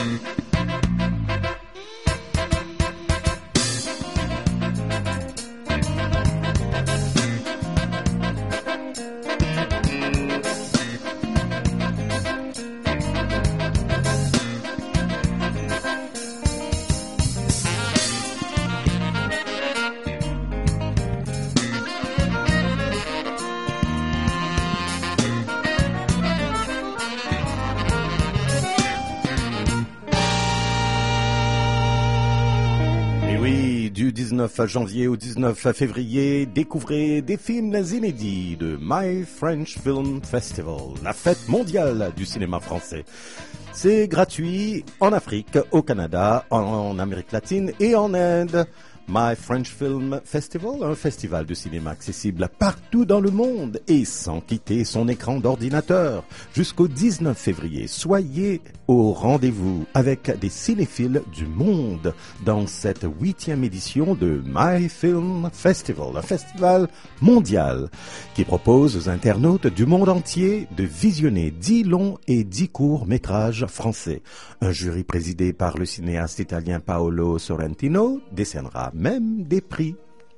Du 19 janvier au 19 février, découvrez des films inédits de My French Film Festival, la fête mondiale du cinéma français. C'est gratuit en Afrique, au Canada, en Amérique latine et en Inde. My French Film Festival, un festival de cinéma accessible partout dans le monde et sans quitter son écran d'ordinateur. Jusqu'au 19 février, soyez au rendez-vous avec des cinéphiles du monde dans cette 8e édition de My Film Festival, un festival mondial qui propose aux internautes du monde entier de visionner 10 longs et 10 courts métrages français. Un jury présidé par le cinéaste italien Paolo Sorrentino décernera même des prix.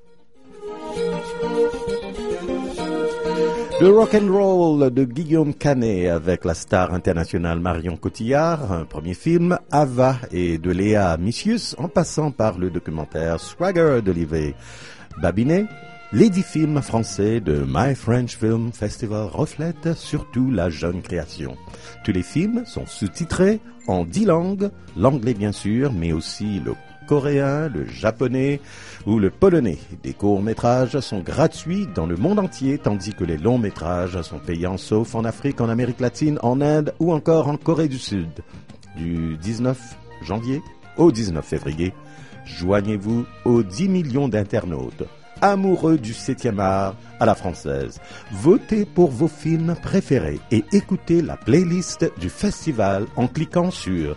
Le rock'n'roll de Guillaume Canet avec la star internationale Marion Cotillard, un premier film, Ava, et de Léa Missius, en passant par le documentaire Swagger d'Olivier Babinet. Les 10 films français de My French Film Festival reflètent surtout la jeune création. Tous les films sont sous-titrés en 10 langues, l'anglais bien sûr, mais aussi le coréen, le japonais ou le polonais. Des courts-métrages sont gratuits dans le monde entier, tandis que les longs-métrages sont payants sauf en Afrique, en Amérique latine, en Inde ou encore en Corée du Sud. Du 19 janvier au 19 février, joignez-vous aux 10 millions d'internautes amoureux du 7e art à la française. Votez pour vos films préférés et écoutez la playlist du festival en cliquant sur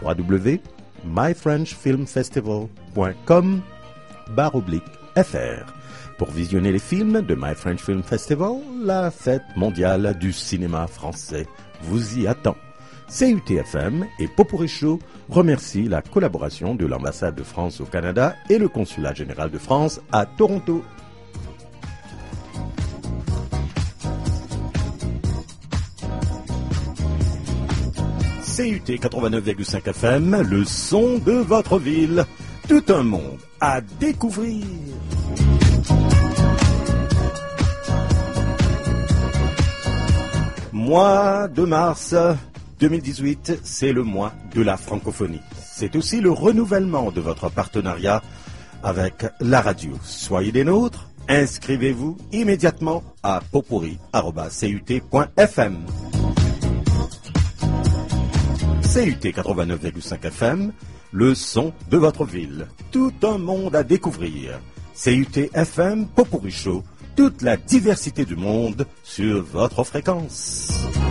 www.myfrenchfilmfestival.com/fr. Pour visionner les films de My French Film Festival, la fête mondiale du cinéma français vous y attend. CUTFM et Popurrí Show remercient la collaboration de l'ambassade de France au Canada et le consulat général de France à Toronto. CUT 89,5 FM, le son de votre ville. Tout un monde à découvrir. Mois de mars 2018, c'est le mois de la francophonie. C'est aussi le renouvellement de votre partenariat avec la radio. Soyez des nôtres, inscrivez-vous immédiatement à popurrí@cut.fm. CUT 89,5 FM, le son de votre ville. Tout un monde à découvrir. CUT FM, Popurrí Show, toute la diversité du monde sur votre fréquence.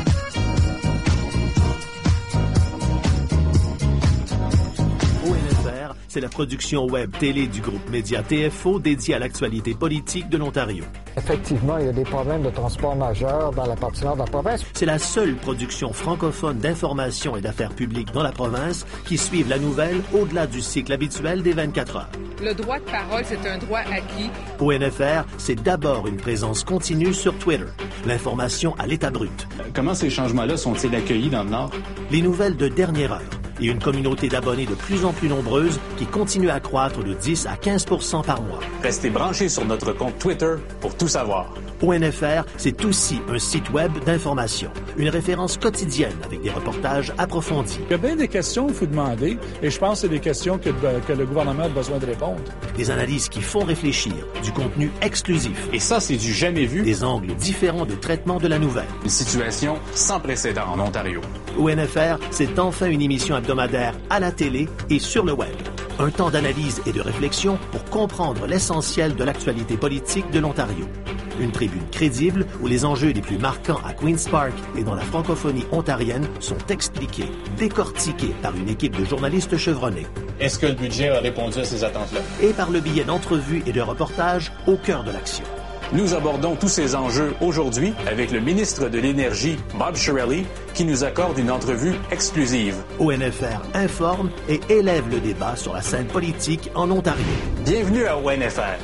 ONFR, c'est la production web télé du groupe média TFO dédié à l'actualité politique de l'Ontario. Effectivement, il y a des problèmes de transport majeurs dans la partie nord de la province. C'est la seule production francophone d'information et d'affaires publiques dans la province qui suive la nouvelle au-delà du cycle habituel des 24 heures. Le droit de parole, c'est un droit acquis. ONFR, c'est d'abord une présence continue sur Twitter. L'information à l'état brut. Comment ces changements-là sont-ils accueillis dans le Nord? Les nouvelles de dernière heure et une communauté d'abonnés de plus en plus nombreuse qui continue à croître de 10 à 15% par mois. Restez branchés sur notre compte Twitter pour tout savoir. ONFR, c'est aussi un site web d'information, une référence quotidienne avec des reportages approfondis. Il y a bien des questions qu'il faut demander et je pense que c'est des questions que le gouvernement a besoin de répondre. Des analyses qui font réfléchir, du contenu exclusif. Et ça, c'est du jamais vu. Des angles différents de traitement de la nouvelle. Une situation sans précédent en Ontario. ONFR, c'est enfin une émission hebdomadaire à la télé et sur le web. Un temps d'analyse et de réflexion pour comprendre l'essentiel de l'actualité politique de l'Ontario. Une tribune crédible où les enjeux les plus marquants à Queen's Park et dans la francophonie ontarienne sont expliqués, décortiqués par une équipe de journalistes chevronnés. Est-ce que le budget a répondu à ces attentes-là? Et par le biais d'entrevues et de reportages au cœur de l'action. Nous abordons tous ces enjeux aujourd'hui avec le ministre de l'Énergie, Bob Chiarelli, qui nous accorde une entrevue exclusive. ONFR informe et élève le débat sur la scène politique en Ontario. Bienvenue à ONFR.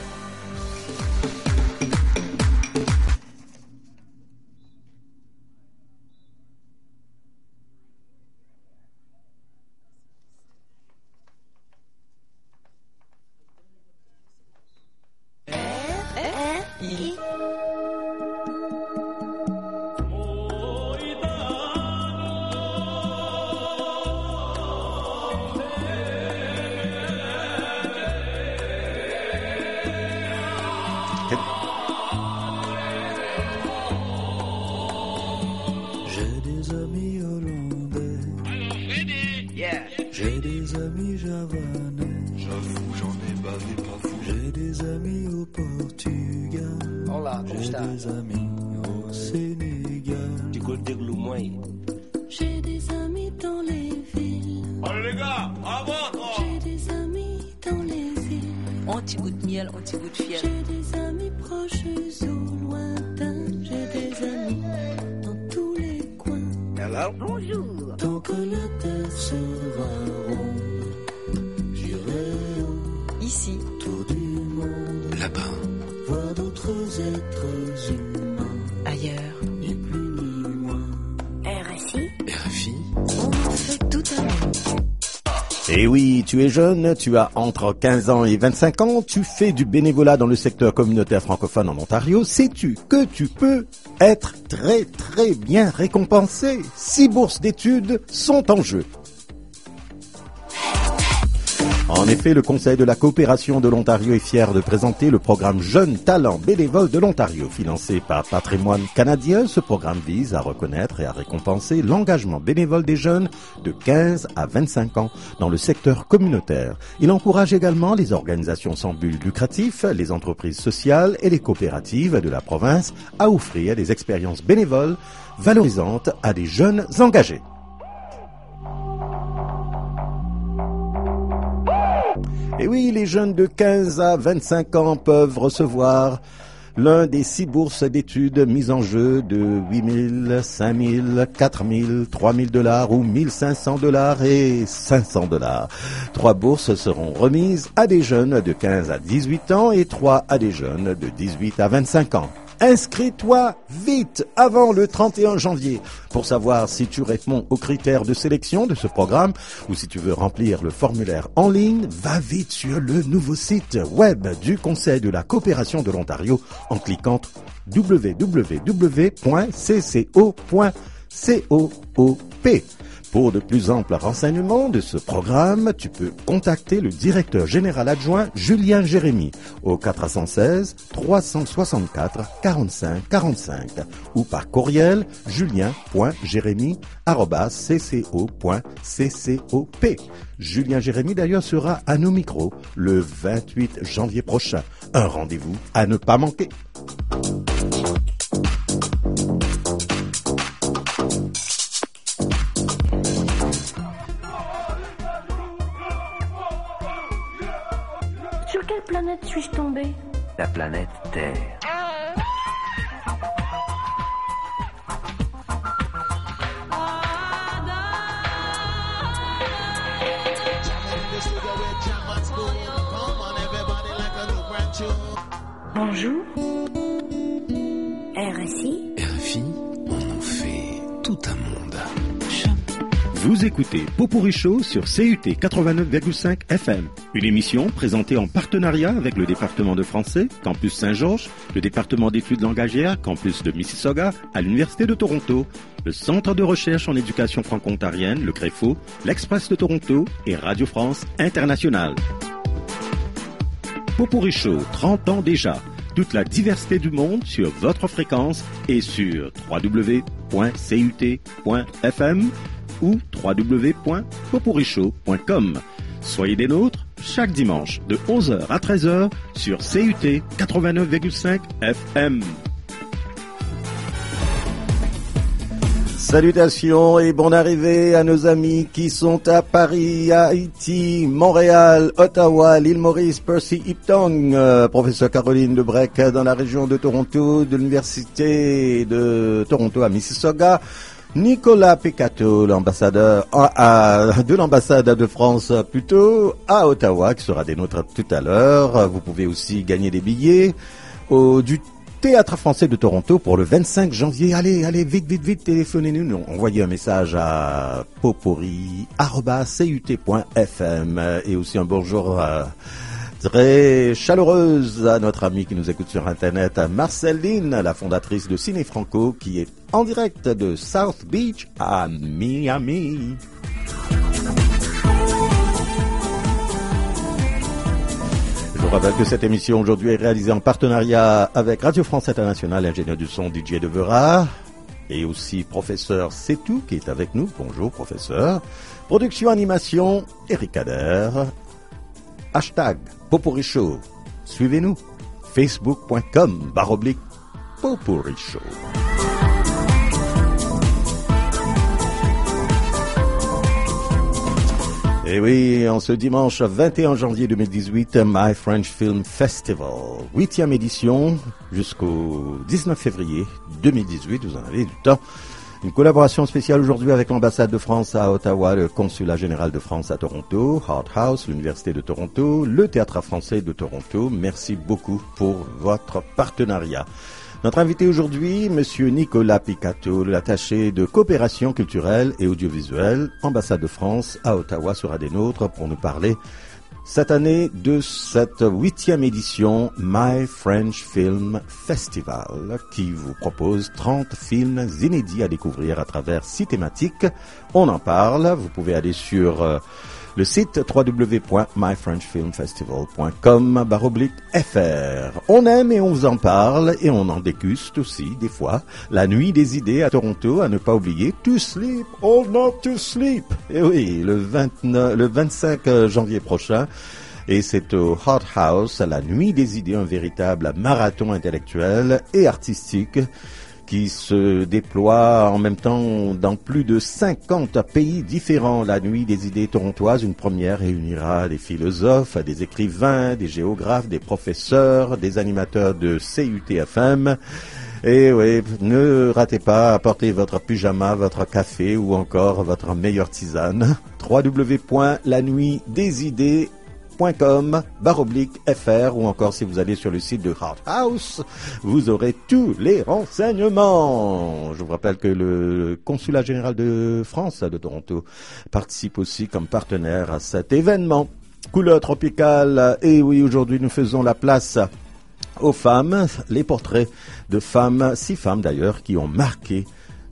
J'ai des amis javanais. J'avoue, j'en ai bavé pas fou. J'ai des amis au Portugal. Olá, como está? J'ai des amis au Sénégal. Du côté de Loumoy. J'ai des amis dans les villes. Allez les gars, à votre! J'ai des amis dans les îles. Anti-goût de miel, anti-goût de fiel. J'ai des amis proches ou lointains. J'ai des amis dans tous les coins. Hello? Bonjour. Tant que la terre sera ronde, j'irai Ici, autour du monde. Là-bas. Voir d'autres êtres humains. ailleurs. Ni plus ni moins. RSI, RFI. on en fait tout un monde. Et oui, tu es jeune, tu as entre 15 ans et 25 ans, tu fais du bénévolat dans le secteur communautaire francophone en Ontario. Sais-tu que tu peux être très très bien récompensé? 6 bourses d'études sont en jeu. En effet, le Conseil de la coopération de l'Ontario est fier de présenter le programme Jeunes Talents Bénévoles de l'Ontario. Financé par Patrimoine canadien, ce programme vise à reconnaître et à récompenser l'engagement bénévole des jeunes de 15 à 25 ans dans le secteur communautaire. Il encourage également les organisations sans but lucratif, les entreprises sociales et les coopératives de la province à offrir des expériences bénévoles valorisantes à des jeunes engagés. Et oui, les jeunes de 15 à 25 ans peuvent recevoir l'un des 6 bourses d'études mises en jeu de 8 000, 5 000, 4 000, 3 000 $ ou 1 500 $ et 500 $. 3 bourses seront remises à des jeunes de 15 à 18 ans et 3 à des jeunes de 18 à 25 ans. Inscris-toi vite avant le 31 janvier pour savoir si tu réponds aux critères de sélection de ce programme ou si tu veux remplir le formulaire en ligne. Va vite sur le nouveau site web du Conseil de la coopération de l'Ontario en cliquant www.cco.coop. Pour de plus amples renseignements de ce programme, tu peux contacter le directeur général adjoint Julien Jérémy au 416 364 45 45 ou par courriel julien.jérémy@cco.ccop. Julien Jérémy d'ailleurs sera à nos micros le 28 janvier prochain. Un rendez-vous à ne pas manquer. Sur quelle planète suis-je tombé? La planète Terre. Bonjour. RSI. RFI, on en fait tout un monde. Vous écoutez Popurrí Show sur CUT 89,5 FM, une émission présentée en partenariat avec le département de français, Campus Saint-Georges, le département d'études langagières, Campus de Mississauga, à l'Université de Toronto, le Centre de recherche en éducation franco-ontarienne, le CREFO, l'Express de Toronto et Radio France Internationale. Popurrí Show, 30 ans déjà. Toute la diversité du monde sur votre fréquence et sur www.cut.fm ou www.popurrishow.com. Soyez des nôtres chaque dimanche de 11h à 13h sur CUT 89,5 FM. Salutations et bonne arrivée à nos amis qui sont à Paris, à Haïti, Montréal, Ottawa, l'île Maurice, Percy Iptong, professeur Caroline Lebrec dans la région de Toronto, de l'université de Toronto à Mississauga, Nicolas Peccato, l'ambassadeur de l'ambassade de France plutôt à Ottawa, qui sera des nôtres tout à l'heure. Vous pouvez aussi gagner des billets du Théâtre français de Toronto pour le 25 janvier. Allez, vite, téléphonez-nous. Envoyez un message à popori@cut.fm et aussi un bonjour très chaleureuse à notre amie qui nous écoute sur Internet, Marceline, la fondatrice de Ciné Franco, qui est en direct de South Beach à Miami. Je vous rappelle que cette émission aujourd'hui est réalisée en partenariat avec Radio France Internationale, ingénieur du son DJ Devera, et aussi professeur Setou qui est avec nous. Bonjour professeur. Production animation, Eric Kader. Hashtag Popori Show. Suivez-nous. Facebook.com/Popori Show. Et oui, en ce dimanche 21 janvier 2018, My French Film Festival, 8e édition jusqu'au 19 février 2018, vous en avez du temps. Une collaboration spéciale aujourd'hui avec l'ambassade de France à Ottawa, le consulat général de France à Toronto, Hart House, l'université de Toronto, le théâtre français de Toronto. Merci beaucoup pour votre partenariat. Notre invité aujourd'hui, Monsieur Nicolas Peccato, l'attaché de coopération culturelle et audiovisuelle, ambassade de France à Ottawa, sera des nôtres pour nous parler cette année de cette 8e édition My French Film Festival qui vous propose 30 films inédits à découvrir à travers 6 thématiques. On en parle, vous pouvez aller sur le site www.myfrenchfilmfestival.com/fr. On aime et on vous en parle et on en déguste aussi des fois. La nuit des idées à Toronto, à ne pas oublier, To Sleep or Not to Sleep. Et oui, le 25 janvier prochain. Et c'est au Hart House, la nuit des idées, un véritable marathon intellectuel et artistique qui se déploie en même temps dans plus de 50 pays différents. La nuit des idées torontoises, une première, réunira des philosophes, des écrivains, des géographes, des professeurs, des animateurs de CUTFM. Et oui, ne ratez pas, apportez votre pyjama, votre café ou encore votre meilleure tisane. www.lanuitdesidées.com/fr ou encore si vous allez sur le site de Hart House, vous aurez tous les renseignements. Je vous rappelle que le consulat général de France de Toronto participe aussi comme partenaire à cet événement. Couleur tropicale, et oui, aujourd'hui nous faisons la place aux femmes, les portraits de femmes, 6 femmes d'ailleurs, qui ont marqué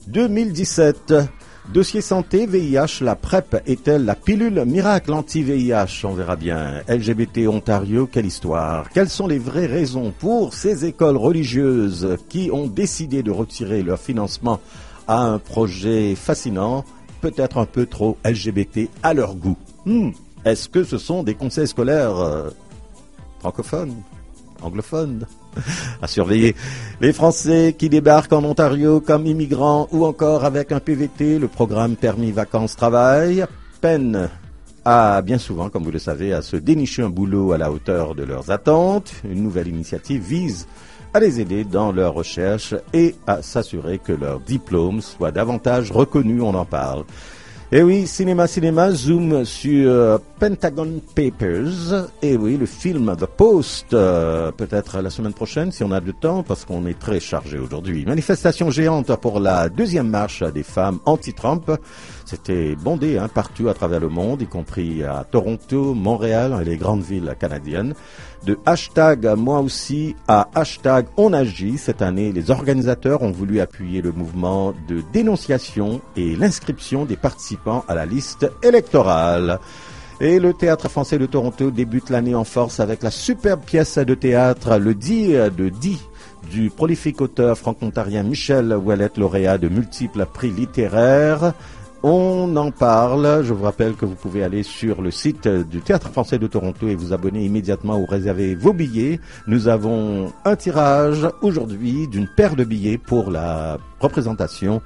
2017. Dossier santé, VIH, la PrEP est-elle la pilule miracle anti-VIH? On verra bien. LGBT Ontario, quelle histoire? Quelles sont les vraies raisons pour ces écoles religieuses qui ont décidé de retirer leur financement à un projet fascinant, peut-être un peu trop LGBT à leur goût? Est-ce que ce sont des conseils scolaires francophones, anglophones à surveiller? Les Français qui débarquent en Ontario comme immigrants ou encore avec un PVT, le programme Permis Vacances Travail, peinent à, bien souvent, comme vous le savez, à se dénicher un boulot à la hauteur de leurs attentes. Une nouvelle initiative vise à les aider dans leurs recherches et à s'assurer que leur diplôme soit davantage reconnu. On en parle. Et oui, cinéma, zoom sur Pentagon Papers. Et oui, le film The Post, peut-être la semaine prochaine si on a du temps, parce qu'on est très chargé aujourd'hui. Manifestation géante pour la 2e marche des femmes anti-Trump. C'était bondé partout à travers le monde, y compris à Toronto, Montréal et les grandes villes canadiennes. De hashtag moi aussi à hashtag on agit. Cette année, les organisateurs ont voulu appuyer le mouvement de dénonciation et l'inscription des participants à la liste électorale. Et le Théâtre français de Toronto débute l'année en force avec la superbe pièce de théâtre Le Dire de Die du prolifique auteur franco-ontarien Michel Ouellet, lauréat de multiples prix littéraires. On en parle. Je vous rappelle que vous pouvez aller sur le site du Théâtre français de Toronto et vous abonner immédiatement ou réserver vos billets. Nous avons un tirage aujourd'hui d'une paire de billets pour la représentation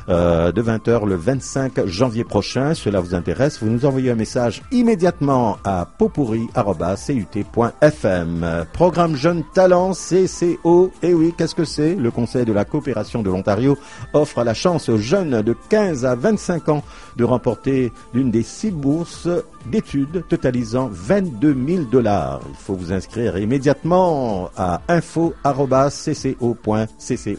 de 20h le 25 janvier prochain. Cela vous intéresse, vous nous envoyez un message immédiatement à potpourri@cut.fm. Programme Jeunes Talents CCO. Et oui, qu'est-ce que c'est? Le Conseil de la coopération de l'Ontario offre la chance aux jeunes de 15 à 25 ans de remporter l'une des 6 bourses d'études totalisant $22 000. Il faut vous inscrire immédiatement à info@cco.cco.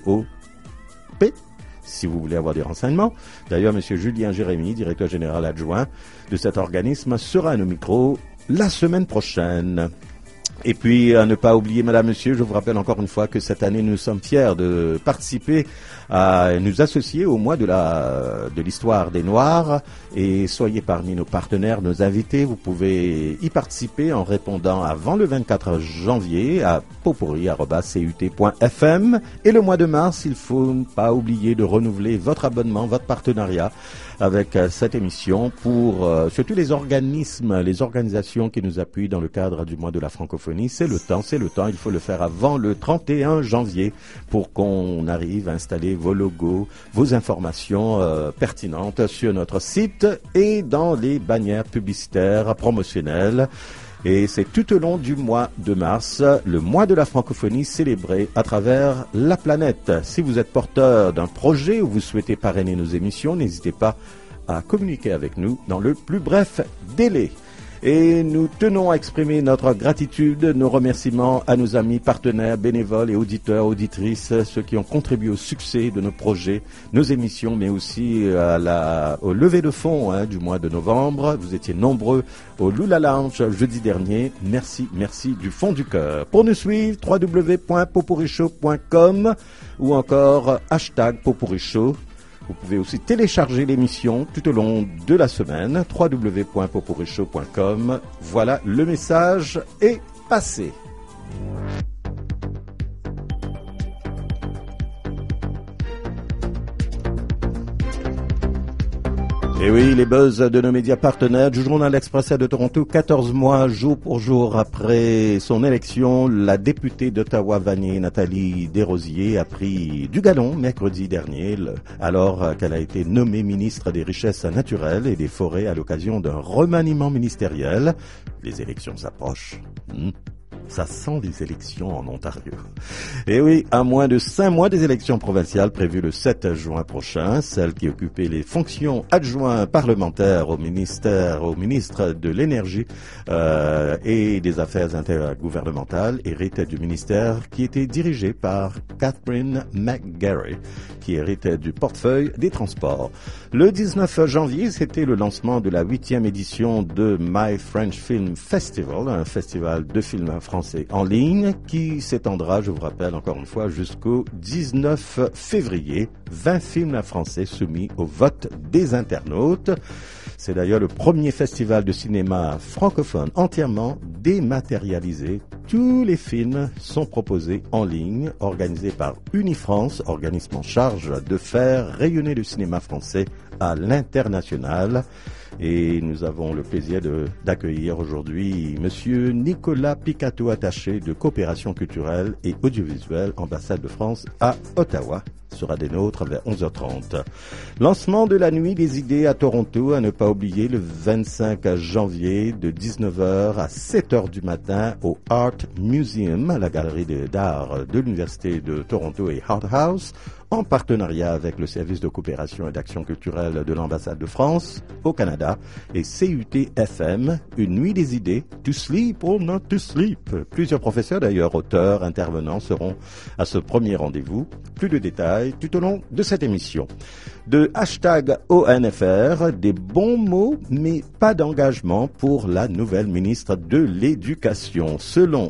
Si vous voulez avoir des renseignements. D'ailleurs, M. Julien Jérémy, directeur général adjoint de cet organisme, sera à nos micros la semaine prochaine. Et puis, à ne pas oublier, madame, monsieur, je vous rappelle encore une fois que cette année, nous sommes fiers de participer à nous associer au mois de l'histoire des Noirs. Et soyez parmi nos partenaires, nos invités. Vous pouvez y participer en répondant avant le 24 janvier à potpourri@cut.fm. Et le mois de mars, il ne faut pas oublier de renouveler votre abonnement, votre partenariat avec cette émission pour surtout les organismes, les organisations qui nous appuient dans le cadre du mois de la francophonie. C'est le temps, il faut le faire avant le 31 janvier pour qu'on arrive à installer vos logos, vos informations pertinentes sur notre site et dans les bannières publicitaires promotionnelles. Et c'est tout au long du mois de mars, le mois de la francophonie célébré à travers la planète. Si vous êtes porteur d'un projet ou vous souhaitez parrainer nos émissions, n'hésitez pas à communiquer avec nous dans le plus bref délai. Et nous tenons à exprimer notre gratitude, nos remerciements à nos amis, partenaires, bénévoles et auditeurs, auditrices, ceux qui ont contribué au succès de nos projets, nos émissions, mais aussi au lever de fonds du mois de novembre. Vous étiez nombreux au Lula Lounge jeudi dernier. Merci, merci du fond du cœur. Pour nous suivre, www.potpourrishow.com ou encore #potpourrishow. Vous pouvez aussi télécharger l'émission tout au long de la semaine, www.potpourrishow.com. Voilà, le message est passé. Et oui, les buzz de nos médias partenaires du Journal Express de Toronto, 14 mois, jour pour jour après son élection, la députée d'Ottawa-Vanier, Nathalie Desrosiers, a pris du galon mercredi dernier, alors qu'elle a été nommée ministre des Richesses naturelles et des Forêts à l'occasion d'un remaniement ministériel. Les élections s'approchent. Ça sent les élections en Ontario. Et oui, à moins de 5 mois des élections provinciales prévues le 7 juin prochain, celle qui occupait les fonctions adjoints parlementaires au ministre de l'Énergie et des Affaires intergouvernementales héritait du ministère qui était dirigé par Catherine McGarry, qui héritait du portefeuille des Transports. Le 19 janvier, c'était le lancement de la 8e édition de My French Film Festival, un festival de films français en ligne qui s'étendra, je vous rappelle encore une fois, jusqu'au 19 février. 20 films français soumis au vote des internautes. C'est d'ailleurs le premier festival de cinéma francophone entièrement dématérialisé. Tous les films sont proposés en ligne, organisés par Unifrance, organisme en charge de faire rayonner le cinéma français à l'international. Et nous avons le plaisir d'accueillir aujourd'hui Monsieur Nicolas Picato, attaché de coopération culturelle et audiovisuelle, ambassade de France à Ottawa, sera des nôtres vers 11h30. Lancement de la Nuit des idées à Toronto, à ne pas oublier le 25 janvier de 19h à 7h du matin au Art Museum, la galerie d'art de l'Université de Toronto et Hart House, en partenariat avec le service de coopération et d'action culturelle de l'ambassade de France au Canada et CUT-FM, une nuit des idées, to sleep or not to sleep. Plusieurs professeurs d'ailleurs, auteurs, intervenants seront à ce premier rendez-vous. Plus de détails tout au long de cette émission. De #ONFR, des bons mots mais pas d'engagement pour la nouvelle ministre de l'Éducation. Selon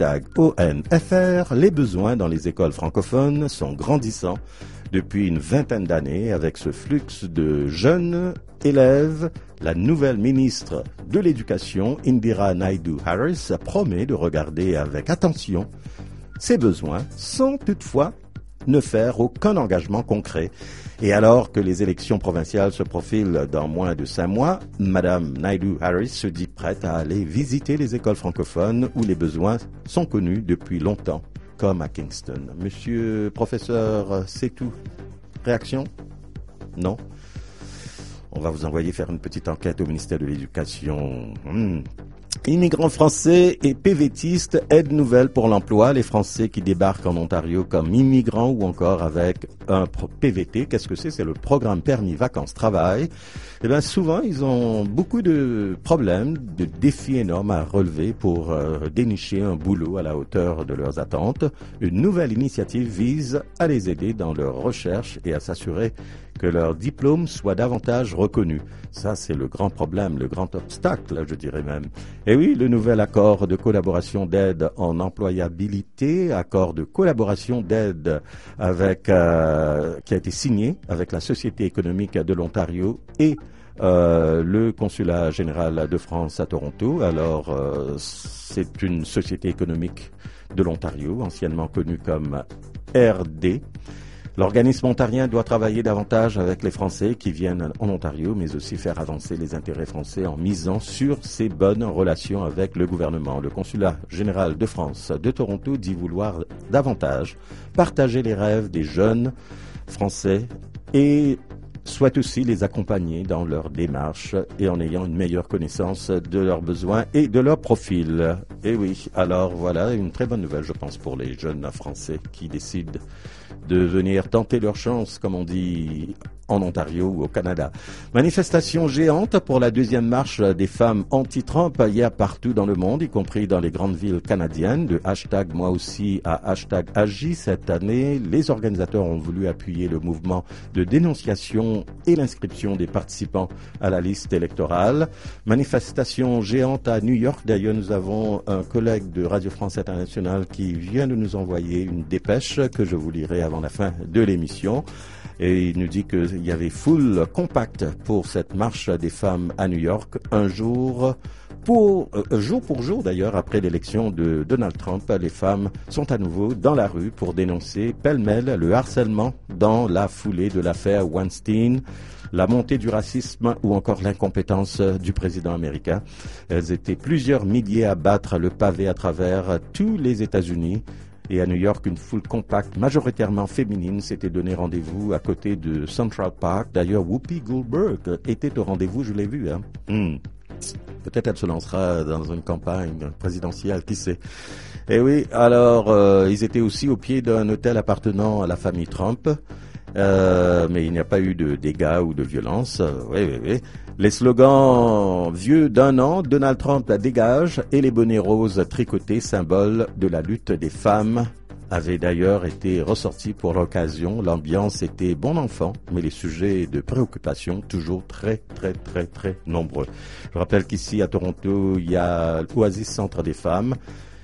#ONFR, les besoins dans les écoles francophones sont grandissants depuis une vingtaine d'années. Avec ce flux de jeunes élèves, la nouvelle ministre de l'Éducation, Indira Naidoo-Harris, promet de regarder avec attention ces besoins sans toutefois ne faire aucun engagement concret. Et alors que les élections provinciales se profilent dans moins de 5 mois, Madame Naidoo-Harris se dit prête à aller visiter les écoles francophones où les besoins sont connus depuis longtemps, comme à Kingston. Monsieur professeur Setou, réaction? Non? On va vous envoyer faire une petite enquête au ministère de l'Éducation. Immigrants français et PVTistes, aide nouvelle pour l'emploi. Les Français qui débarquent en Ontario comme immigrants ou encore avec un PVT. Qu'est-ce que c'est? C'est le programme permis vacances-travail. Eh bien, souvent, ils ont beaucoup de problèmes, de défis énormes à relever pour dénicher un boulot à la hauteur de leurs attentes. Une nouvelle initiative vise à les aider dans leur recherche et à s'assurer que leur diplôme soit davantage reconnu. Ça, c'est le grand problème, le grand obstacle, je dirais même. Et oui, le nouvel accord de collaboration d'aide en employabilité, accord de collaboration d'aide avec qui a été signé avec la Société économique de l'Ontario et le consulat général de France à Toronto. Alors, c'est une société économique de l'Ontario, anciennement connue comme RD. L'organisme ontarien doit travailler davantage avec les Français qui viennent en Ontario, mais aussi faire avancer les intérêts français en misant sur ses bonnes relations avec le gouvernement. Le consulat général de France de Toronto dit vouloir davantage partager les rêves des jeunes Français et souhaite aussi les accompagner dans leur démarche et en ayant une meilleure connaissance de leurs besoins et de leur profil. Et oui, alors voilà, une très bonne nouvelle, je pense, pour les jeunes Français qui décident de venir tenter leur chance, comme on dit en Ontario ou au Canada. Manifestation géante pour la deuxième marche des femmes anti-Trump hier partout dans le monde, y compris dans les grandes villes canadiennes. De hashtag moi aussi à hashtag Agis cette année, les organisateurs ont voulu appuyer le mouvement de dénonciation et l'inscription des participants à la liste électorale. Manifestation géante à New York. D'ailleurs, nous avons un collègue de Radio France Internationale qui vient de nous envoyer une dépêche que je vous lirai avant la fin de l'émission. Et il nous dit qu'il y avait foule compacte pour cette marche des femmes à New York, jour pour jour d'ailleurs, après l'élection de Donald Trump. Les femmes sont à nouveau dans la rue pour dénoncer pêle-mêle le harcèlement dans la foulée de l'affaire Weinstein, la montée du racisme ou encore l'incompétence du président américain. Elles étaient plusieurs milliers à battre le pavé à travers tous les États-Unis. Et à New York, une foule compacte, majoritairement féminine, s'était donné rendez-vous à côté de Central Park. D'ailleurs, Whoopi Goldberg était au rendez-vous, je l'ai vu. Peut-être elle se lancera dans une campagne présidentielle, qui sait. Et oui, alors, ils étaient aussi au pied d'un hôtel appartenant à la famille Trump. Mais il n'y a pas eu de dégâts ou de violence. Oui. Les slogans vieux d'un an, Donald Trump la dégage et les bonnets roses tricotés, symbole de la lutte des femmes, avaient d'ailleurs été ressortis pour l'occasion. L'ambiance était bon enfant, mais les sujets de préoccupation toujours très nombreux. Je rappelle qu'ici à Toronto, il y a l'Oasis Centre des femmes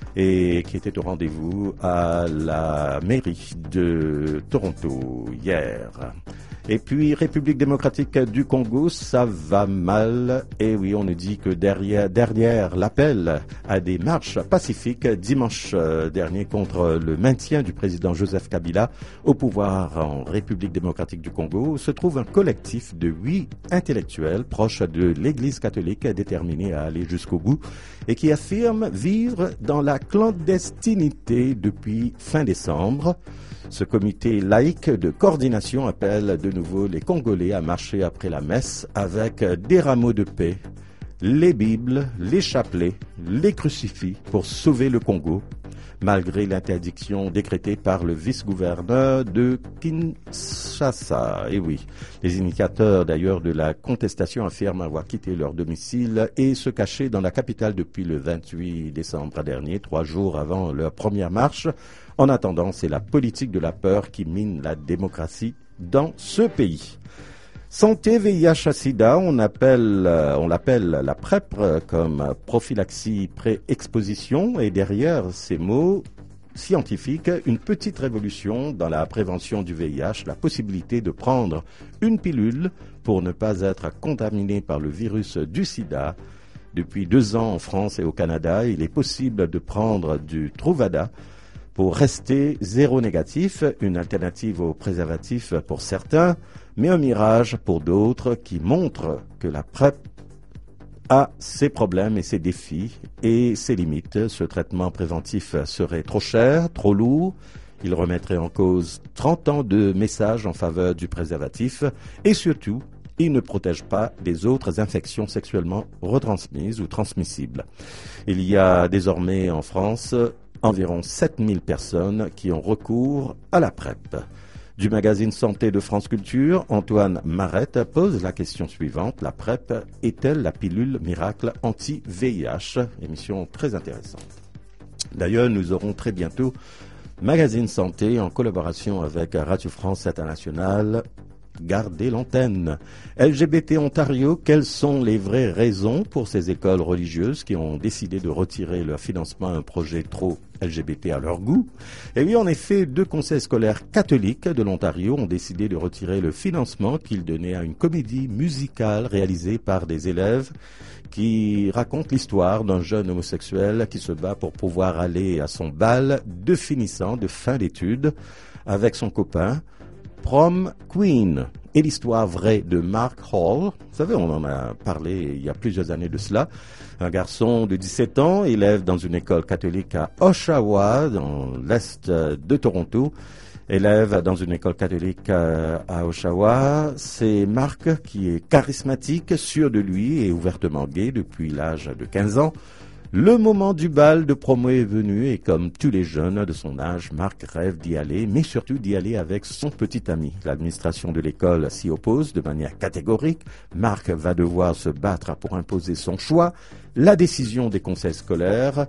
et qui était au rendez-vous à la mairie de Toronto hier. Et puis, République démocratique du Congo, ça va mal. Et oui, on nous dit que derrière l'appel à des marches pacifiques dimanche dernier contre le maintien du président Joseph Kabila au pouvoir en République démocratique du Congo, se trouve un collectif de 8 intellectuels proches de l'Église catholique déterminés à aller jusqu'au bout et qui affirment vivre dans la clandestinité depuis fin décembre. Ce comité laïque de coordination appelle de nouveau les Congolais à marcher après la messe avec des rameaux de paix, les Bibles, les chapelets, les crucifix pour sauver le Congo, malgré l'interdiction décrétée par le vice-gouverneur de Kinshasa. Et oui, les initiateurs d'ailleurs de la contestation affirment avoir quitté leur domicile et se cacher dans la capitale depuis le 28 décembre dernier, 3 jours avant leur première marche. En attendant, c'est la politique de la peur qui mine la démocratie dans ce pays. Santé, VIH-Sida, on l'appelle la PrEP comme prophylaxie pré-exposition, et derrière ces mots scientifiques, une petite révolution dans la prévention du VIH, la possibilité de prendre une pilule pour ne pas être contaminé par le virus du sida. Depuis 2 ans en France et au Canada, il est possible de prendre du Truvada pour rester séronégatif, une alternative au préservatif pour certains, mais un mirage pour d'autres qui montre que la PrEP a ses problèmes et ses défis et ses limites. Ce traitement préventif serait trop cher, trop lourd Il remettrait en cause 30 ans de messages en faveur du préservatif et surtout, il ne protège pas des autres infections sexuellement retransmises ou transmissibles. Il y a désormais en France environ 7000 personnes qui ont recours à la PrEP. Du magazine Santé de France Culture, Antoine Marette pose la question suivante. La PrEP est-elle la pilule miracle anti-VIH? Émission très intéressante. D'ailleurs, nous aurons très bientôt Magazine Santé en collaboration avec Radio France Internationale. Gardez l'antenne. LGBT Ontario, quelles sont les vraies raisons pour ces écoles religieuses qui ont décidé de retirer leur financement à un projet trop LGBT à leur goût? Eh bien, en effet, 2 conseils scolaires catholiques de l'Ontario ont décidé de retirer le financement qu'ils donnaient à une comédie musicale réalisée par des élèves qui raconte l'histoire d'un jeune homosexuel qui se bat pour pouvoir aller à son bal de finissant de fin d'études avec son copain, Prom Queen, et l'histoire vraie de Mark Hall. Vous savez, on en a parlé il y a plusieurs années de cela. Un garçon de 17 ans, élève dans une école catholique à Oshawa, dans l'est de Toronto. Élève dans une école catholique à Oshawa. C'est Mark qui est charismatique, sûr de lui et ouvertement gay depuis l'âge de 15 ans. Le moment du bal de promo est venu et comme tous les jeunes de son âge, Marc rêve d'y aller, mais surtout d'y aller avec son petit ami. L'administration de l'école s'y oppose de manière catégorique. Marc va devoir se battre pour imposer son choix. La décision des conseils scolaires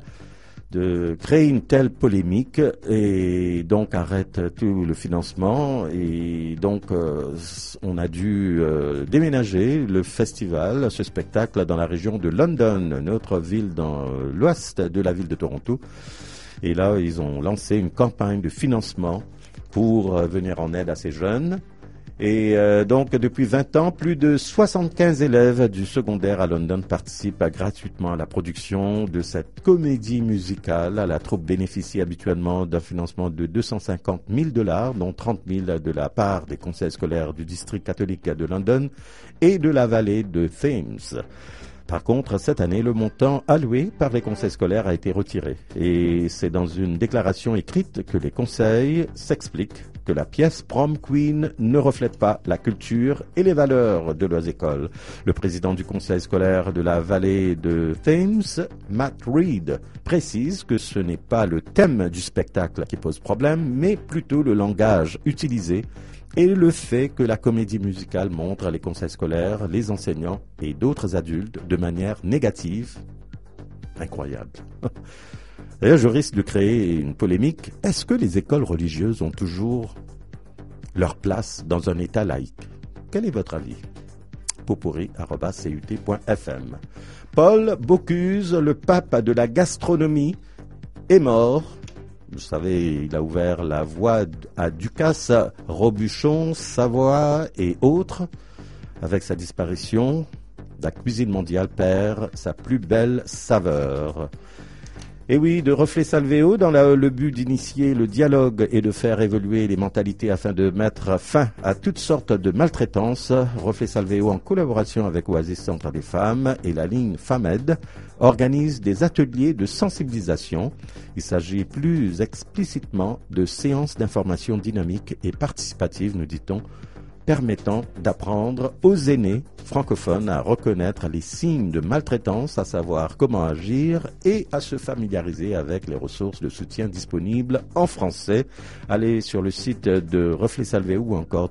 de créer une telle polémique et donc arrête tout le financement et donc on a dû déménager le festival, ce spectacle dans la région de London, notre ville dans l'ouest de la ville de Toronto. Et là, ils ont lancé une campagne de financement pour venir en aide à ces jeunes. Et donc, depuis 20 ans, plus de 75 élèves du secondaire à London participent gratuitement à la production de cette comédie musicale. La troupe bénéficie habituellement d'un financement de 250 000 $, dont 30 000 de la part des conseils scolaires du district catholique de London et de la vallée de Thames. Par contre, cette année, le montant alloué par les conseils scolaires a été retiré. Et c'est dans une déclaration écrite que les conseils s'expliquent que la pièce Prom Queen ne reflète pas la culture et les valeurs de leurs écoles. Le président du conseil scolaire de la vallée de Thames, Matt Reed, précise que ce n'est pas le thème du spectacle qui pose problème, mais plutôt le langage utilisé et le fait que la comédie musicale montre les conseils scolaires, les enseignants et d'autres adultes de manière négative. Incroyable. D'ailleurs, je risque de créer une polémique. Est-ce que les écoles religieuses ont toujours leur place dans un État laïque? Quel est votre avis? popori@cut.fm. Paul Bocuse, le pape de la gastronomie, est mort. Vous savez, il a ouvert la voie à Ducasse, Robuchon, Savoie et autres. Avec sa disparition, la cuisine mondiale perd sa plus belle saveur. Et oui, de Reflet Salvéo, dans le but d'initier le dialogue et de faire évoluer les mentalités afin de mettre fin à toutes sortes de maltraitances, Reflet Salvéo, en collaboration avec Oasis Centre des Femmes et la ligne FAMED, organise des ateliers de sensibilisation. Il s'agit plus explicitement de séances d'information dynamiques et participatives, nous dit-on, permettant d'apprendre aux aînés francophones à reconnaître les signes de maltraitance, à savoir comment agir et à se familiariser avec les ressources de soutien disponibles en français. Allez sur le site de Reflet Salvéo ou encore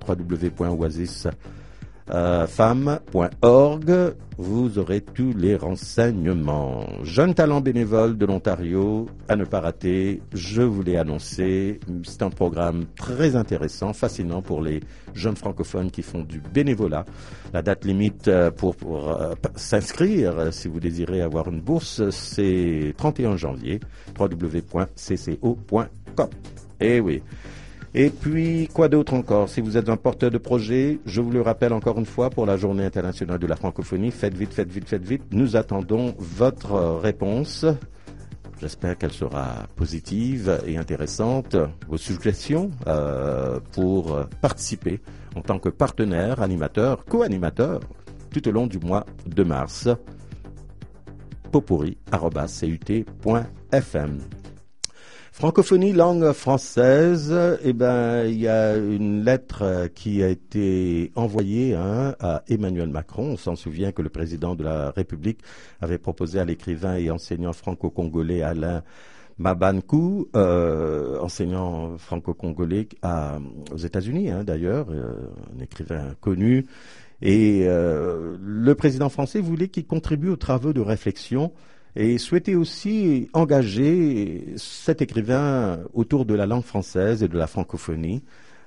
www.oasisfemme.org. Vous aurez tous les renseignements. Jeunes talents bénévoles de l'Ontario, à ne pas rater, je vous l'ai annoncé. C'est un programme très intéressant, fascinant pour les jeunes francophones qui font du bénévolat. La date limite pour s'inscrire, si vous désirez avoir une bourse, c'est 31 janvier, www.cco.com. Eh oui. Et puis, quoi d'autre encore? Si vous êtes un porteur de projet, je vous le rappelle encore une fois, pour la Journée internationale de la francophonie, faites vite, faites vite, faites vite. Nous attendons votre réponse. J'espère qu'elle sera positive et intéressante. Vos suggestions pour participer en tant que partenaire, animateur, co-animateur, tout au long du mois de mars. popori@cut.fm. Francophonie, langue française, il y a une lettre qui a été envoyée à Emmanuel Macron. On s'en souvient que le président de la République avait proposé à l'écrivain et enseignant franco-congolais Alain Mabankou, enseignant franco-congolais aux États-Unis, d'ailleurs, un écrivain connu. Et le président français voulait qu'il contribue aux travaux de réflexion et souhaitait aussi engager cet écrivain autour de la langue française et de la francophonie.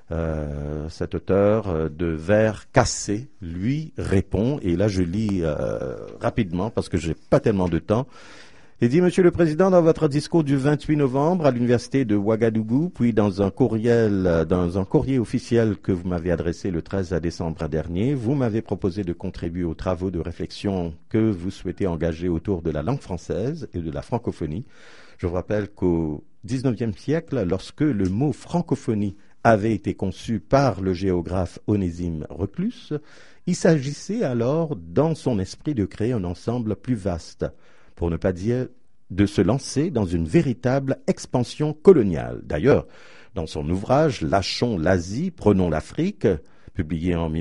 Cet auteur de Vers cassés, lui, répond, et là je lis rapidement parce que j'ai pas tellement de temps. Il dit: Monsieur le Président, dans votre discours du 28 novembre à l'université de Ouagadougou, puis dans un courrier officiel que vous m'avez adressé le 13 décembre dernier, vous m'avez proposé de contribuer aux travaux de réflexion que vous souhaitez engager autour de la langue française et de la francophonie. Je vous rappelle qu'au XIXe siècle, lorsque le mot francophonie avait été conçu par le géographe Onésime Reclus, il s'agissait alors, dans son esprit, de créer un ensemble plus vaste, pour ne pas dire de se lancer dans une véritable expansion coloniale. D'ailleurs, dans son ouvrage « Lâchons l'Asie, prenons l'Afrique », publié en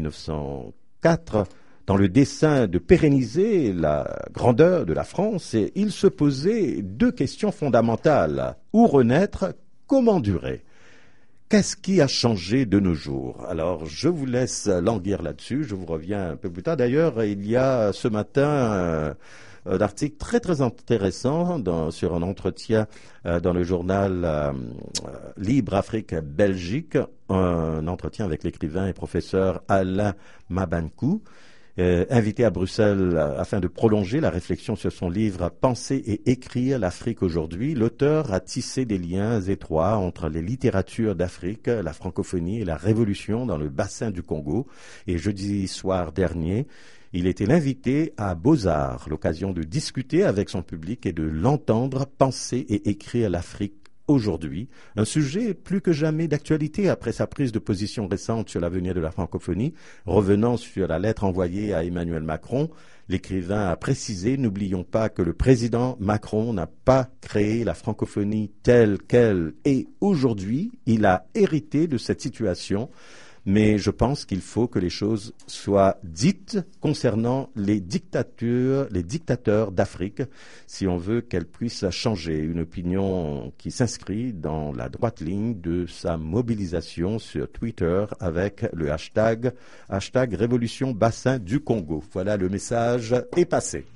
1904, dans le dessein de pérenniser la grandeur de la France, il se posait deux questions fondamentales. Où renaître? Comment durer? Qu'est-ce qui a changé de nos jours? Alors, je vous laisse languir là-dessus, je vous reviens un peu plus tard. D'ailleurs, il y a ce matin un article très très intéressant sur un entretien dans le journal Libre Afrique Belgique, un entretien avec l'écrivain et professeur Alain Mabankou, invité à Bruxelles afin de prolonger la réflexion sur son livre « Penser et écrire l'Afrique aujourd'hui ». L'auteur a tissé des liens étroits entre les littératures d'Afrique, la francophonie et la révolution dans le bassin du Congo. Et jeudi soir dernier, il était l'invité à Beaux-Arts, l'occasion de discuter avec son public et de l'entendre penser et écrire l'Afrique aujourd'hui. Un sujet plus que jamais d'actualité après sa prise de position récente sur l'avenir de la francophonie. Revenant sur la lettre envoyée à Emmanuel Macron, l'écrivain a précisé: n'oublions pas que le président Macron n'a pas créé la francophonie telle qu'elle est aujourd'hui. Il a hérité de cette situation. Mais je pense qu'il faut que les choses soient dites concernant les dictateurs d'Afrique, si on veut qu'elles puissent changer. Une opinion qui s'inscrit dans la droite ligne de sa mobilisation sur Twitter avec le hashtag Révolution Bassin du Congo. Voilà, le message est passé.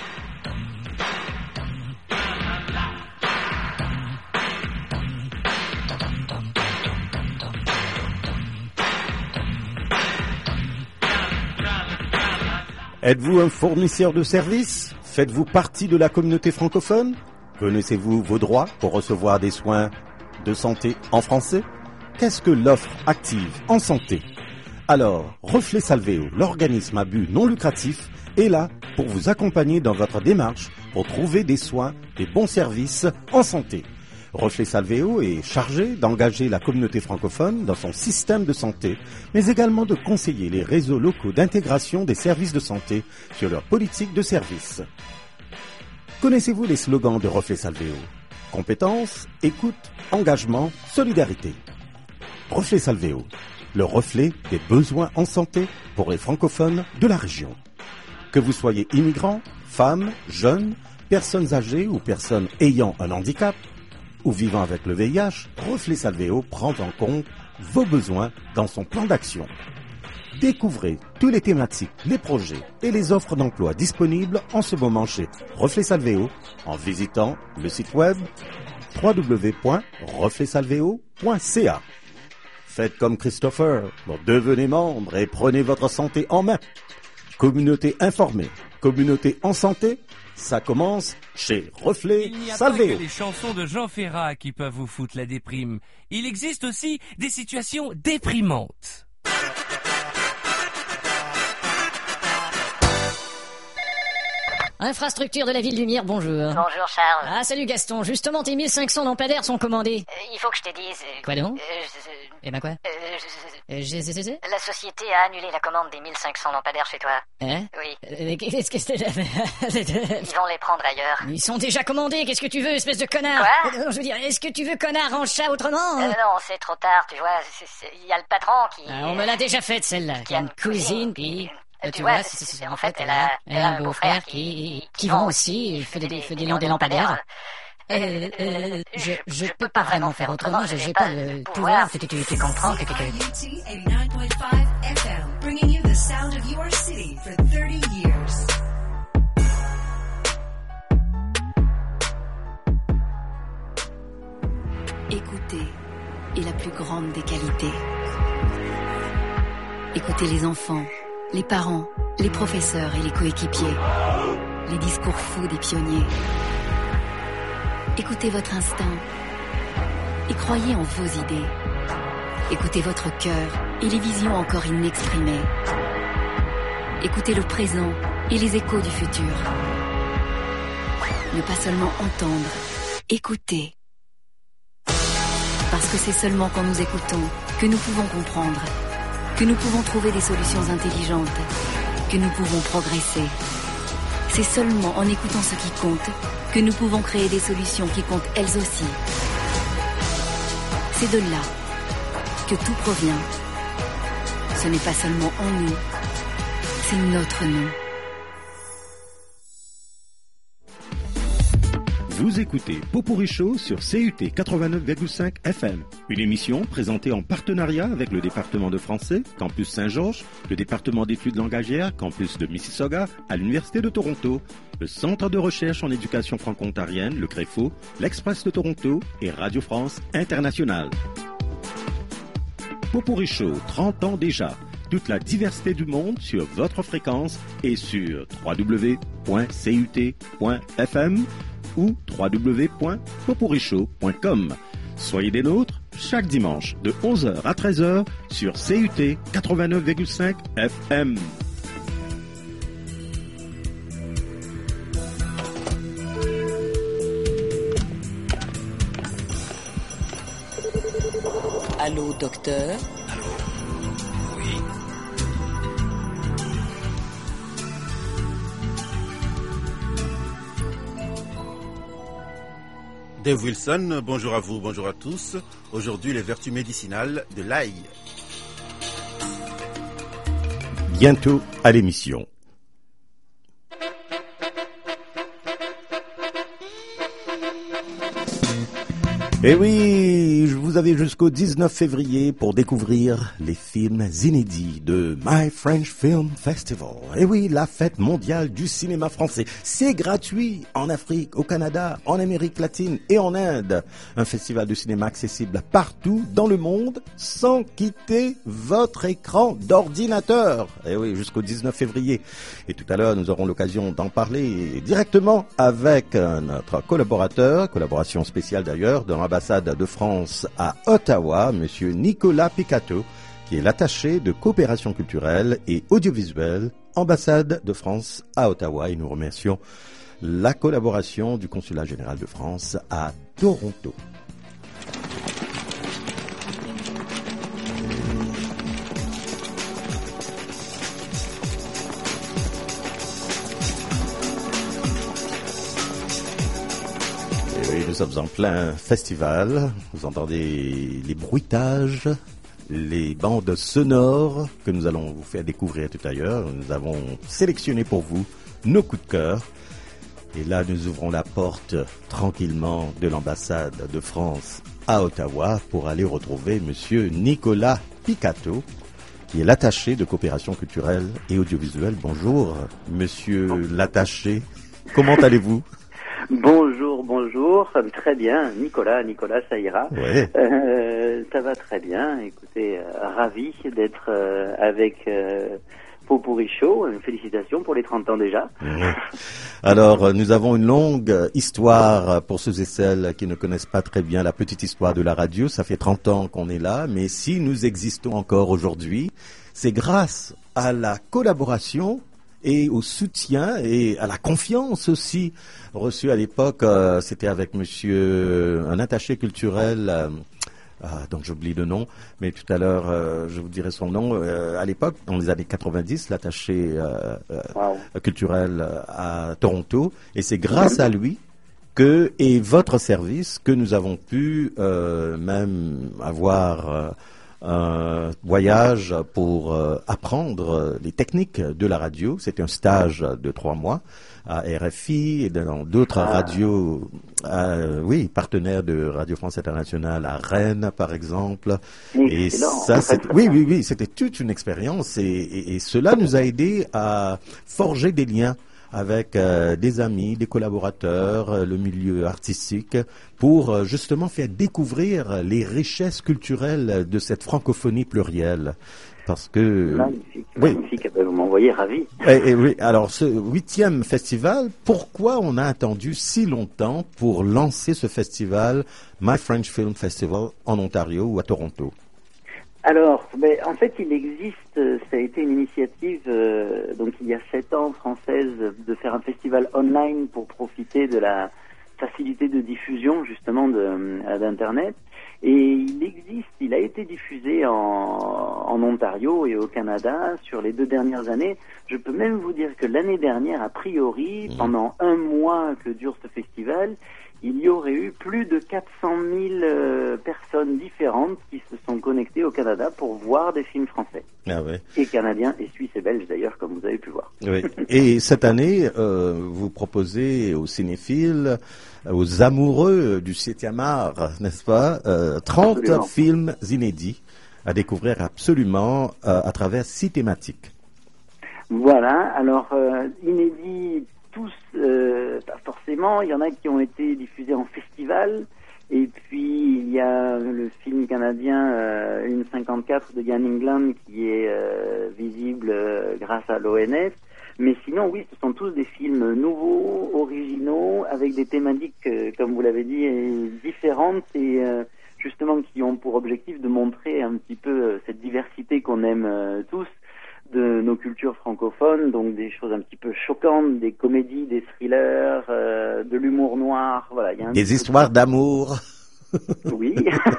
Êtes-vous un fournisseur de services? Faites-vous partie de la communauté francophone? Connaissez-vous vos droits pour recevoir des soins de santé en français? Qu'est-ce que l'offre active en santé? Alors, Reflet Salvéo, l'organisme à but non lucratif, est là pour vous accompagner dans votre démarche pour trouver des soins, des bons services en santé. Reflet Salvéo est chargé d'engager la communauté francophone dans son système de santé, mais également de conseiller les réseaux locaux d'intégration des services de santé sur leur politique de service. Connaissez-vous les slogans de Reflet Salvéo? Compétence, écoute, engagement, solidarité. Reflet Salvéo, le reflet des besoins en santé pour les francophones de la région. Que vous soyez immigrants, femmes, jeunes, personnes âgées ou personnes ayant un handicap, ou vivant avec le VIH, Reflet Salvéo prend en compte vos besoins dans son plan d'action. Découvrez toutes les thématiques, les projets et les offres d'emploi disponibles en ce moment chez Reflet Salvéo en visitant le site web www.refletsalvéo.ca. Faites comme Christopher, devenez membre et prenez votre santé en main. Communauté informée, communauté en santé, ça commence chez Reflet Salvéo. Il n'y a pas que les chansons de Jean Ferrat qui peuvent vous foutre la déprime. Il existe aussi des situations déprimantes. Infrastructure de la Ville-Lumière, bonjour. Bonjour Charles. Ah, salut Gaston. Justement, tes 1500 lampadaires sont commandés. Il faut que je te dise... Quoi donc Eh ben quoi La société a annulé la commande des 1500 lampadaires chez toi. Hein? Oui. Qu'est-ce que c'est? Ils vont les prendre ailleurs. Ils sont déjà commandés, qu'est-ce que tu veux, espèce de connard? Quoi? Non, je veux dire, est-ce que tu veux connard en chat autrement? Non, c'est trop tard, tu vois. Il y a le patron qui... On me l'a déjà faite, celle-là. Qui a une cousine, puis... Tu vois, en fait, elle a un beau-frère qui vend aussi, fait des lampadaires. Je peux pas vraiment faire autrement, j'ai pas le pouvoir, tu comprends que... Écouter est la plus grande des qualités. Écoutez les enfants, les parents, les professeurs et les coéquipiers, les discours fous des pionniers. Écoutez votre instinct et croyez en vos idées. Écoutez votre cœur et les visions encore inexprimées. Écoutez le présent et les échos du futur. Ne pas seulement entendre, écouter. Parce que c'est seulement quand nous écoutons que nous pouvons comprendre, que nous pouvons trouver des solutions intelligentes, que nous pouvons progresser. C'est seulement en écoutant ce qui compte que nous pouvons créer des solutions qui comptent elles aussi. C'est de là que tout provient. Ce n'est pas seulement en nous, c'est notre nous. Vous écoutez Pot-Pourri Show sur CUT 89,5 FM, une émission présentée en partenariat avec le département de français, Campus Saint-Georges, le département d'études langagières, Campus de Mississauga, à l'Université de Toronto, le Centre de recherche en éducation franco-ontarienne, le CREFO, l'Express de Toronto et Radio France Internationale. Pot-Pourri Show, 30 ans déjà. Toute la diversité du monde sur votre fréquence et sur www.cut.fm ou www.potpourrishow.com. Soyez des nôtres chaque dimanche de 11h à 13h sur CUT 89,5 FM. Allô, docteur? Allô? Oui? Dave Wilson, bonjour à vous, bonjour à tous. Aujourd'hui, les vertus médicinales de l'ail. Bientôt à l'émission. Et oui, vous avez jusqu'au 19 février pour découvrir les films inédits de My French Film Festival. Et oui, la fête mondiale du cinéma français. C'est gratuit en Afrique, au Canada, en Amérique latine et en Inde. Un festival de cinéma accessible partout dans le monde sans quitter votre écran d'ordinateur. Et oui, jusqu'au 19 février. Et tout à l'heure, nous aurons l'occasion d'en parler directement avec notre collaboration spéciale d'ailleurs, de l'ambassade de France à Ottawa, monsieur Nicolas Picato, qui est l'attaché de coopération culturelle et audiovisuelle, ambassade de France à Ottawa. Et nous remercions la collaboration du consulat général de France à Toronto. Nous sommes en plein festival, vous entendez les bruitages, les bandes sonores que nous allons vous faire découvrir tout à l'heure. Nous avons sélectionné pour vous nos coups de cœur. Et là, nous ouvrons la porte tranquillement de l'ambassade de France à Ottawa pour aller retrouver monsieur Nicolas Picato, qui est l'attaché de coopération culturelle et audiovisuelle. Bonjour, monsieur l'attaché. Comment allez-vous ? Bonjour, ça va très bien. Nicolas, ça ira. Ouais. Ça va très bien. Écoutez, ravi d'être avec Pot-Pourri Show. Félicitations pour les 30 ans déjà. Ouais. Alors, nous avons une longue histoire pour ceux et celles qui ne connaissent pas très bien la petite histoire de la radio. Ça fait 30 ans qu'on est là, mais si nous existons encore aujourd'hui, c'est grâce à la collaboration et au soutien et à la confiance aussi reçue à l'époque. C'était avec un attaché culturel, dont j'oublie le nom, mais tout à l'heure je vous dirai son nom. À l'époque, dans les années 90, l'attaché culturel à Toronto, et c'est grâce à lui et votre service que nous avons pu même avoir un voyage pour apprendre les techniques de la radio. C'était un stage de 3 mois à RFI et dans d'autres radios, partenaires de Radio France Internationale à Rennes, par exemple. Et ça, c'était toute une expérience et cela nous a aidé à forger des liens avec des amis, des collaborateurs, le milieu artistique, pour justement faire découvrir les richesses culturelles de cette francophonie plurielle. Parce que... Magnifique, vous m'envoyez ravi. Oui, alors ce 8e festival, pourquoi on a attendu si longtemps pour lancer ce festival, My French Film Festival, en Ontario ou à Toronto? Alors, en fait, il existe, ça a été une initiative, donc il y a 7 ans, française, de faire un festival online pour profiter de la facilité de diffusion, justement, d'Internet. Et il a été diffusé en Ontario et au Canada sur les 2 dernières années. Je peux même vous dire que l'année dernière, a priori, pendant 1 mois que dure ce festival, il y aurait eu plus de 400 000 personnes différentes qui se sont connectées au Canada pour voir des films français. Ah ouais. Et canadiens, et suisses et belges d'ailleurs, comme vous avez pu voir. Oui. Et cette année, vous proposez aux cinéphiles, aux amoureux du 7e art, n'est-ce pas, 30 Absolument. films inédits à découvrir absolument à travers 6 thématiques. Voilà, alors inédits tous, pas forcément, il y en a qui ont été diffusés en festival, et puis il y a le film canadien 1,54 de Ian England qui est visible grâce à l'ONF, mais sinon oui, ce sont tous des films nouveaux, originaux, avec des thématiques, comme vous l'avez dit, différentes et justement qui ont pour objectif de montrer un petit peu cette diversité qu'on aime tous de nos cultures francophones, donc des choses un petit peu choquantes, des comédies, des thrillers, de l'humour noir, voilà. Il y a des histoires d'amour. Oui,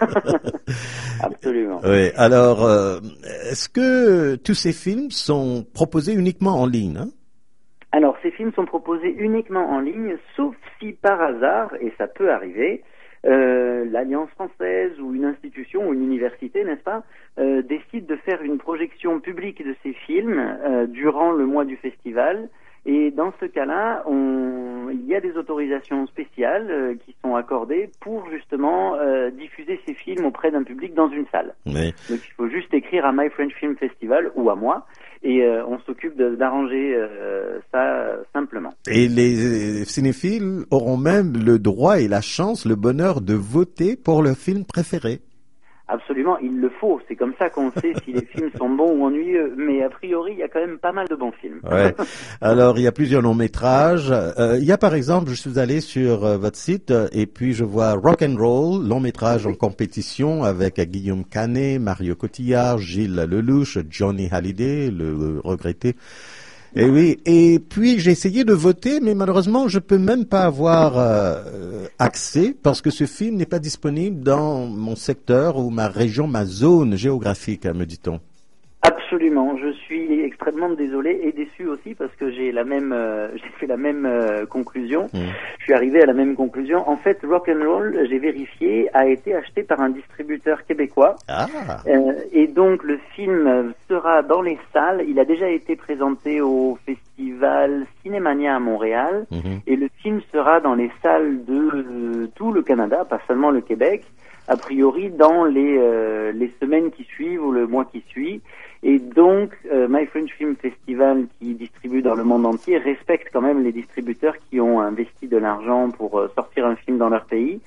absolument. Oui. Alors, est-ce que tous ces films sont proposés uniquement en ligne, hein? Alors, ces films sont proposés uniquement en ligne, sauf si par hasard, et ça peut arriver, l'Alliance française ou une institution ou une université, n'est-ce pas, décide de faire une projection publique de ces films durant le mois du festival. Et dans ce cas-là, il y a des autorisations spéciales qui sont accordées pour justement diffuser ces films auprès d'un public dans une salle. Oui. Donc il faut juste écrire à My French Film Festival ou à moi, et on s'occupe d'arranger ça simplement. Et les cinéphiles auront même le droit et la chance, le bonheur de voter pour leur film préféré. Absolument, il le faut. C'est comme ça qu'on sait si les films sont bons ou ennuyeux. Mais a priori, il y a quand même pas mal de bons films. Ouais. Alors, il y a plusieurs longs métrages. Il y a par exemple, je suis allé sur votre site et puis je vois Rock and Roll, long métrage en compétition avec Guillaume Canet, Mario Cotillard, Gilles Lelouch, Johnny Hallyday, le regretté. Et oui, et puis j'ai essayé de voter, mais malheureusement je peux même pas avoir accès parce que ce film n'est pas disponible dans mon secteur ou ma région, ma zone géographique, me dit-on. Absolument, je suis extrêmement désolé et déçu aussi parce que j'ai fait la même conclusion. Je suis arrivé à la même conclusion. En fait, Rock'n'Roll, j'ai vérifié, a été acheté par un distributeur québécois. Et donc le film sera dans les salles. Il a déjà été présenté au festival Cinémania à Montréal. Et le film sera dans les salles de tout le Canada, pas seulement le Québec. A priori dans les semaines qui suivent ou le mois qui suit. Et donc, My French Film Festival, qui distribue dans le monde entier, respecte quand même les distributeurs qui ont investi de l'argent pour sortir un film dans leur pays.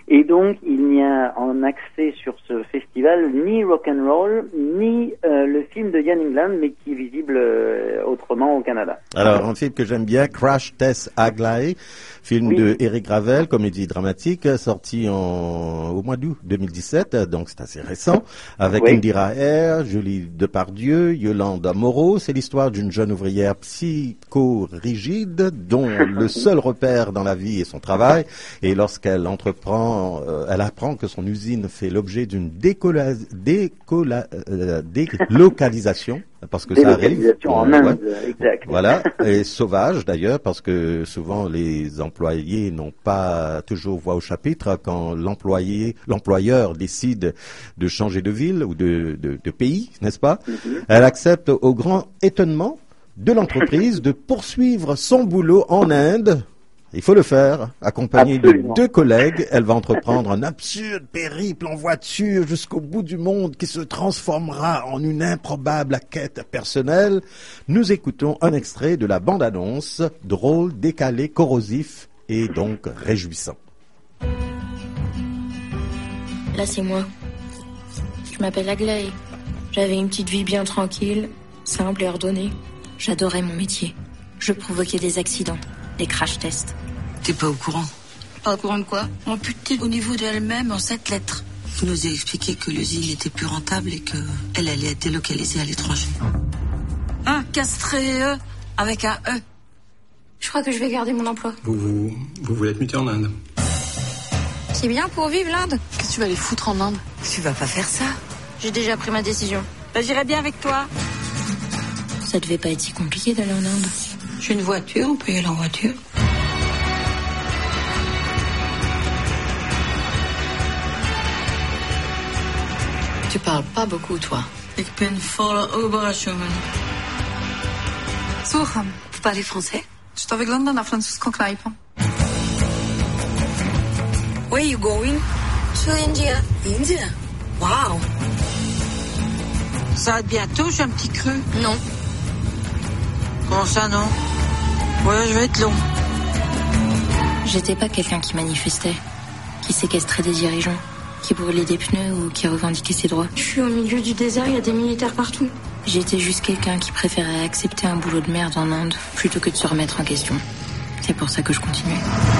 Et donc, il n'y a en accès sur ce festival ni rock'n'roll, ni le film de Ian England, mais qui est visible autrement au Canada. Alors, un film que j'aime bien, Crash Test Aglaé, film de Eric Gravel, comédie dramatique, sorti au mois d'août 2017, donc c'est assez récent, avec Indira Air, Julie Depardieu, Yolande Moreau. C'est l'histoire d'une jeune ouvrière psycho-rigide, dont le seul repère dans la vie est son travail, et lorsqu'elle entreprend, elle apprend que son usine fait l'objet d'une délocalisation, parce que ça arrive. En Inde, exact. Voilà, et sauvage d'ailleurs, parce que souvent les employés n'ont pas toujours voix au chapitre quand l'employeur décide de changer de ville ou de pays, n'est-ce pas? Elle accepte au grand étonnement de l'entreprise de poursuivre son boulot en Inde. Il faut le faire, accompagnée de 2 collègues. Elle va entreprendre un absurde périple en voiture jusqu'au bout du monde qui se transformera en une improbable quête personnelle. Nous écoutons un extrait de la bande-annonce, drôle, décalé, corrosif et donc réjouissant. Là, c'est moi. Je m'appelle Aglaé. J'avais une petite vie bien tranquille, simple et ordonnée. J'adorais mon métier. Je provoquais des accidents. Des crash tests. T'es pas au courant? Pas au courant de quoi? Amputée au niveau d'elle-même en 7 lettres. Il nous a expliqué que l'usine n'était plus rentable et qu'elle allait être délocalisée à l'étranger. Castré avec un E. Je crois que je vais garder mon emploi. Vous voulez être muté en Inde? C'est bien pour vivre l'Inde. Qu'est-ce que tu vas aller foutre en Inde? Tu vas pas faire ça. J'ai déjà pris ma décision. J'irai bien avec toi. Ça devait pas être si compliqué d'aller en Inde. J'ai une voiture, on peut y aller en voiture. Tu parles pas beaucoup, toi. Ik ben volle Oberraschungen. Słucham. Vous parlez français? Czy to wygląda na francuską knajpę? Where are you going? To India. India? Wow. Ça va être bientôt, j'ai un petit creux. Non. Comment ça, non? Ouais, je vais être long. J'étais pas quelqu'un qui manifestait, qui séquestrait des dirigeants, qui brûlait des pneus ou qui revendiquait ses droits. Je suis au milieu du désert, il y a des militaires partout. J'étais juste quelqu'un qui préférait accepter un boulot de merde en Inde plutôt que de se remettre en question. C'est pour ça que je continuais.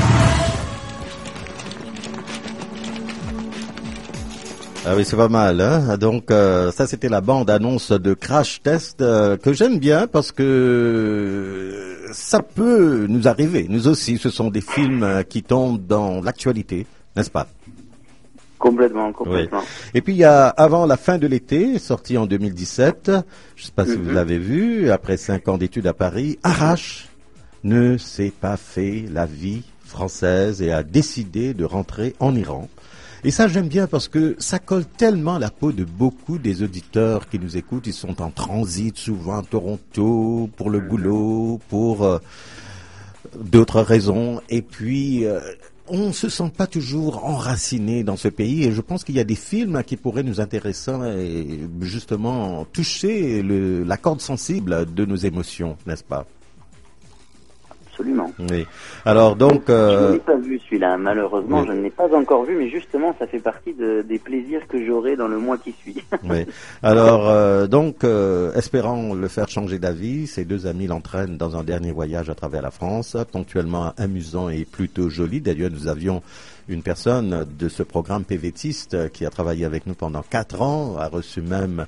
Ah oui, c'est pas mal, hein. Donc, ça, c'était la bande-annonce de Crash Test que j'aime bien parce que ça peut nous arriver. Nous aussi, ce sont des films qui tombent dans l'actualité, n'est-ce pas? Complètement. Oui. Et puis, il y a Avant la fin de l'été, sorti en 2017, je sais pas si vous l'avez vu, après 5 ans d'études à Paris, Arrache ne s'est pas fait la vie française et a décidé de rentrer en Iran. Et ça, j'aime bien parce que ça colle tellement la peau de beaucoup des auditeurs qui nous écoutent. Ils sont en transit souvent à Toronto pour le boulot, pour d'autres raisons. Et puis, on ne se sent pas toujours enraciné dans ce pays. Et je pense qu'il y a des films qui pourraient nous intéresser et justement toucher la corde sensible de nos émotions, n'est-ce pas? Absolument. Oui. Alors donc, je ne l'ai pas vu celui-là, malheureusement, je ne l'ai pas encore vu, mais justement, ça fait partie des plaisirs que j'aurai dans le mois qui suit. Oui. Alors donc, espérant le faire changer d'avis, ces 2 amis l'entraînent dans un dernier voyage à travers la France, ponctuellement amusant et plutôt joli. D'ailleurs, nous avions une personne de ce programme PVTiste qui a travaillé avec nous pendant 4 ans, a reçu même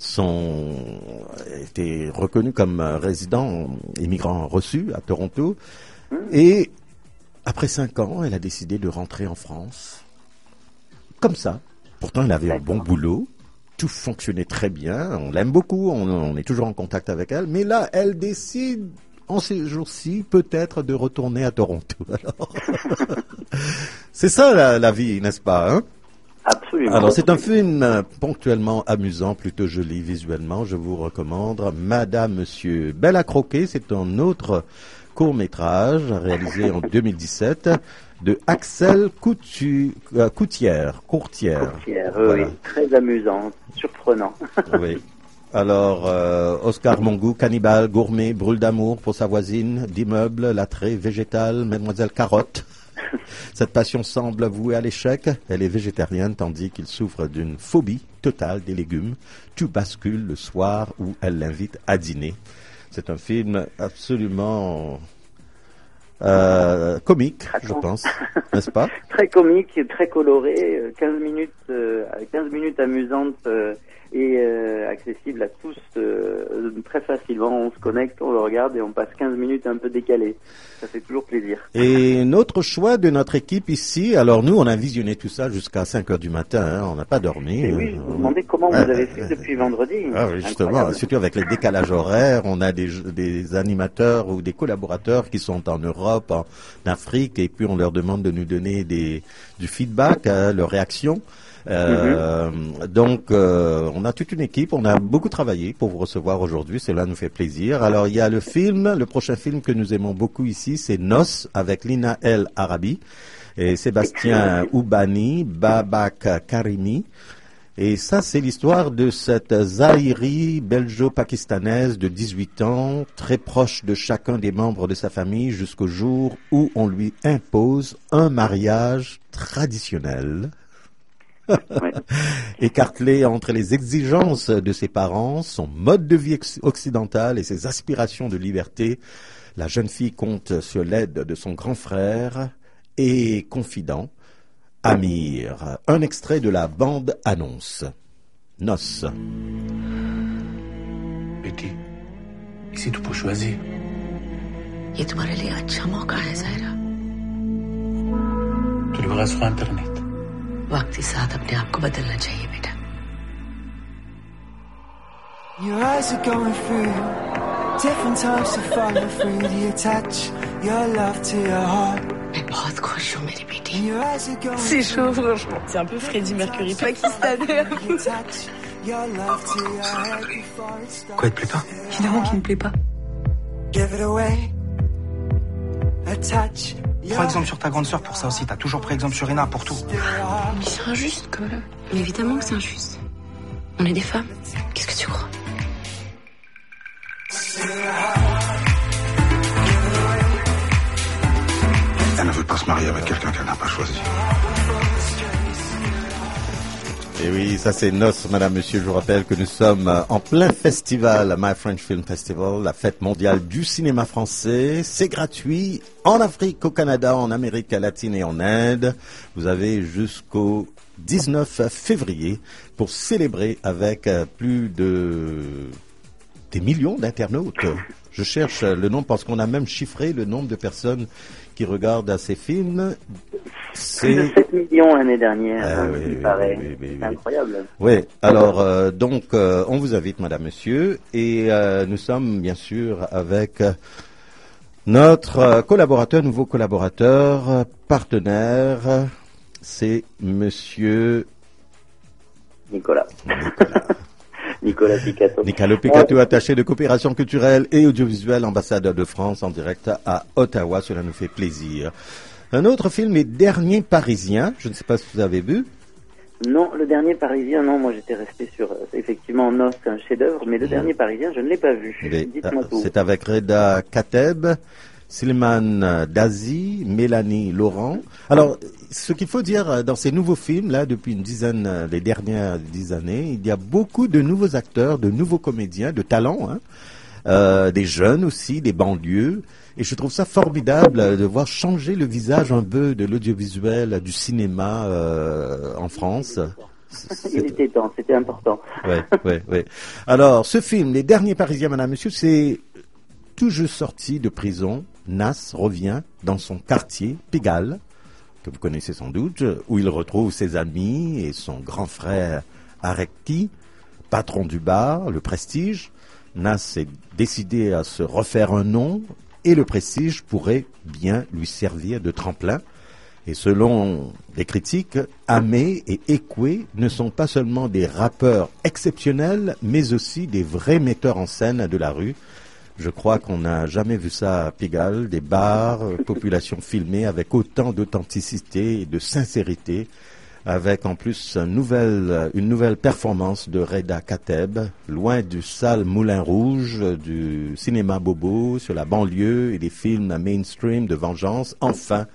été reconnu comme résident immigrant reçu à Toronto. Et après 5 ans, elle a décidé de rentrer en France. Comme ça. Pourtant, elle avait un bon boulot. Tout fonctionnait très bien. On l'aime beaucoup. On est toujours en contact avec elle. Mais là, elle décide, en ces jours-ci, peut-être de retourner à Toronto. Alors, c'est ça la vie, n'est-ce pas, hein? Absolument. Alors, c'est un film ponctuellement amusant, plutôt joli visuellement. Je vous recommande Madame, Monsieur, Belle à croquer. C'est un autre court-métrage réalisé en 2017 de Axel Courtière. Voilà. Oui, très amusant, surprenant. Oui. Alors, Oscar Mongou, Cannibale, Gourmet, Brûle d'amour pour sa voisine, d'immeuble, L'attrait végétal, Mademoiselle Carotte. Cette passion semble vouée à l'échec. Elle est végétarienne tandis qu'il souffre d'une phobie totale des légumes. Tout bascule le soir où elle l'invite à dîner. C'est un film absolument comique, je pense, n'est-ce pas? Très comique, très coloré, 15 minutes amusantes et accessible à tous très facilement. On se connecte, on le regarde et on passe 15 minutes un peu décalées. Ça fait toujours plaisir. Et notre choix de notre équipe ici, alors nous on a visionné tout ça jusqu'à 5 heures du matin, hein, on n'a pas dormi. Et oui, je vous demandais comment vous avez fait depuis vendredi. Ah oui, justement, surtout avec les décalages horaires, on a des animateurs ou des collaborateurs qui sont en Europe, en Afrique, et puis on leur demande de nous donner du feedback, leurs réactions. Donc, on a toute une équipe, on a beaucoup travaillé pour vous recevoir aujourd'hui, cela nous fait plaisir. Alors, il y a le prochain film que nous aimons beaucoup ici, c'est Nos, avec Lina El Arabi et Sébastien Oubani, Babak Karimi. Et ça, c'est l'histoire de cette Zahiri belgeo-pakistanaise de 18 ans, très proche de chacun des membres de sa famille jusqu'au jour où on lui impose un mariage traditionnel. Écartelée entre les exigences de ses parents, son mode de vie occidental et ses aspirations de liberté, la jeune fille compte sur l'aide de son grand frère et confident, Amir. Un extrait de la bande-annonce. Nos. Betty, ici tu peux choisir. ये तुम्हारे लिए अच्छा मौका है Zahira. Tu le verras sur Internet. वक्त के साथ अपने आप को बदलना चाहिए बेटा। Your eyes are going through different types of follow through the attach your love to your heart. मैं बहुत खुश हूँ मेरी बेटी। C'est chaud franchement. C'est un peu Freddie Mercury pakistanais. Quoi, il te plaît pas? Évidemment qu'il me plaît pas. Give it away. Attach. Prends exemple sur ta grande sœur pour ça aussi. T'as toujours pris exemple sur Rina pour tout. Mais c'est injuste quand même. Mais évidemment que c'est injuste. On est des femmes. Qu'est-ce que tu crois? Elle ne veut pas se marier avec quelqu'un qu'elle n'a pas choisi. Et oui, ça c'est Nos, madame, monsieur. Je vous rappelle que nous sommes en plein festival, My French Film Festival, la fête mondiale du cinéma français. C'est gratuit en Afrique, au Canada, en Amérique latine et en Inde. Vous avez jusqu'au 19 février pour célébrer avec des millions d'internautes. Je cherche le nombre parce qu'on a même chiffré le nombre de personnes qui regardent ces films. Plus de 7 millions l'année dernière, il paraît. C'est incroyable. Oui, alors, donc, on vous invite, madame, monsieur, et nous sommes, bien sûr, avec notre nouveau collaborateur, partenaire, c'est monsieur... Nicolas Picato. Nicolas Picato, attaché de coopération culturelle et audiovisuelle, ambassadeur de France en direct à Ottawa. Cela nous fait plaisir. Un autre film, Les Derniers Parisiens. Je ne sais pas si vous avez vu. Non, Le Dernier Parisien, non. Moi, j'étais resté sur, effectivement, Nos, c'est un chef-d'œuvre, mais Le Dernier Parisien, je ne l'ai pas vu. Dites-moi tout. C'est avec Reda Kateb, Silman Dazi, Mélanie Laurent. Alors, ce qu'il faut dire dans ces nouveaux films, là, depuis les dernières 10 années, il y a beaucoup de nouveaux acteurs, de nouveaux comédiens, de talents, hein, des jeunes aussi, des banlieues. Et je trouve ça formidable de voir changer le visage un peu de l'audiovisuel, du cinéma en France. Il était temps, c'était important. Ouais. Alors, ce film, Les Derniers Parisiens, madame, monsieur, c'est tout juste sorti de prison. Nas revient dans son quartier, Pigalle, que vous connaissez sans doute, où il retrouve ses amis et son grand frère Arekti, patron du bar, le Prestige. Nas est décidé à se refaire un nom et le Prestige pourrait bien lui servir de tremplin. Et selon les critiques, Amé et Ekwe ne sont pas seulement des rappeurs exceptionnels, mais aussi des vrais metteurs en scène de la rue. Je crois qu'on n'a jamais vu ça à Pigalle, des bars, population filmée avec autant d'authenticité et de sincérité, avec en plus une nouvelle performance de Reda Kateb, loin du sale Moulin Rouge, du cinéma bobo sur la banlieue et des films mainstream de vengeance. Enfin,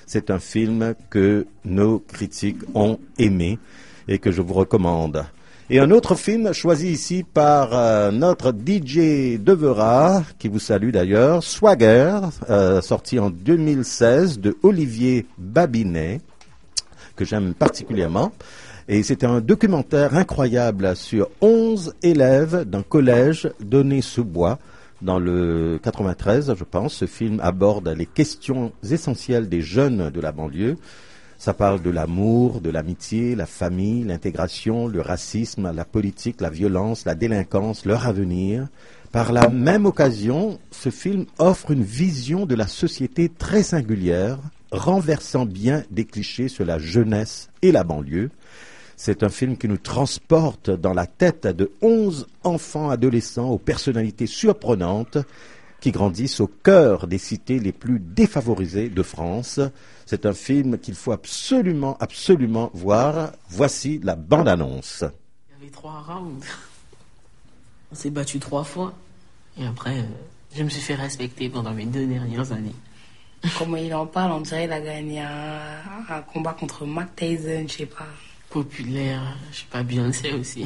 C'est un film que nos critiques ont aimé et que je vous recommande. Et un autre film choisi ici par notre DJ Devera, qui vous salue d'ailleurs, Swagger, sorti en 2016 de Olivier Babinet, que j'aime particulièrement. Et c'était un documentaire incroyable sur 11 élèves d'un collège d'Aulnay-sous-Bois, dans le 93, je pense. Ce film aborde les questions essentielles des jeunes de la banlieue. Ça parle de l'amour, de l'amitié, la famille, l'intégration, le racisme, la politique, la violence, la délinquance, leur avenir. Par la même occasion, ce film offre une vision de la société très singulière, renversant bien des clichés sur la jeunesse et la banlieue. C'est un film qui nous transporte dans la tête de 11 enfants adolescents aux personnalités surprenantes qui grandissent au cœur des cités les plus défavorisées de France. C'est un film qu'il faut absolument, absolument voir. Voici la bande-annonce. Il y avait 3 rounds. On s'est battu 3 fois. Et après, je me suis fait respecter pendant mes 2 dernières années. Comment il en parle, on dirait qu'il a gagné un combat contre Mike Tyson, je sais pas. Populaire, je suis pas Beyoncé aussi.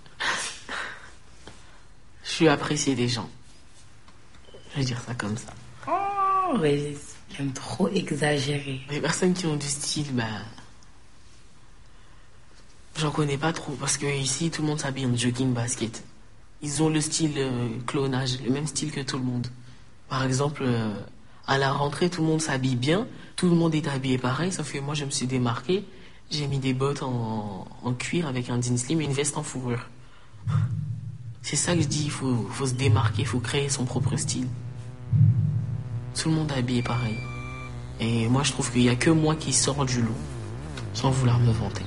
Je suis apprécié des gens. Je vais dire ça comme ça. Oh, mais j'aime trop exagérer. Les personnes qui ont du style, j'en connais pas trop. Parce que ici, tout le monde s'habille en jogging basket. Ils ont le style clonage, le même style que tout le monde. Par exemple, à la rentrée, tout le monde s'habille bien. Tout le monde est habillé pareil, sauf que moi, je me suis démarqué. J'ai mis des bottes en cuir avec un jean slim et une veste en fourrure. C'est ça que je dis, il faut se démarquer, il faut créer son propre style. Tout le monde est habillé pareil. Et moi, je trouve qu'il n'y a que moi qui sors du lot, sans vouloir me vanter.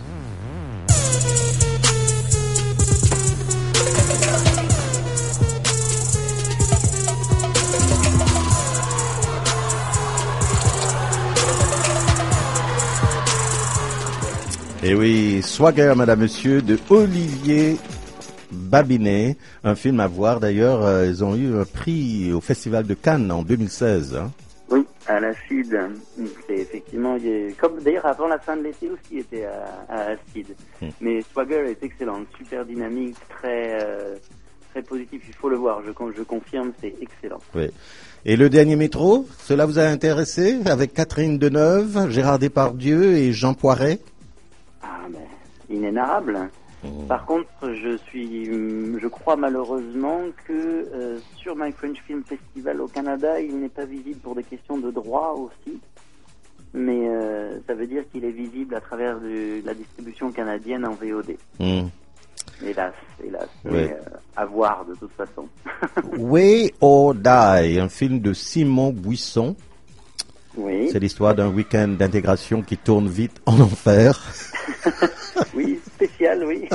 Et oui, Swagger, madame, monsieur, de Olivier Babinet, un film à voir d'ailleurs. Ils ont eu un prix au Festival de Cannes en 2016. Hein. Oui, à l'Acide. C'est effectivement, comme d'ailleurs avant la fin de l'été aussi, il était à Acide. Mais Swagger est excellent, super dynamique, très positif. Il faut le voir. Je confirme, c'est excellent. Oui. Et le dernier métro, cela vous a intéressé avec Catherine Deneuve, Gérard Depardieu et Jean Poiret? Ah ben, inénarrable. Par contre, je crois malheureusement que sur My French Film Festival au Canada, il n'est pas visible pour des questions de droit aussi. Mais ça veut dire qu'il est visible à travers la distribution canadienne en VOD. Hélas. Oui. Mais à voir de toute façon. Way or Die, un film de Simon Buisson. Oui. C'est l'histoire d'un week-end d'intégration qui tourne vite en enfer. Oui, spécial, oui.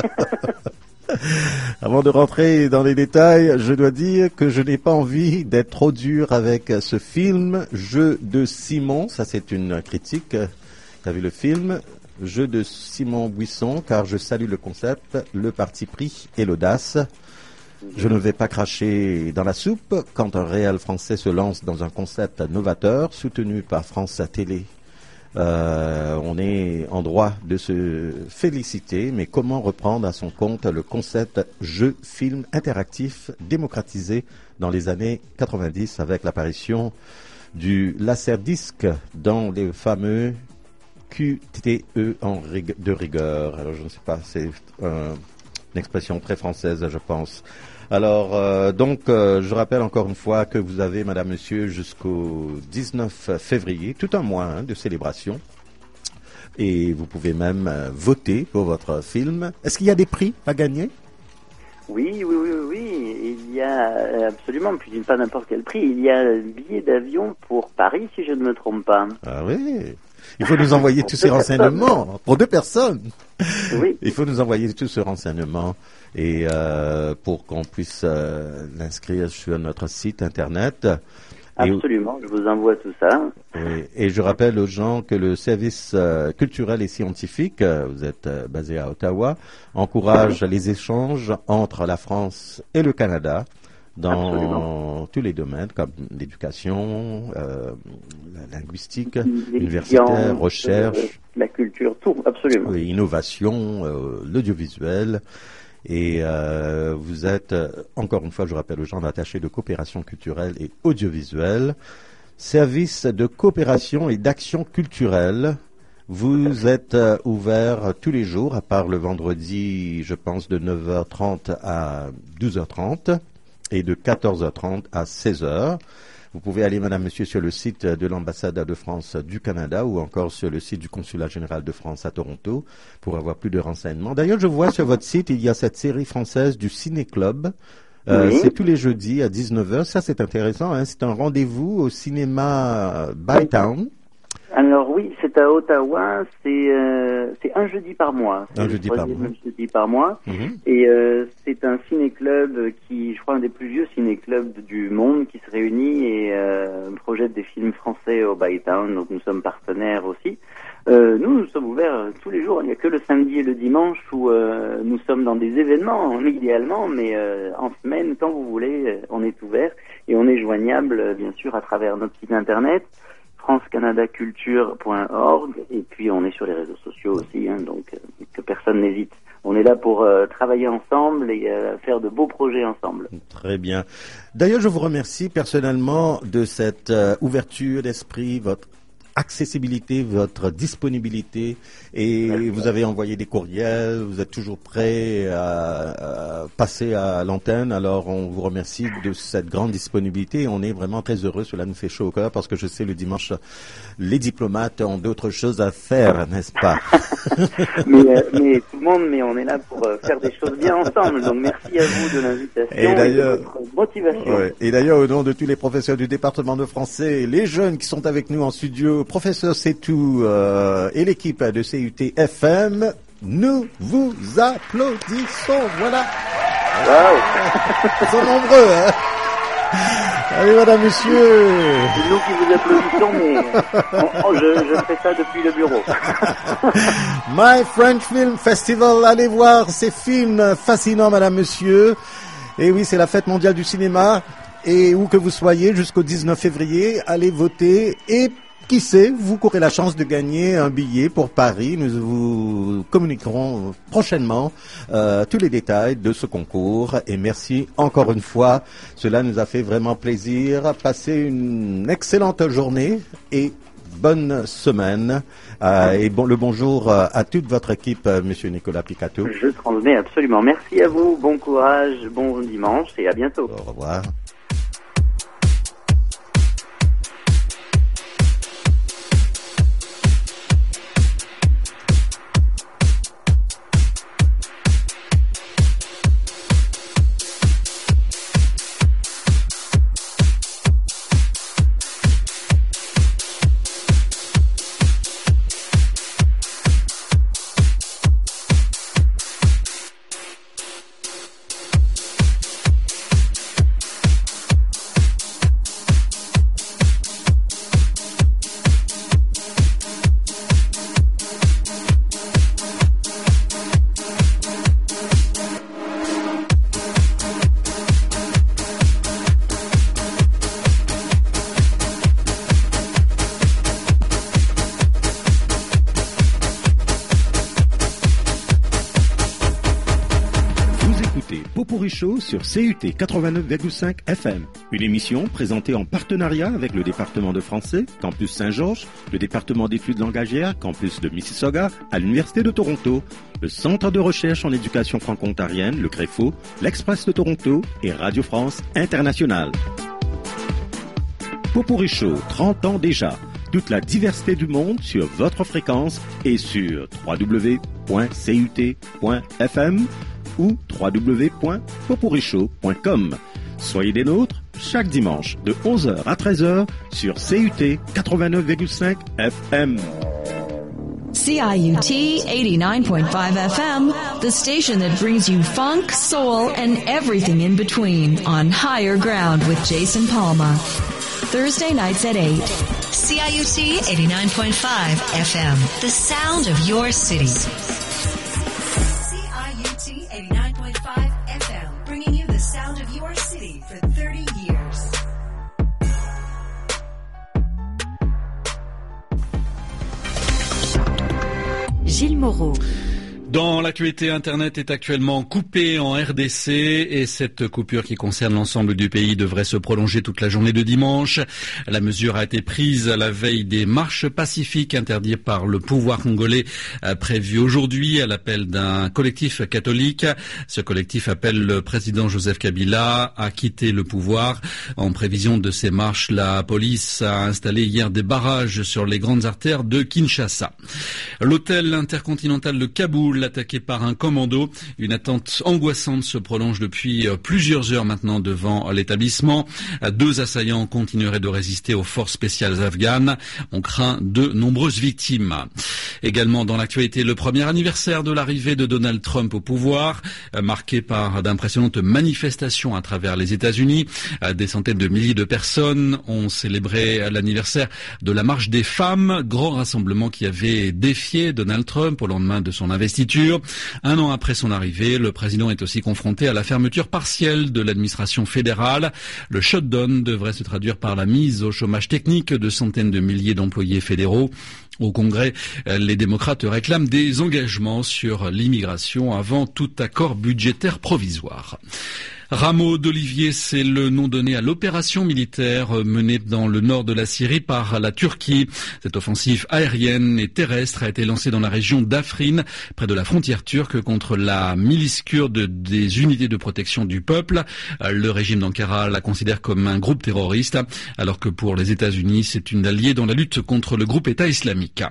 Avant de rentrer dans les détails, je dois dire que je n'ai pas envie d'être trop dur avec ce film, Jeu de Simon. Ça, c'est une critique. Tu as vu le film, Jeu de Simon Buisson, car je salue le concept, le parti pris et l'audace. Je ne vais pas cracher dans la soupe quand un réel français se lance dans un concept novateur soutenu par France Télé. On est en droit de se féliciter, mais comment reprendre à son compte le concept jeu-film interactif démocratisé dans les années 90 avec l'apparition du laserdisc dans les fameux QTE de rigueur. Alors je ne sais pas, c'est une expression très française, je pense. Alors, je rappelle encore une fois que vous avez, madame, monsieur, jusqu'au 19 février, tout un mois de célébration. Et vous pouvez même voter pour votre film. Est-ce qu'il y a des prix à gagner? Oui. Il y a absolument, puis pas n'importe quel prix. Il y a un billet d'avion pour Paris, si je ne me trompe pas. Ah oui. Il faut nous envoyer tous ces renseignements. Pour 2 personnes. Oui. Il faut nous envoyer tous ces renseignements et pour qu'on puisse l'inscrire sur notre site internet. Absolument, je vous envoie tout ça. Oui. Et je rappelle aux gens que le service culturel et scientifique, vous êtes basé à Ottawa, encourage les échanges entre la France et le Canada. dans Absolument. tous les domaines, comme l'éducation, la linguistique, Les universitaire, sciences, recherche, la culture, tout, absolument. oui, innovation, l'audiovisuel. Et vous êtes, encore une fois, je rappelle aux gens, attaché de coopération culturelle et audiovisuelle, service de coopération et d'action culturelle. Vous êtes ouvert tous les jours, à part le vendredi, je pense, de 9h30 à 12h30 et de 14h30 à 16h. Vous pouvez aller, madame, monsieur, sur le site de l'ambassade de France du Canada ou encore sur le site du consulat général de France à Toronto pour avoir plus de renseignements. D'ailleurs, je vois sur votre site, il y a cette série française du Ciné Club. Oui. C'est tous les jeudis à 19h. Ça, c'est intéressant, hein. C'est un rendez-vous au cinéma Bytown. Alors oui, c'est à Ottawa, c'est un jeudi par mois. Un jeudi par mois. Jeudi par mois. Et c'est un ciné-club qui, je crois, un des plus vieux ciné-clubs du monde qui se réunit et projette des films français au Bytown. Donc nous sommes partenaires aussi. Nous sommes ouverts tous les jours. Il n'y a que le samedi et le dimanche où nous sommes dans des événements, idéalement, mais en semaine, quand vous voulez, on est ouvert et on est joignable, bien sûr, à travers notre site internet, francecanadaculture.org, et puis on est sur les réseaux sociaux aussi, hein, donc que personne n'hésite. On est là pour travailler ensemble et faire de beaux projets ensemble. Très bien. D'ailleurs, je vous remercie personnellement de cette ouverture d'esprit, votre accessibilité, votre disponibilité, et merci. Vous avez envoyé des courriels, vous êtes toujours prêt à passer à l'antenne, alors on vous remercie de cette grande disponibilité, on est vraiment très heureux, cela nous fait chaud au cœur, parce que je sais le dimanche, les diplomates ont d'autres choses à faire, n'est-ce pas? mais tout le monde, mais on est là pour faire des choses bien ensemble, donc merci à vous de l'invitation et de votre motivation. Ouais, et d'ailleurs, au nom de tous les professeurs du département de français, les jeunes qui sont avec nous en studio, professeur Setou et l'équipe de CUT FM, nous vous applaudissons. Voilà. Wow. Ils sont nombreux, hein. Allez, madame, monsieur. C'est nous qui vous applaudissons, mais je fais ça depuis le bureau. My French Film Festival, allez voir ces films fascinants, madame, monsieur. Et oui, c'est la fête mondiale du cinéma. Et où que vous soyez, jusqu'au 19 février, allez voter et qui sait, vous courez la chance de gagner un billet pour Paris. Nous vous communiquerons prochainement tous les détails de ce concours. Et merci encore une fois. Cela nous a fait vraiment plaisir. Passez une excellente journée et bonne semaine. Et le bonjour à toute votre équipe, monsieur Nicolas Picato. Je transmets absolument. Merci à vous. Bon courage, bon dimanche et à bientôt. Au revoir. Show sur CUT 89,5 FM. Une émission présentée en partenariat avec le département de français, Campus Saint-Georges, le département d'études langagières, Campus de Mississauga, à l'Université de Toronto, le Centre de recherche en éducation franco-ontarienne, le CREFO, l'Express de Toronto et Radio France Internationale. Popurrí Show, 30 ans déjà. Toute la diversité du monde sur votre fréquence et sur www.cut.fm ou www.popurrishow.com. Soyez des nôtres chaque dimanche de 11h à 13h sur CUT 89,5 FM. CIUT 89.5 FM, the station that brings you funk, soul, and everything in between on Higher Ground with Jason Palma. Thursday nights at 8. CIUT 89.5 FM, the sound of your city. CIUT 89.5 FM, bringing you the sound of your city for Gilles Moreau. Dans l'actualité, Internet est actuellement coupé en RDC et cette coupure qui concerne l'ensemble du pays devrait se prolonger toute la journée de dimanche. La mesure a été prise à la veille des marches pacifiques interdites par le pouvoir congolais prévues aujourd'hui à l'appel d'un collectif catholique. Ce collectif appelle le président Joseph Kabila à quitter le pouvoir. En prévision de ces marches, la police a installé hier des barrages sur les grandes artères de Kinshasa. L'hôtel intercontinental de Kaboul attaqué par un commando. Une attente angoissante se prolonge depuis plusieurs heures maintenant devant l'établissement. 2 assaillants continueraient de résister aux forces spéciales afghanes. On craint de nombreuses victimes. Également dans l'actualité, le premier anniversaire de l'arrivée de Donald Trump au pouvoir, marqué par d'impressionnantes manifestations à travers les États-Unis. Des centaines de milliers de personnes ont célébré l'anniversaire de la marche des femmes, grand rassemblement qui avait défié Donald Trump au lendemain de son investiture. 1 an après son arrivée, le président est aussi confronté à la fermeture partielle de l'administration fédérale. Le shutdown devrait se traduire par la mise au chômage technique de centaines de milliers d'employés fédéraux. Au Congrès, les démocrates réclament des engagements sur l'immigration avant tout accord budgétaire provisoire. Rameau d'Olivier, c'est le nom donné à l'opération militaire menée dans le nord de la Syrie par la Turquie. Cette offensive aérienne et terrestre a été lancée dans la région d'Afrin, près de la frontière turque, contre la milice kurde des unités de protection du peuple. Le régime d'Ankara la considère comme un groupe terroriste, alors que pour les États-Unis, c'est une alliée dans la lutte contre le groupe État islamique.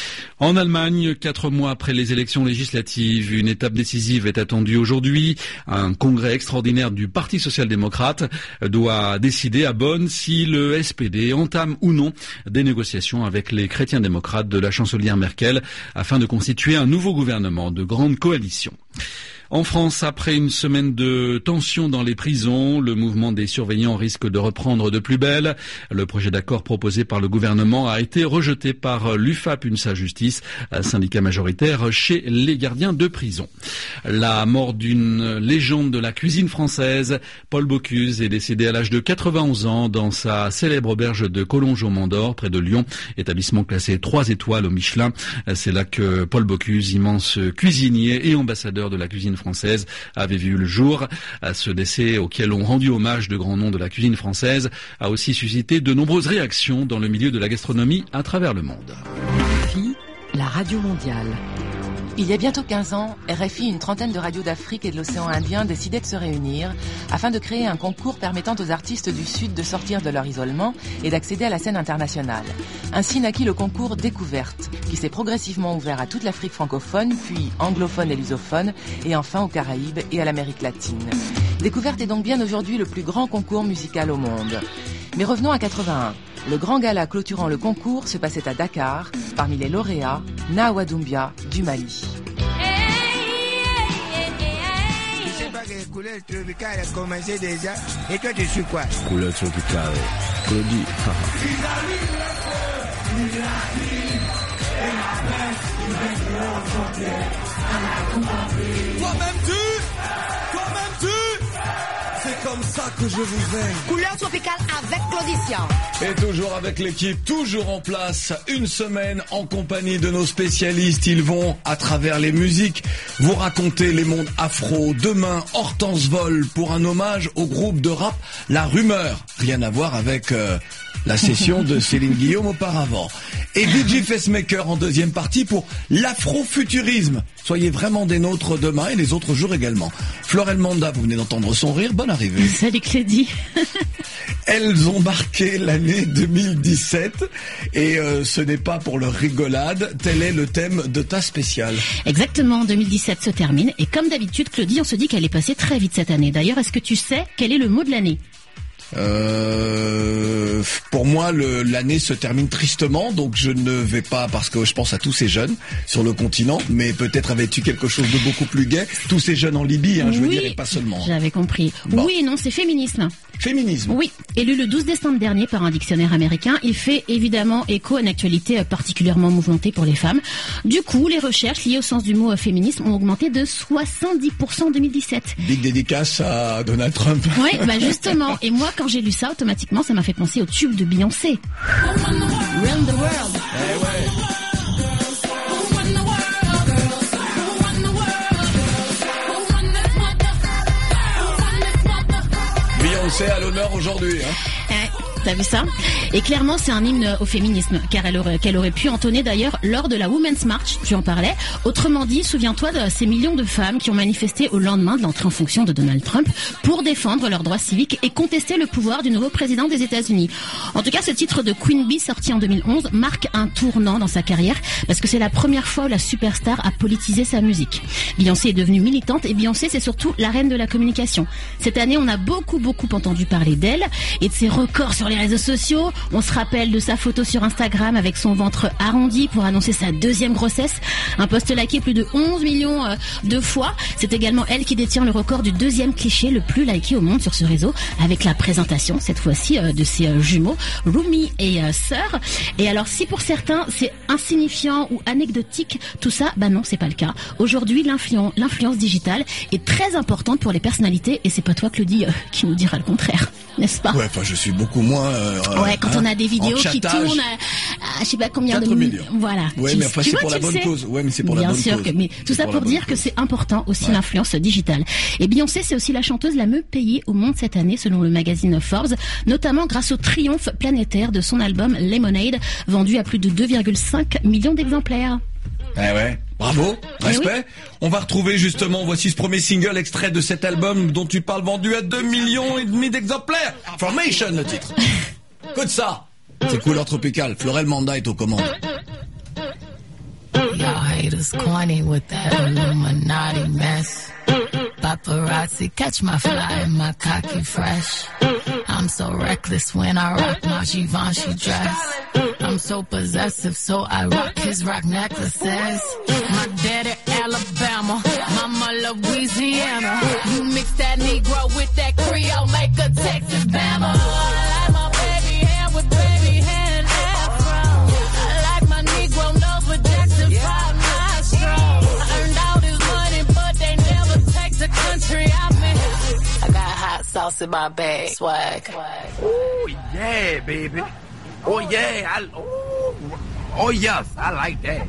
En Allemagne, 4 mois après les élections législatives, une étape décisive est attendue aujourd'hui. Un congrès extraordinaire du Parti social-démocrate doit décider à Bonn si le SPD entame ou non des négociations avec les chrétiens démocrates de la chancelière Merkel afin de constituer un nouveau gouvernement de grande coalition. En France, après une semaine de tension dans les prisons, le mouvement des surveillants risque de reprendre de plus belle. Le projet d'accord proposé par le gouvernement a été rejeté par l'UFAP UNSA Justice, syndicat majoritaire chez les gardiens de prison. La mort d'une légende de la cuisine française, Paul Bocuse, est décédé à l'âge de 91 ans dans sa célèbre auberge de Collonges-au-Mont-d'Or, près de Lyon, établissement classé 3 étoiles au Michelin. C'est là que Paul Bocuse, immense cuisinier et ambassadeur de la cuisine française, avait vu le jour. Ce décès, auquel ont rendu hommage de grands noms de la cuisine française, a aussi suscité de nombreuses réactions dans le milieu de la gastronomie à travers le monde. RFI, la radio mondiale. Il y a bientôt 15 ans, RFI, une trentaine de radios d'Afrique et de l'océan Indien décidaient de se réunir afin de créer un concours permettant aux artistes du Sud de sortir de leur isolement et d'accéder à la scène internationale. Ainsi naquit le concours Découverte, qui s'est progressivement ouvert à toute l'Afrique francophone, puis anglophone et lusophone, et enfin aux Caraïbes et à l'Amérique latine. Découverte est donc bien aujourd'hui le plus grand concours musical au monde. Mais revenons à 81. Le grand gala clôturant le concours se passait à Dakar, parmi les lauréats, Nawa Doumbia du Mali. Je sais pas que couleur tropicale a commencé déjà. Et toi, tu suis quoi? Couleur tropicale. Claudie. C'est comme ça que je vous aime. Couleur tropicale avec Claudicia. Et toujours avec l'équipe, toujours en place, une semaine en compagnie de nos spécialistes. Ils vont, à travers les musiques, vous raconter les mondes afro. Demain, Hortense Vol pour un hommage au groupe de rap La Rumeur. Rien à voir avec la session de Céline Guillaume auparavant. Et DJ Facemaker en deuxième partie pour l'afrofuturisme. Soyez vraiment des nôtres demain et les autres jours également. Florel Manda, vous venez d'entendre son rire, bonne arrivée. Salut Clédy. Elles ont marqué l'année 2017 et ce n'est pas pour leur rigolade. Tel est le thème de ta spéciale. Exactement, 2017 se termine et comme d'habitude, Claudie, on se dit qu'elle est passée très vite cette année. D'ailleurs, est-ce que tu sais quel est le mot de l'année ? Pour moi, l'année se termine tristement, donc je ne vais pas, parce que je pense à tous ces jeunes sur le continent, mais peut-être avais-tu quelque chose de beaucoup plus gai, tous ces jeunes en Libye, je veux dire, et pas seulement. J'avais compris. Bon. Oui et non, c'est féminisme. Féminisme. Oui, élu le 12 décembre dernier par un dictionnaire américain, il fait évidemment écho à une actualité particulièrement mouvementée pour les femmes. Du coup, les recherches liées au sens du mot féminisme ont augmenté de 70% en 2017. Big dédicace à Donald Trump. Oui, bah justement. Et moi, quand j'ai lu ça, automatiquement, ça m'a fait penser au tube de Beyoncé. Round the world. Eh ouais. d'humeur aujourd'hui. Hein. T'as vu ça? Et clairement, c'est un hymne au féminisme, car qu'elle aurait pu entonner d'ailleurs lors de la Women's March, tu en parlais. Autrement dit, souviens-toi de ces millions de femmes qui ont manifesté au lendemain de l'entrée en fonction de Donald Trump pour défendre leurs droits civiques et contester le pouvoir du nouveau président des États-Unis. En tout cas, ce titre de Queen Bee, sorti en 2011, marque un tournant dans sa carrière, parce que c'est la première fois où la superstar a politisé sa musique. Beyoncé est devenue militante, et Beyoncé, c'est surtout la reine de la communication. Cette année, on a beaucoup entendu parler d'elle et de ses records sur les réseaux sociaux. On se rappelle de sa photo sur Instagram avec son ventre arrondi pour annoncer sa deuxième grossesse. Un post liké plus de 11 millions de fois. C'est également elle qui détient le record du deuxième cliché le plus liké au monde sur ce réseau, avec la présentation, cette fois-ci, de ses jumeaux, Rumi et Sœur. Et alors, si pour certains, c'est insignifiant ou anecdotique, tout ça, bah non, c'est pas le cas. Aujourd'hui, l'influence digitale est très importante pour les personnalités, et c'est pas toi, Claudie, qui nous dira le contraire, n'est-ce pas? Ouais, enfin, je suis beaucoup moins... quand on a des vidéos qui tournent à je sais pas combien 4 de millions. Voilà. Ouais, mais enfin, c'est pour la bonne cause. Ouais, mais c'est pour la bonne cause. Bien sûr, mais tout ça pour dire que c'est important aussi, l'influence digitale. Et Beyoncé, c'est aussi la chanteuse la mieux payée au monde cette année, selon le magazine Forbes, notamment grâce au triomphe planétaire de son album Lemonade, vendu à plus de 2,5 millions d'exemplaires. Ouais. Bravo, respect. Oui. On va retrouver justement, voici ce premier single extrait de cet album dont tu parles, vendu à 2,5 millions d'exemplaires. Formation, le titre. Écoute ça. C'est Couleur Tropicale. Florel Manda est aux commandes. Y'all haters corny with that Illuminati mess. Paparazzi catch my fly and my cocky fresh. I'm so reckless when I rock my Givenchy dress. I'm so possessive, so I rock his rock necklaces. My daddy Alabama, mama Louisiana. You mix that Negro with that Creole, make a Texas Bama. I like my baby hair with baby hair and afro. I like my Negro nose with Jackson 5 nostrils. I earned all this money, but they never take the country out me. I got hot sauce in my bag, swag. Oh yeah, baby. Oh yeah, oh yes, I like that.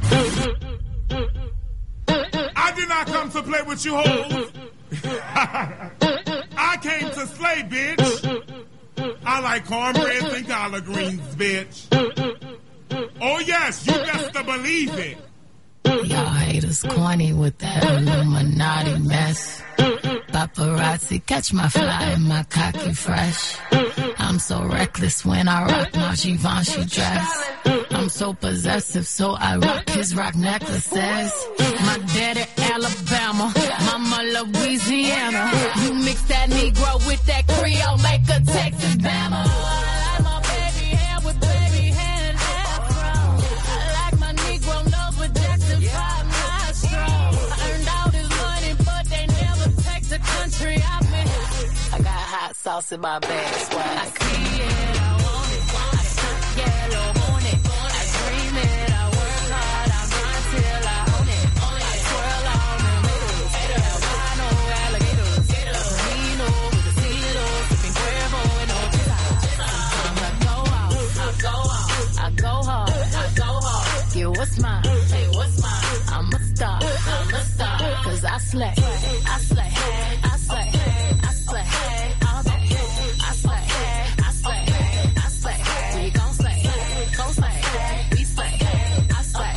I did not come to play with you hoes. I came to slay, bitch. I like cornbread and collard greens, bitch. Oh yes, you best to believe it. Y'all haters corny with that Illuminati mess. Paparazzi catch my fly and my cocky fresh. I'm so reckless when I rock my Givenchy dress. I'm so possessive, so I rock his rock necklaces. My daddy Alabama, mama Louisiana. You mix that Negro with that Creole, make a Texas Bama. I like my baby hair with baby hair and afro. I like my Negro nose with Jackson 5 nostrils. I earned all this money, but they never take the country out me. I got hot sauce in my bag, swag. I see it, I want it. I stuck yellow on it. I dream it, I work hard, I grind till I own it. I twirl on the middles, albino alligators. Camino with the Cetos, sipping Cuervo and no I go hard. Yeah, what's mine? Hey, what's mine? I'm a star. Cause I slay. We gon' slay. Go slay. We slay. I slay.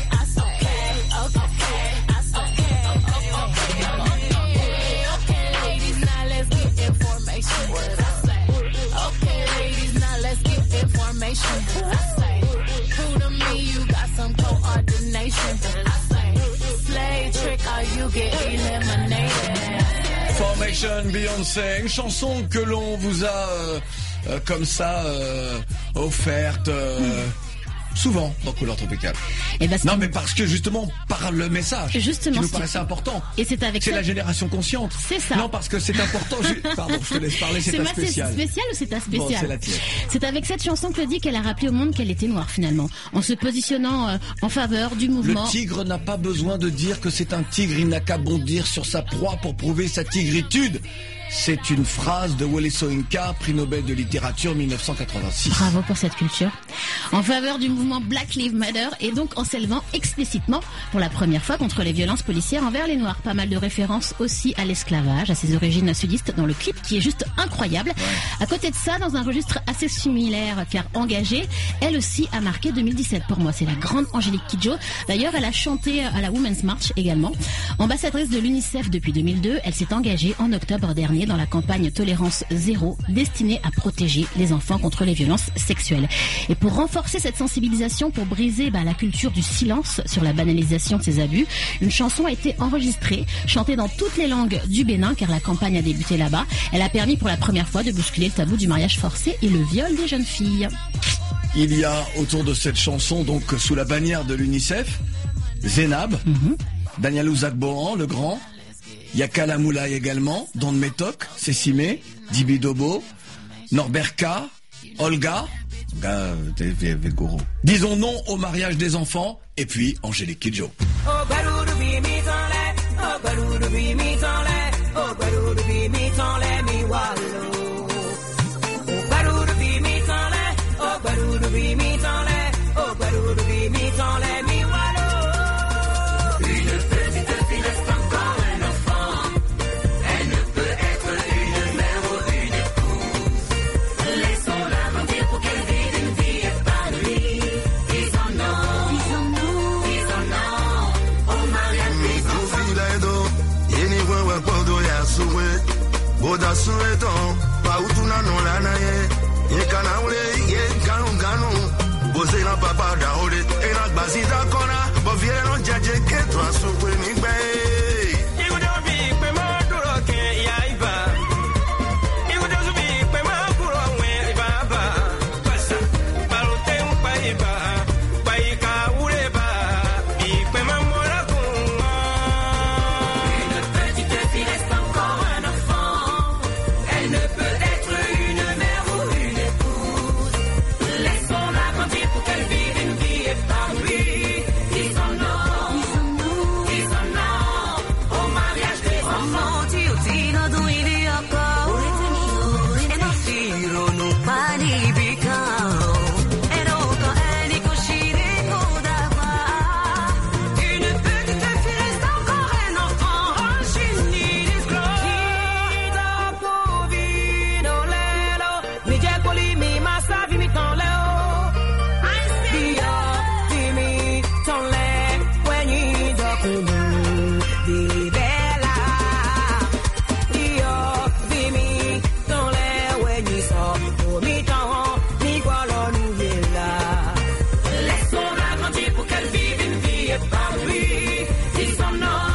Okay. I slay. Okay, ladies, now let's get information. What I say. Okay, ladies, now let's get information. I say. True to me, you got some coordination. I say. Slay trick or you get eliminated. Formation, Beyoncé, une chanson que l'on vous a comme ça offerte souvent dans Couleur Tropicale. Non, mais parce que justement par le message qui nous paraissait important. Et c'est avec c'est la génération consciente. C'est ça. Non, parce que c'est important. Pardon, je te laisse parler. C'est ta spéciale. C'est spécial ou c'est ta spéciale? Bon, c'est la tienne. C'est avec cette chanson, Claudie, qu'elle a rappelé au monde qu'elle était noire finalement, en se positionnant en faveur du mouvement. Le tigre n'a pas besoin de dire que c'est un tigre. Il n'a qu'à bondir sur sa proie pour prouver sa tigritude. C'est une phrase de Wole Soyinka, prix Nobel de littérature 1986. Bravo pour cette culture. En faveur du mouvement Black Lives Matter et donc en s'élevant explicitement pour la première fois contre les violences policières envers les Noirs. Pas mal de références aussi à l'esclavage, à ses origines sudistes dans le clip qui est juste incroyable. Ouais. À côté de ça, dans un registre assez similaire car engagé, elle aussi a marqué 2017 pour moi. C'est la grande Angélique Kidjo. D'ailleurs, elle a chanté à la Women's March également. Ambassadrice de l'UNICEF depuis 2002, elle s'est engagée en octobre dernier dans la campagne Tolérance Zéro destinée à protéger les enfants contre les violences sexuelles. Et pour renforcer cette sensibilisation, pour briser la culture du silence sur la banalisation de ces abus, une chanson a été enregistrée, chantée dans toutes les langues du Bénin car la campagne a débuté là-bas. Elle a permis pour la première fois de bousculer le tabou du mariage forcé et le viol des jeunes filles. Il y a autour de cette chanson, donc sous la bannière de l'UNICEF, Zénab, Daniel Ouzak-Bohan, le grand, Yakala Moulay également, Don Metok, Cécimé, Dibi Dobo, Norbert K, Olga, disons non au mariage des enfants, et puis Angélique Kidjo. Boda sueton, pa utuna no lana ye, ye kana ule, ye ganu ganu, boze na papa da ole, e na gbazi da kona, bo viere no jaje ke to asukwe mi gbe. Igu de obi pe ma duro ke ya iba, igu de obi pe ma kuro we iba ba, pasa, balute un pa iba, pa ika ule ba, ipe ma mora kuma. Une petite fille est encore un enfant. Elle ne peut être une mère ou une épouse. Laissons-la grandir pour qu'elle vive une vie épanouie. Disons non, disons non au mariage des enfants. Une petite fille reste encore un enfant. Angélique laissons-la grandir pour qu'elle vive une vie épanouie. Disons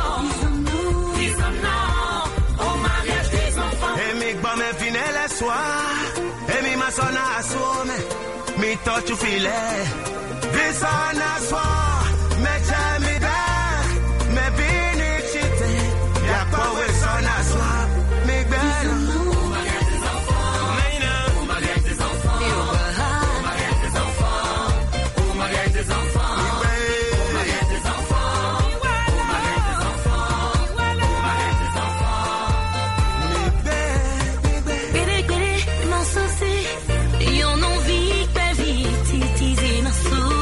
non au mariage des enfants. Et mi gbame finele soir, et mi masona asome, mi tochu file, visona soir, me chami back, me bini chite, ya kowe sona soir, mi gbelo. Au mariage des enfants, au mariage des enfants, au mariage des enfants, au mariage des enfants, au mariage des enfants, au mariage des enfants, au mariage des enfants. Bébé, mon souci, y'en ont vie, pas vite, titiser ma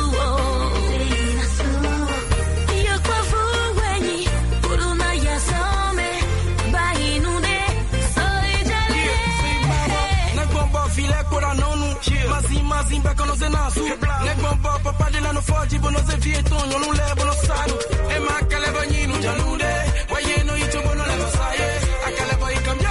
Yo kwa fuweni, puruna ya some, bayi nude, soy jale. Nek bomba file kora nonu, mazin beka no zenasu. Nek bomba papa de la no foji bono ze vieton, yo no le bono sanu. E ma kale banyinu janude, waye no ito bono le saye, akale bayi kamyo.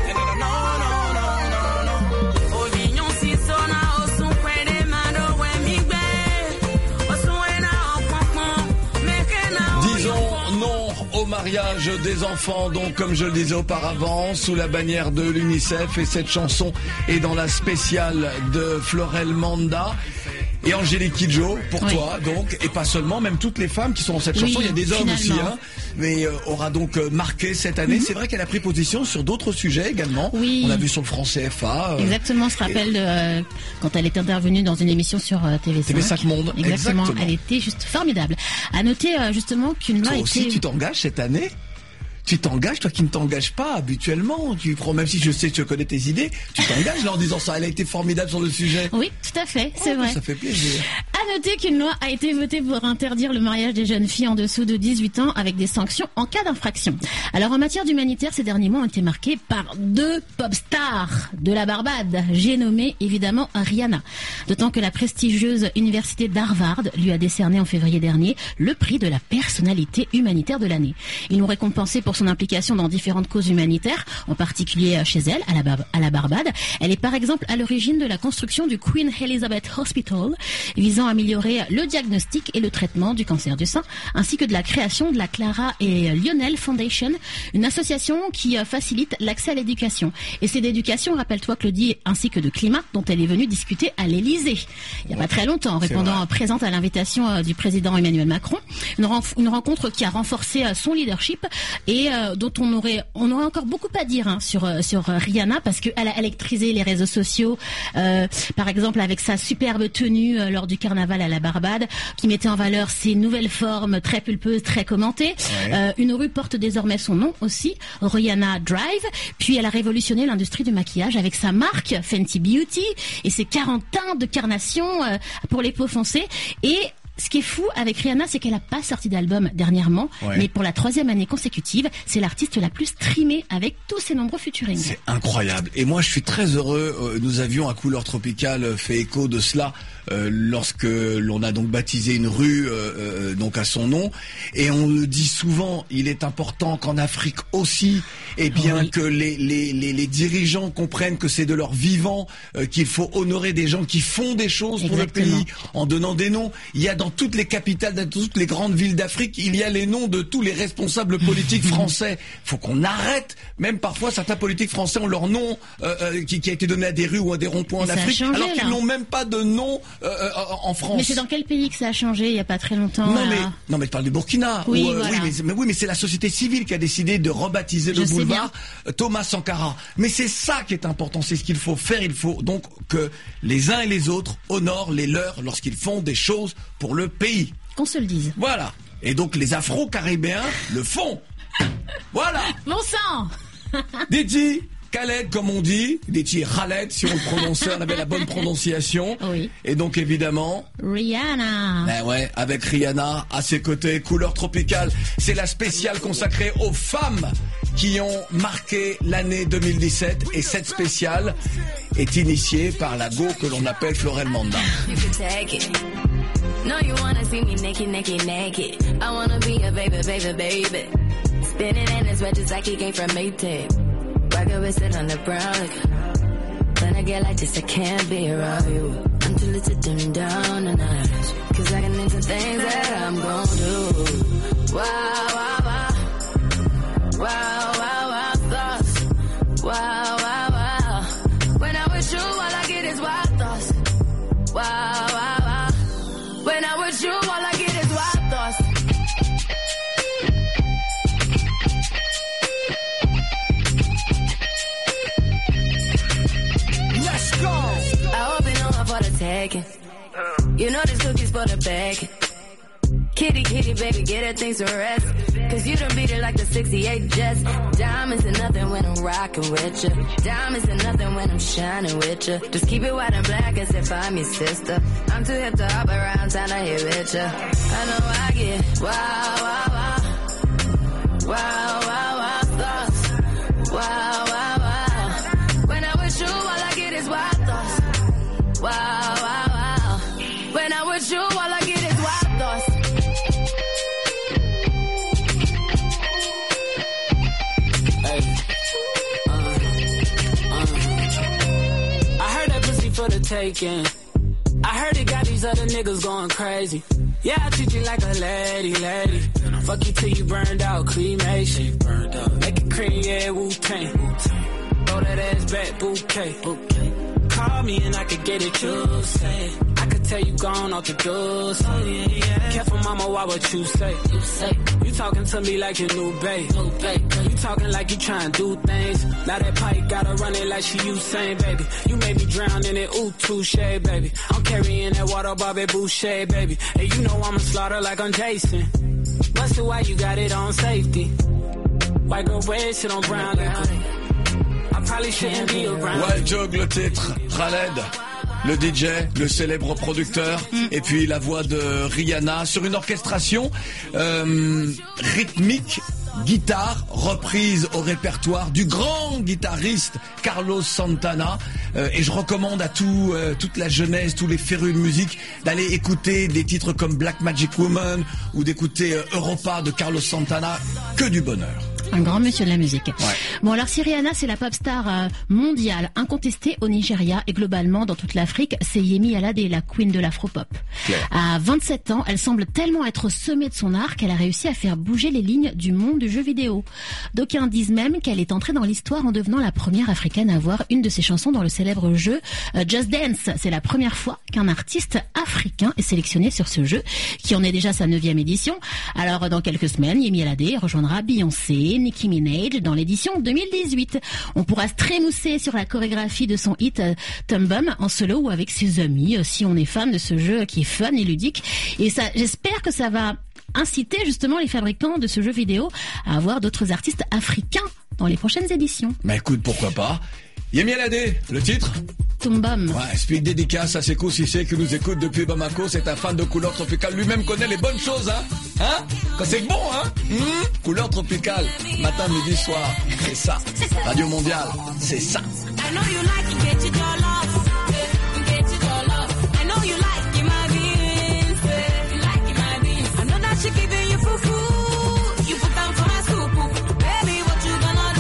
Ovinyon si sona osun kwede mano wemigbe, osun ena okpokpon, mekena Disons non au mariage des enfants, donc comme je le disais auparavant, sous la bannière de l'UNICEF, et cette chanson est dans la spéciale de Florel Manda. Et Angélique Kidjo, pour toi, donc, et pas seulement, même toutes les femmes qui sont dans cette chanson, il y a des hommes aussi, hein, mais aura donc marqué cette année. C'est vrai qu'elle a pris position sur d'autres sujets également. Oui. On l'a vu sur le France CFA. Exactement, on se rappelle de, quand elle est intervenue dans une émission sur TV5. TV5 Monde. Exactement, elle était juste formidable. À noter justement qu'une loi Toi aussi, tu t'engages cette année tu t'engages, toi qui ne t'engages pas habituellement, tu prends, même si je sais que tu connais tes idées, tu t'engages là en disant ça, elle a été formidable sur le sujet. Oui, tout à fait, c'est vrai. Ça fait plaisir. À noter qu'une loi a été votée pour interdire le mariage des jeunes filles en dessous de 18 ans avec des sanctions en cas d'infraction. Alors en matière d'humanitaire, ces derniers mois ont été marqués par 2 pop stars de la Barbade. J'ai nommé évidemment Rihanna. D'autant que la prestigieuse université d'Harvard lui a décerné en février dernier le prix de la personnalité humanitaire de l'année. Ils l'ont récompensée pour son implication dans différentes causes humanitaires, en particulier chez elle, à la Barbade. Elle est par exemple à l'origine de la construction du Queen Elizabeth Hospital, visant à améliorer le diagnostic et le traitement du cancer du sein, ainsi que de la création de la Clara et Lionel Foundation, une association qui facilite l'accès à l'éducation. Et c'est d'éducation, rappelle-toi Claudie, ainsi que de climat, dont elle est venue discuter à l'Elysée, il n'y a pas très longtemps, en répondant présente à l'invitation du président Emmanuel Macron. Une rencontre qui a renforcé son leadership et dont on aurait encore beaucoup à dire sur Rihanna, parce qu'elle a électrisé les réseaux sociaux, par exemple avec sa superbe tenue lors du carnaval à la Barbade, qui mettait en valeur ses nouvelles formes très pulpeuses, très commentées. Une rue porte désormais son nom aussi, Rihanna Drive. Puis elle a révolutionné l'industrie du maquillage avec sa marque Fenty Beauty et ses 40 teintes de carnation pour les peaux foncées. Et ce qui est fou avec Rihanna, c'est qu'elle n'a pas sorti d'album dernièrement, mais pour la 3e année consécutive, c'est l'artiste la plus streamée avec tous ses nombreux featuring. C'est incroyable. Et moi, je suis très heureux. Nous avions à Couleur Tropicale fait écho de cela lorsque l'on a donc baptisé une rue donc à son nom. Et on le dit souvent, il est important qu'en Afrique aussi, que les dirigeants comprennent que c'est de leur vivant qu'il faut honorer des gens qui font des choses pour le pays en donnant des noms. Il y a dans toutes les capitales, dans toutes les grandes villes d'Afrique, il y a les noms de tous les responsables politiques français. Faut qu'on arrête. Même parfois, certains politiques français ont leur nom qui a été donné à des rues ou à des ronds-points en Afrique, alors qu'ils n'ont même pas de nom en France. Mais c'est dans quel pays que ça a changé il n'y a pas très longtemps? Non mais je parle du Burkina. Oui, mais c'est la société civile qui a décidé de rebaptiser le boulevard Thomas Sankara. Mais c'est ça qui est important, c'est ce qu'il faut faire. Il faut donc que les uns et les autres honorent les leurs lorsqu'ils font des choses pour le pays. Qu'on se le dise. Voilà. Et donc les Afro-Caribéens le font. Voilà. Bon sang. Didi Khaled, comme on dit, Didi Khaled, si on le prononçait, on avait la bonne prononciation. Oui. Et donc évidemment Rihanna. Ben ouais, avec Rihanna à ses côtés, Couleur Tropicale. C'est la spéciale consacrée aux femmes qui ont marqué l'année 2017. Et cette spéciale est initiée par la go que l'on appelle Florel Manda. No, you wanna see me naked, naked, naked. I wanna be a baby, baby, baby. Spinning in his red just like he came from Maytag. Rocket with it on the brown. When I get like this, I can't be around you. I'm too little to dim down the night. Cause I can into things that I'm gon' do. Wow, wow, wow. Wow, wow, wow, thoughts. Wow, wow, wow. When I'm with you, all I get is wild thoughts. Wow, wow, wow. When I'm with you, all I get is wild thoughts. Let's go. I hope you know I'm for the taking. You know this cookie's for the bag. Kitty, kitty, baby, get her things to rest. Cause you done beat it like the 68 Jets. Diamonds are nothing when I'm rockin' with you. Diamonds are nothing when I'm shining with you. Just keep it white and black as if I'm your sister. I'm too hip to hop around, time to hit with you. I know I get wow, wow, wow. Wow, wow, wow, thoughts. Wow, wow, wow. When I'm with you, all I get is wild thoughts. Wow, wow, wow. When I'm with you, all I get is wild thoughts. For the taking. I heard it got these other niggas going crazy. Yeah, I treat you like a lady, lady. Fuck you till you burned out, cremation. Make it cream, yeah, Wu-Tang. Throw that ass back, bouquet. Call me and I could get it, you say. I could tell you gone off the door. Oh, yeah, yeah. Careful, mama, why what you say? You talking to me like your new babe. You talking like you trying to do things. Now that pipe gotta run it like she Usain, baby. You made me drown in it, ooh, touche, baby. I'm carrying that water, Bobby Boucher, baby. And you know I'ma slaughter like I'm Jason. Busted, why you got it on safety? White girl braid, shit on brown liquor. I probably shouldn't be around. Wild Jog, le titre, Khaled, le DJ, le célèbre producteur, et puis la voix de Rihanna sur une orchestration rythmique, guitare reprise au répertoire du grand guitariste Carlos Santana. Et je recommande à toute la jeunesse, tous les férus de musique, d'aller écouter des titres comme Black Magic Woman ou d'écouter Europa de Carlos Santana. Que du bonheur. Un grand monsieur de la musique. Ouais. Bon, alors si Rihanna, c'est la pop star mondiale, incontestée au Nigeria et globalement dans toute l'Afrique, c'est Yemi Alade, la queen de l'afropop. À 27 ans, elle semble tellement être au sommet de son art qu'elle a réussi à faire bouger les lignes du monde du jeu vidéo. D'aucuns disent même qu'elle est entrée dans l'histoire en devenant la première africaine à avoir une de ses chansons dans le célèbre jeu Just Dance. C'est la première fois qu'un artiste africain est sélectionné sur ce jeu, qui en est déjà sa 9e édition. Alors, dans quelques semaines, Yemi Alade rejoindra Beyoncé, Nicki Minaj dans l'édition 2018. On pourra se trémousser sur la chorégraphie de son hit Tum Bum en solo ou avec ses amis si on est fan de ce jeu qui est fun et ludique. Et ça, j'espère que ça va inciter justement les fabricants de ce jeu vidéo à avoir d'autres artistes africains dans les prochaines éditions. Bah écoute, pourquoi pas. Yemi Alade, le titre Tum Bum. Ouais, speed dédicace à Sekou Cissé qui nous écoute depuis Bamako. C'est un fan de couleur tropicale. Lui-même connaît les bonnes choses, hein. Hein? Quand c'est bon, hein. Couleur tropicale. Matin, midi, soir. C'est ça. Radio Mondiale. C'est ça. I know you like it, get it all off. Get it all off. I know you like it, my beans. You like it, my beans. I know that she giving you fufu. You put down for my soup. Baby, what you gonna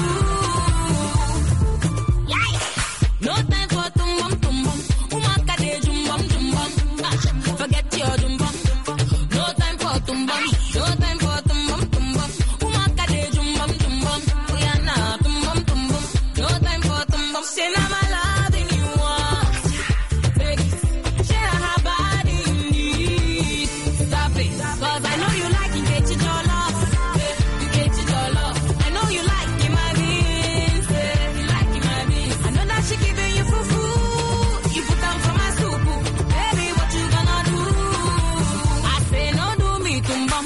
do? Yeah. No time for tumbum tumbum. Umaka de jumbum jumbum. Forget your jumbum. No time for tumbum. No time for tumbum tumbum. Umaka de jumbum jumbum. Rihanna tumbum tumbum. No time for tumbum. Say now my love in you want. Take it. Share her body in need. Stop it. 'Cause I know you like it. Get it all off. You get it all off. I know you like it, my beans. You like it, my beans. I know that she giving you fufu. You put down for my soup. Baby, what you gonna do? I say no, do me tumbum.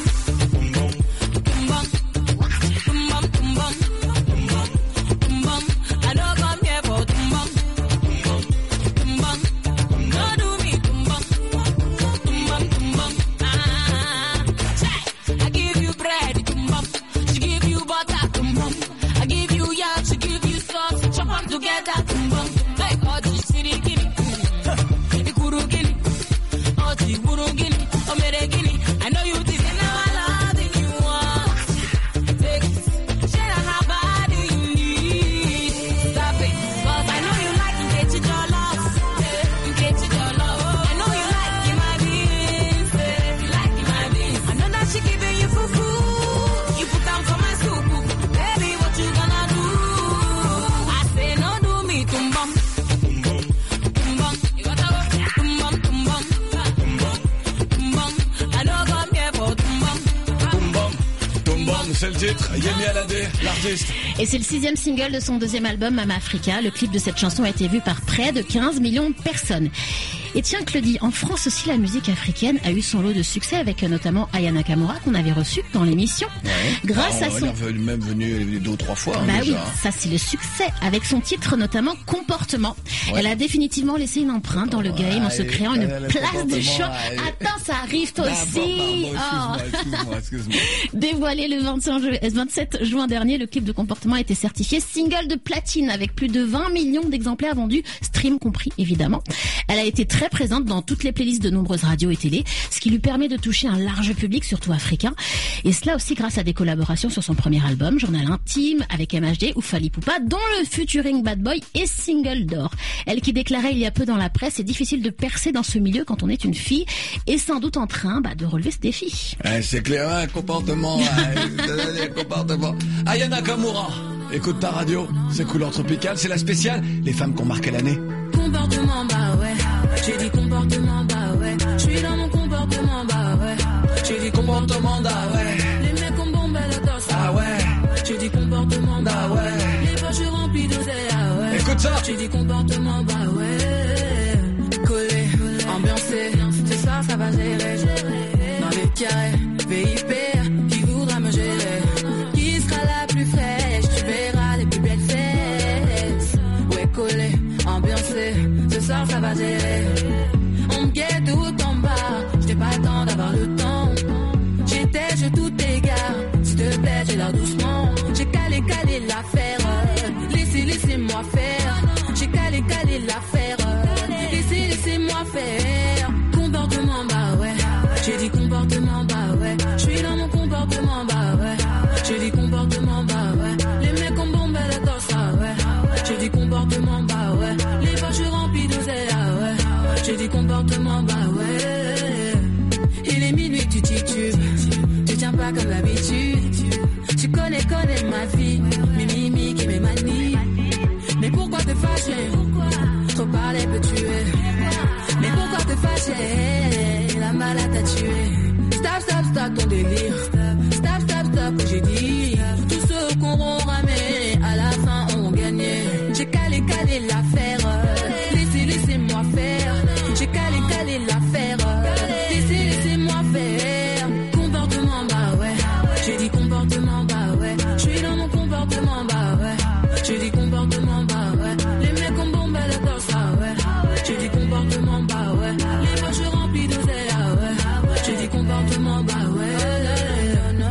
Tumbum. Tumbum, tumbum. Tumbum. I know come here for tumbum. Tumbum. No, do me tumbum. Tumbum, tumbum. Check. I give you bread, tumbum. She give you butter, tumbum. I give you yam, she give you sauce. Chop them together, tumbum. Like all the city guinea. Ikuru guinea. All the buru guinea. Omere guinea. I know you think now I love it, you want. Take it. Share her body you need. Stop it. 'Cause I know you like it, get it all off. You get it all off. I know you like it, my beans. You like it, my beans. I know that she giving you fufu. You put down for my soup. Baby, what you gonna do? I say no, do me tumbum. Tumbum. You gotta go. Tumbum, tumbum. Tumbum. I know come here for tumbum. Tumbum, c'est le titre. Yemi Alade, l'artiste. Et c'est le 6e single de son 2e album, Mama Africa. Le clip de cette chanson a été vu par près de 15 millions de personnes. Et tiens, Claudie, en France aussi, la musique africaine a eu son lot de succès avec notamment Aya Nakamura qu'on avait reçu dans l'émission. Grâce à son... Elle est même venue 2 ou 3 fois. Bah déjà. oui, ça c'est le succès, avec son titre notamment Comportement. Ouais. Elle a définitivement laissé une empreinte dans le game en se créant une place de choix. Attends, ça arrive toi aussi. Excuse-moi. Dévoilé le 27 juin dernier, le clip de Comportement a été certifié single de platine avec plus de 20 millions d'exemplaires vendus, stream compris évidemment. Elle a été très présente dans toutes les playlists de nombreuses radios et télé, ce qui lui permet de toucher un large public, surtout africain. Et cela aussi grâce à des collaborations sur son premier album, Journal Intime, avec MHD ou Fally Poupa, dont le featuring Bad Boy est single d'or. Elle qui déclarait il y a peu dans la presse, c'est difficile de percer dans ce milieu quand on est une fille, et sans doute en train de relever ce défi. C'est clair, hein, comportement. Comportement. Aya Nakamura, écoute ta radio, c'est Couleur Tropicale, c'est la spéciale, les femmes qui ont marqué l'année. Comportement, bah ouais. J'ai dit comportement, bah ouais. Je suis dans mon comportement, bah ouais. J'ai dit comportement, bah ouais. Les mecs ont bombé le torse, ah ouais. J'ai dit comportement, bah ouais. Les poches remplies d'oseille, ah ouais. Écoute ça. J'ai dit comportement, bah ouais. Collé, ambiancé, ce soir ça va gérer. Dans les carrés, VIP, qui voudra me gérer? Qui sera la plus fraîche? ça doucement. J'ai calé l'affaire. Laissez-moi faire. J'ai calé l'affaire. Laissez-moi faire. Comportement, bah ouais. J'ai dit comportement, bah ouais. J'suis dans mon comportement, bah ouais. J'ai dit comportement, bah ouais. Les mecs ont bombé le torse, ah ouais. J'ai dit comportement, bah ouais. Les poches remplies d'oseille, ah ouais. J'ai dit comportement, bah ouais. Il est minuit, tu titubes. Tu tiens pas comme d'habitude. Tu connais ma vie. Mimi qui m'émanie. Mais pourquoi te fâcher? Trop parler peut tuer. Mais pourquoi te fâcher? La malade t'a tué. Stop ton délire. Stop, j'ai dit. Tous ceux qu'on aura ramé, à la fin ont gagné. J'ai calé l'affaire. Laissez-moi faire. J'ai calé l'affaire. Laissez-moi faire. Comportement, bah ouais. J'ai dit comportement, bah ouais. J'suis dans mon comportement, bah ouais. J'ai dit comportement, bah ouais. Les mecs ont bombé le torse, ah ouais. J'ai dit comportement, bah ouais. Les poches remplies d'oseille, ah ouais. J'ai dit comportement, bah ouais. Non.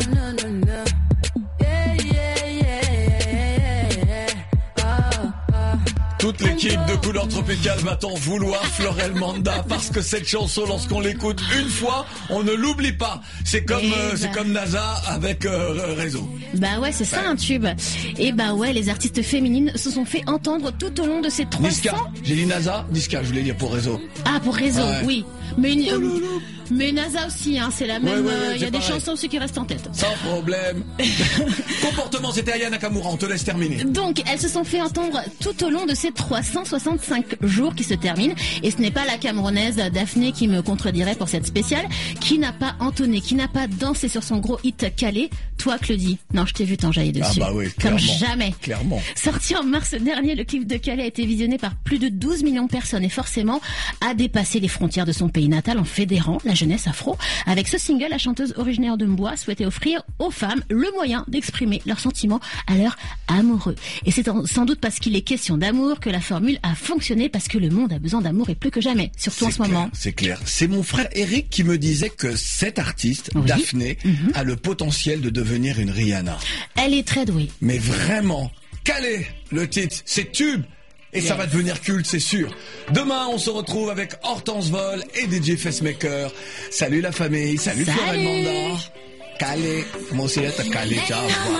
Toute l'équipe de Couleur Tropicale va t'en vouloir, Florel Manda, parce que cette chanson, lorsqu'on l'écoute une fois, on ne l'oublie pas. C'est comme NASA avec Réseau. Bah ouais, c'est ça un tube. Et bah ouais, les artistes féminines se sont fait entendre tout au long de ces 300... Niska, j'ai dit NASA, Niska, je voulais dire pour Réseau. Ah, pour Réseau, ouais. Oui. Mais NASA aussi, hein, c'est la même. Il y a des chansons aussi qui restent en tête. Sans problème. Comportement, c'était Aya Nakamura, on te laisse terminer. Donc, elles se sont fait entendre tout au long de ces 365 jours qui se terminent. Et ce n'est pas la Camerounaise Daphné qui me contredirait pour cette spéciale, qui n'a pas entonné, qui n'a pas dansé sur son gros hit Calais. Toi, Claudie, non, je t'ai vu t'enjailler dessus. Ah bah oui, comme clairement, jamais. Clairement. Sorti en mars dernier, le clip de Calais a été visionné par plus de 12 millions de personnes et forcément a dépassé les frontières de son pays natal en fédérant la jeunesse afro. Avec ce single, la chanteuse originaire de Mbois souhaitait offrir aux femmes le moyen d'exprimer leurs sentiments à leur amoureux. Et c'est sans doute parce qu'il est question d'amour que la formule a fonctionné, parce que le monde a besoin d'amour et plus que jamais, surtout en ce moment. C'est clair. C'est mon frère Eric qui me disait que cette artiste, oui, Daphné, a le potentiel de devenir une Rihanna. Elle est très douée. Mais vraiment, Calais, le titre, c'est tube. Et ça va devenir culte, c'est sûr. Demain, on se retrouve avec Hortense Vol et DJ Facemaker. Salut la famille, salut Florel Manda. Calais, moi aussi être Calais, ciao.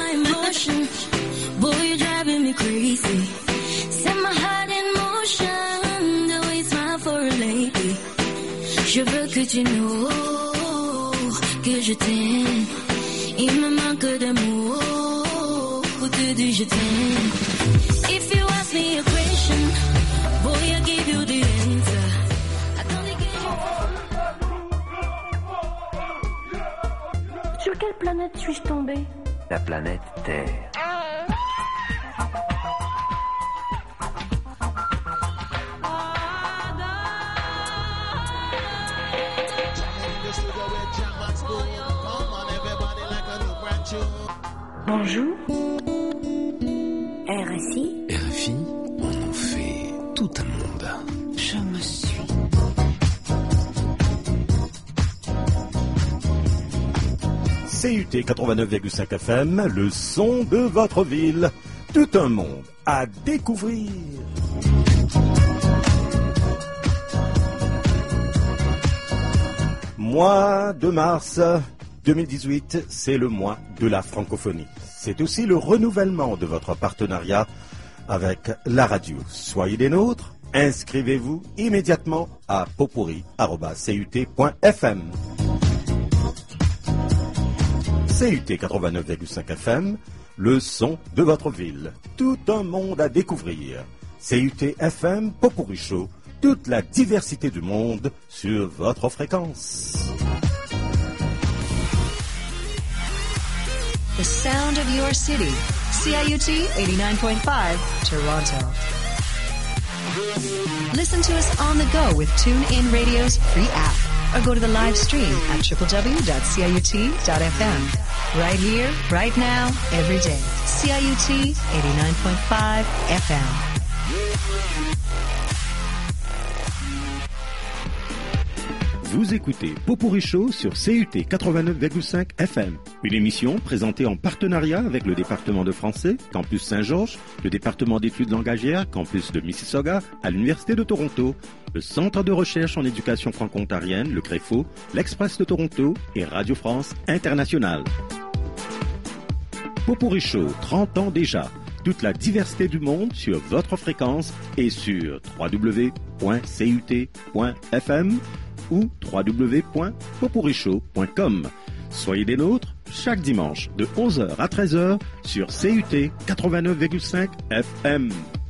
Boy, you're driving me crazy. Set my heart in motion, the way you smile for a lady. Je veux que tu know que je t'aime. Il me manque d'amour pour te dire je t'aime. If you ask me a question, boy, I give you the answer. Sur quelle planète suis-je tombé? La planète Terre. Bonjour. RFI. RFI, on en fait tout un monde. Je me suis. CUT 89,5 FM, le son de votre ville. Tout un monde à découvrir. Mois de mars 2018, c'est le mois de la francophonie. C'est aussi le renouvellement de votre partenariat avec la radio. Soyez des nôtres, inscrivez-vous immédiatement à popuri@cut.fm. CUT 89,5 FM, le son de votre ville. Tout un monde à découvrir. CUT FM, Popuri Show, toute la diversité du monde sur votre fréquence. The sound of your city. CIUT 89.5, Toronto. Listen to us on the go with TuneIn Radio's free app, or go to the live stream at www.ciut.fm. Right here, right now, every day. CIUT 89.5 FM. Vous écoutez Popurrí Show sur CUT 89,5 FM. Une émission présentée en partenariat avec le département de français, Campus Saint-Georges, le département d'études langagières, Campus de Mississauga, à l'Université de Toronto, le Centre de recherche en éducation franco-ontarienne, le CREFO, l'Express de Toronto et Radio France Internationale. Popurrí Show, 30 ans déjà. Toute la diversité du monde sur votre fréquence et sur www.cut.fm ou www.popurrishow.com. Soyez des nôtres chaque dimanche de 11h à 13h sur CUT 89,5 FM.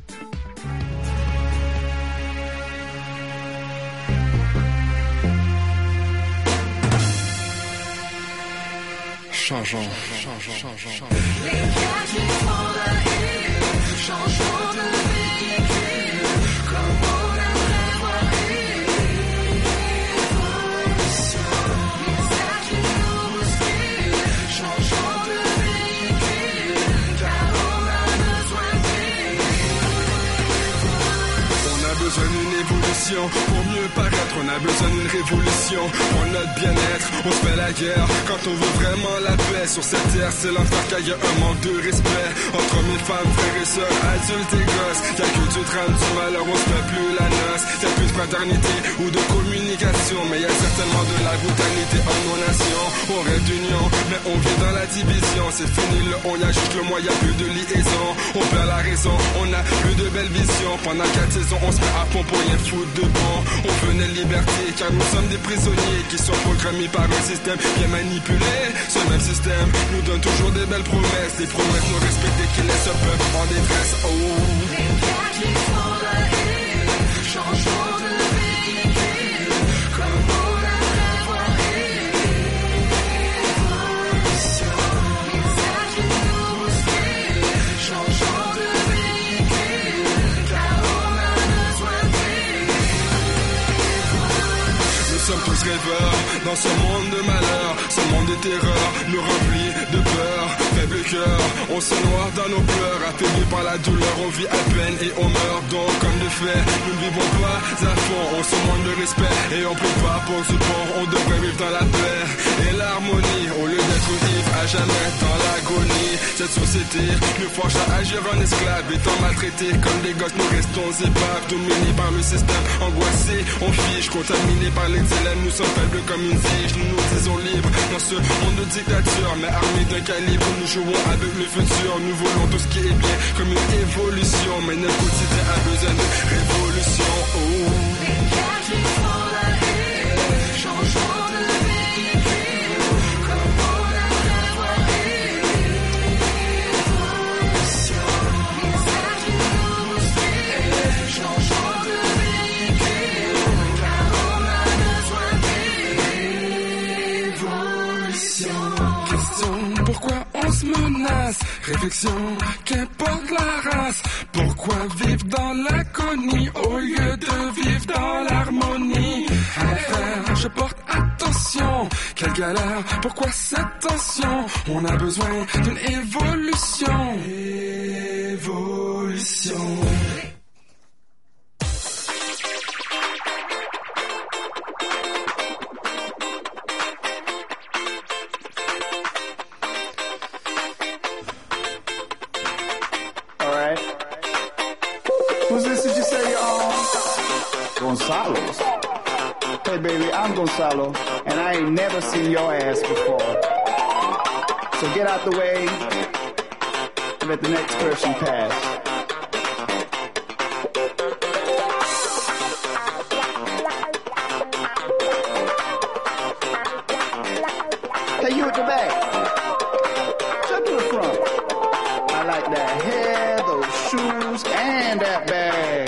Changeons. Les viages font la une, changeons de véhicule, comme on aimerait voir une évolution. Les âges nous bousculent, changeons de véhicule, car on a besoin On a besoin d'une évolution, pour mieux paraître, on a besoin d'une révolution. Pour notre bien-être, on se fait la guerre, quand on veut vraiment la paix. Sur cette terre, c'est l'enfer car y a un manque de respect. Entre hommes et femmes, frères et sœurs, adultes et gosses. Y'a que du drame, du malheur, on se fait plus la noce. Y'a plus de fraternité ou de communication, mais y a certainement de la brutalité en nos nations. On rêve d'union, mais on vit dans la division. C'est fini le on, y'a juste le moi, y'a plus de liaison. On perd la raison, on a plus de belles visions. Pendant 4 saisons, on se met à fond pour rien foutre de bon. On venait de liberté, car nous sommes des prisonniers qui sont programmés par un système bien manipulé. Ce même système nous donne toujours des belles promesses, des promesses non respectées qui laissent un peuple en détresse. Oh. les viages qui font la une, changeons de véhicule, comme on aimerait voir une évolution. Les âges nous bousculent, changeons de véhicule, car on a besoin Nous sommes tous rêveurs dans ce monde de malheur. Ce monde de terreur nous remplit de peur. Faible cœur, on se noie dans nos pleurs. Affaiblis par la douleur, on vit à peine et on meurt. Donc comme de fait, nous ne vivons pas à fond. On se manque de respect et on prie pas pour ce port. On devrait vivre dans la paix et l'harmonie, au lieu d'être ivre à jamais dans l'agonie. Cette société nous force à agir en esclaves. Étant maltraités comme des gosses, nous restons épaves. Dominés par le système, angoissés, on fiche. Contaminés par l'excellence, nous sommes faibles comme une tige. Nous nous disons libres dans ce monde de dictature, mais armés d'un calibre, nous jouons avec le futur. Nous voulons tout ce qui est bien comme une évolution, mais notre quotidien a besoin de révolution. Oh. les viages qui font la une, changeons de véhicule, comme on aimerait voir une évolution. Les âges nous bousculent, changeons de véhicule, car on a besoin d'évolution. Question, pourquoi on se menace? Réflexion, qu'importe la race. Pourquoi vivre dans l'agonie au lieu de vivre dans l'harmonie? Frère, je porte attention. Quelle galère, pourquoi cette tension? On a besoin d'une évolution. Évolution. Who's this did you say you're on? Gonzalo's. Hey baby, I'm Gonzalo, and I ain't never seen your ass before. So get out the way and let the next person pass. Hey, you at the back. Jump to the front. I like that hair, those shoes, and that bag.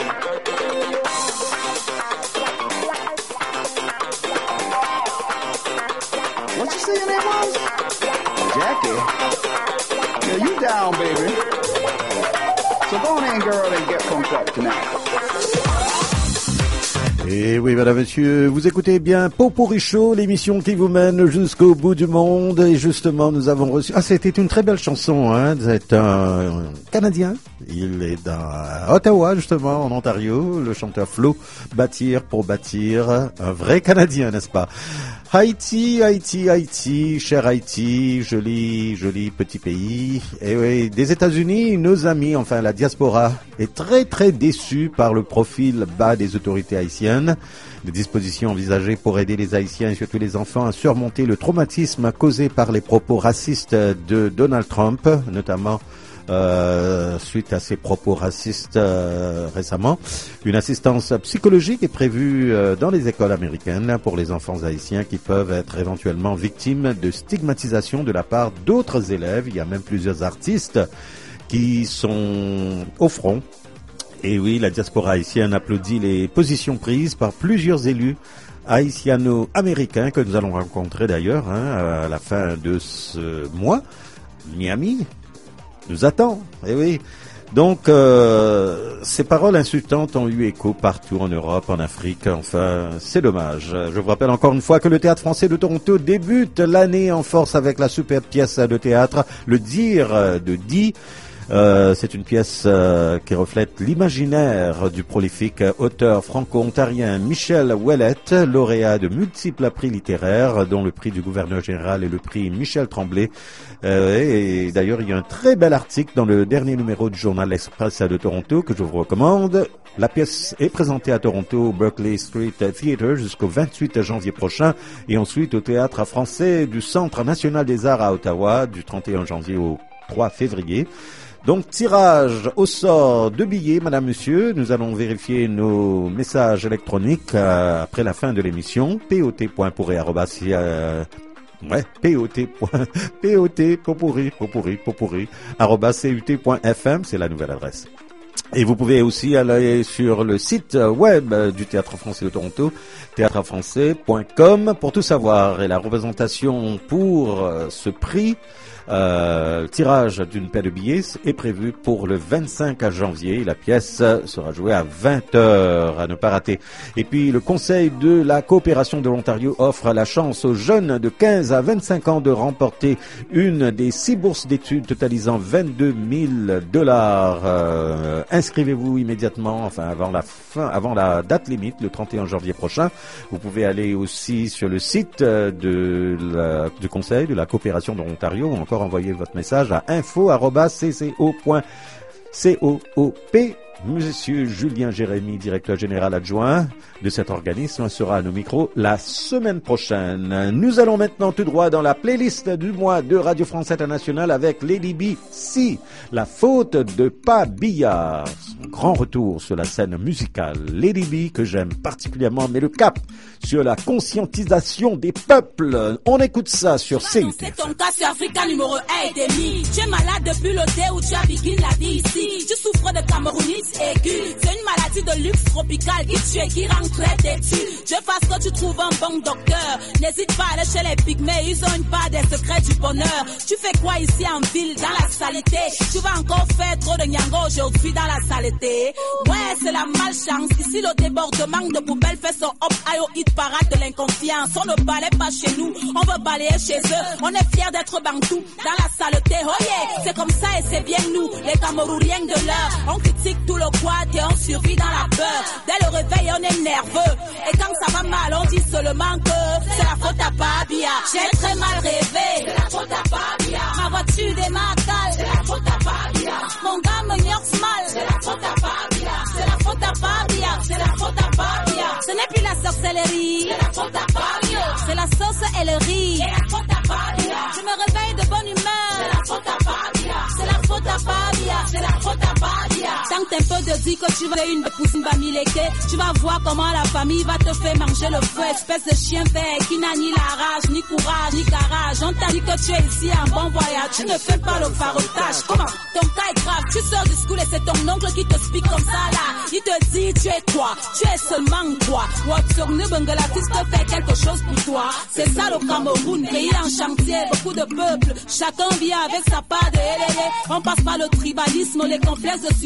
What you say your name was? Jackie. Yeah, you down, baby. So go on in, girl, and get pumped up tonight. Et Et oui, madame, monsieur, vous écoutez bien Pot-Pourri Chaud, l'émission qui vous mène jusqu'au bout du monde. Et justement, nous avons reçu... Ah, c'était une très belle chanson, hein. C'est un Canadien. Il est à Ottawa, justement, en Ontario. Le chanteur Flo, Bâtir pour bâtir. Un vrai Canadien, n'est-ce pas? Haïti, Haïti, Haïti, cher Haïti, joli, joli petit pays. Et oui, des États-Unis, nos amis, enfin la diaspora, est très très déçue par le profil bas des autorités haïtiennes. Les dispositions envisagées pour aider les Haïtiens et surtout les enfants à surmonter le traumatisme causé par les propos racistes de Donald Trump, notamment suite à ses propos racistes récemment. Une assistance psychologique est prévue dans les écoles américaines pour les enfants haïtiens qui peuvent être éventuellement victimes de stigmatisation de la part d'autres élèves. Il y a même plusieurs artistes qui sont au front. Et oui, la diaspora haïtienne applaudit les positions prises par plusieurs élus haïtiano-américains que nous allons rencontrer d'ailleurs à la fin de ce mois. Miami nous attend, eh oui. Donc, ces paroles insultantes ont eu écho partout en Europe, en Afrique, enfin, c'est dommage. Je vous rappelle encore une fois que le Théâtre Français de Toronto débute l'année en force avec la superbe pièce de théâtre, Le Dire de Di. C'est une pièce qui reflète l'imaginaire du prolifique auteur franco-ontarien Michel Ouellette, lauréat de multiples prix littéraires, dont le prix du gouverneur général et le prix Michel Tremblay. Et d'ailleurs, il y a un très bel article dans le dernier numéro du journal L'Express de Toronto que je vous recommande. La pièce est présentée à Toronto au Berkeley Street Theatre jusqu'au 28 janvier prochain et ensuite au Théâtre français du Centre national des arts à Ottawa du 31 janvier au 3 février. Donc, tirage au sort de billets, madame, monsieur. Nous allons vérifier nos messages électroniques après la fin de l'émission. pot.pourri, @cut.fm, c'est la nouvelle adresse. Et vous pouvez aussi aller sur le site web du Théâtre Français de Toronto, théâtrefrançais.com, pour tout savoir. Et la représentation pour ce prix, tirage d'une paire de billets est prévu pour le 25 janvier. La pièce sera jouée à 20h, à ne pas rater. Et puis le Conseil de la coopération de l'Ontario offre la chance aux jeunes de 15 à 25 ans de remporter une des 6 bourses d'études totalisant $22,000. Inscrivez-vous immédiatement, enfin avant la date limite, le 31 janvier prochain. Vous pouvez aller aussi sur le site du Conseil de la coopération de l'Ontario ou encore envoyer votre message à info@cco.coop. Monsieur Julien Jérémy, directeur général adjoint de cet organisme, sera à nos micros la semaine prochaine. Nous allons maintenant tout droit dans la playlist du mois de Radio France Internationale avec Lady B, Si, la faute de pas Billard. Son grand retour sur la scène musicale. Lady B que j'aime particulièrement, mais le cap sur la conscientisation des peuples. On écoute ça sur CIT. C'est ton cas sur Africa numéro 1 et demi. Tu es malade depuis le thé où tu as Bikini l'a dit ici. Tu souffres de camerounite aiguë. C'est une maladie de luxe tropical qui tue et qui rend très têtu. Je pense que tu trouves un bon docteur. N'hésite pas à aller chez les pygmées, ils ont une part des secrets du bonheur. Tu fais quoi ici en ville, dans la saleté? Tu vas encore faire trop de nyango aujourd'hui dans la saleté. Ouais, c'est la malchance. Ici, le débordement de poubelles fait son hop ayo hit parade de l'inconfiance. On ne balaye pas chez nous, on veut balayer chez eux. On est fiers d'être bantou dans la saleté. Oh yeah, c'est comme ça et c'est bien nous, les Camerouriens de l'heure. On critique tout le quad et on survit dans la peur. Dès le réveil, on est nerveux. Et quand ça va mal, on dit seulement que c'est la faute à Babia. J'ai très mal rêvé, c'est la faute à Babia. Ma voiture démarre mal, c'est la faute à Babia. Mon gars me gnoxe mal, c'est la faute à Babia. C'est la faute à Babia, c'est la faute à Babia. Ce n'est plus la sorcellerie, c'est la faute à Babia. C'est la sauce et le riz, c'est la faute à Babia. Je me réveille de bonne humeur, c'est la faute à Babia. C'est la faute à Babia, c'est la faute à Babia. Tant que t'es peu de dire que tu veux une pousine bamileke, tu vas voir comment la famille va te faire manger le feu. Espèce de chien vert qui n'a ni la rage, ni courage, ni garage. On t'a dit que tu es ici en bon voyage, tu ne fais pas le farotage. Comment? Ton cas est grave, tu sors du school et c'est ton oncle qui te speak comme ça là. Il te dit tu es quoi? Tu es seulement quoi? Watson Bangladesh te fait quelque chose pour toi. C'est ça le Cameroun, pays en chantier, beaucoup de peuples. Chacun vit avec sa part de LLD. On passe par le tribalisme, les complexes de supériorité.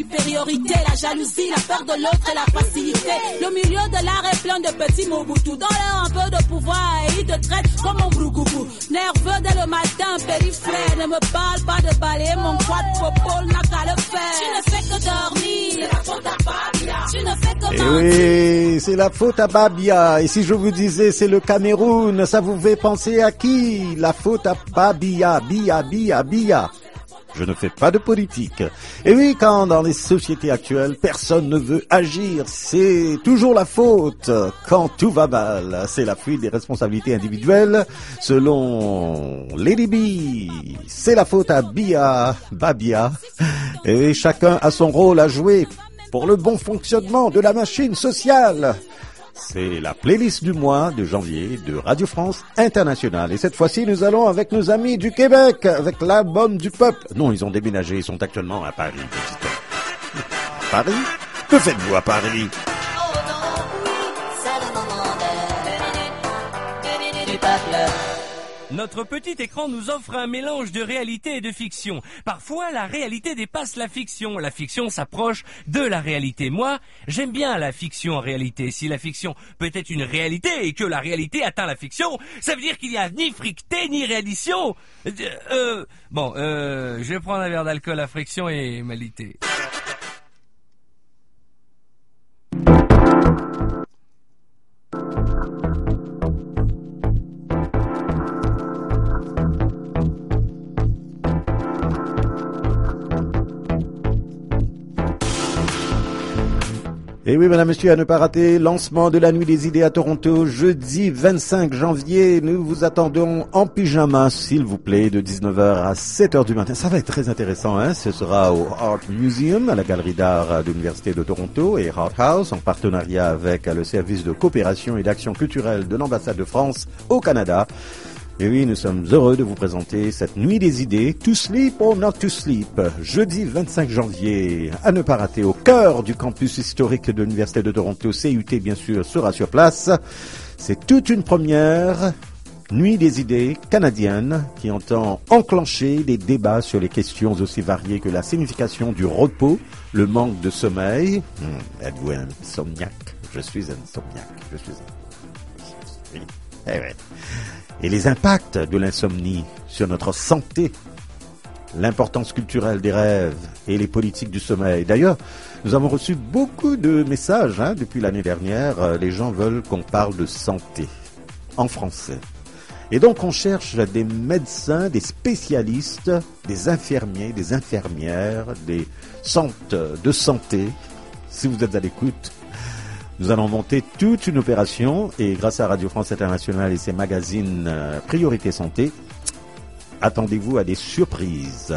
l'insécurité, la jalousie, la peur de l'autre et la facilité. Le milieu de l'art est plein de petits mobutu. Dans l'air un peu de pouvoir et ils te traitent comme un brougoubou. Nerveux dès le matin, périphrère. Ne me parle pas de balayer mon quad popo, n'a qu'à le faire. Tu ne fais que dormir, c'est la faute à Babia. Tu ne fais que mentir. Oui, c'est la faute à Babia. Et si je vous disais c'est le Cameroun, ça vous fait penser à qui? La faute à Babia, Bia. Je ne fais pas de politique. Et oui, quand dans les sociétés actuelles, personne ne veut agir, c'est toujours la faute. Quand tout va mal, c'est la fuite des responsabilités individuelles. Selon Lady B, c'est la faute à Babia. Et chacun a son rôle à jouer pour le bon fonctionnement de la machine sociale. C'est la playlist du mois de janvier de Radio France Internationale. Et cette fois-ci, nous allons avec nos amis du Québec, avec l'album du peuple. Non, ils ont déménagé, ils sont actuellement à Paris. Paris? Que faites-vous à Paris? Notre petit écran nous offre un mélange de réalité et de fiction. Parfois, la réalité dépasse la fiction. La fiction s'approche de la réalité. Moi, j'aime bien la fiction en réalité. Si la fiction peut être une réalité et que la réalité atteint la fiction, ça veut dire qu'il n'y a ni fricté ni réalition. Je vais prendre un verre d'alcool à friction et m'alité. Et oui, mesdames, messieurs, à ne pas rater, lancement de la Nuit des idées à Toronto, jeudi 25 janvier. Nous vous attendons en pyjama, s'il vous plaît, de 19h à 7h du matin. Ça va être très intéressant, hein. Ce sera au Art Museum, à la Galerie d'Art de l'Université de Toronto et Art House, en partenariat avec le service de coopération et d'action culturelle de l'ambassade de France au Canada. Et oui, nous sommes heureux de vous présenter cette Nuit des idées, To Sleep or Not to Sleep, jeudi 25 janvier, à ne pas rater, au cœur du campus historique de l'Université de Toronto. CUT, bien sûr, sera sur place. C'est toute une première Nuit des idées canadienne qui entend enclencher des débats sur les questions aussi variées que la signification du repos, le manque de sommeil. Êtes-vous insomniaque? Je suis insomniaque. Oui. Eh ouais. Et les impacts de l'insomnie sur notre santé, l'importance culturelle des rêves et les politiques du sommeil. D'ailleurs, nous avons reçu beaucoup de messages depuis l'année dernière. Les gens veulent qu'on parle de santé en français. Et donc, on cherche des médecins, des spécialistes, des infirmiers, des infirmières, des centres de santé. Si vous êtes à l'écoute, nous allons monter toute une opération et grâce à Radio France Internationale et ses magazines Priorité Santé, attendez-vous à des surprises.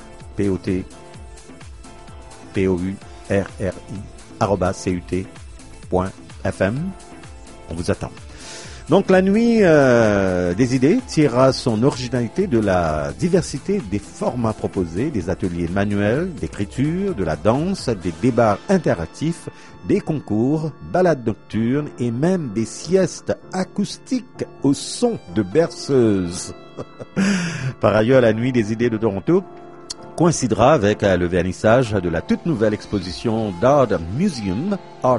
POURRI@CUT.FM. On vous attend. Donc la nuit des idées tirera son originalité de la diversité des formats proposés, des ateliers manuels, d'écriture, de la danse, des débats interactifs, des concours, balades nocturnes et même des siestes acoustiques au son de berceuses. Par ailleurs, la nuit des idées de Toronto coïncidera avec le vernissage de la toute nouvelle exposition d'Art Museum,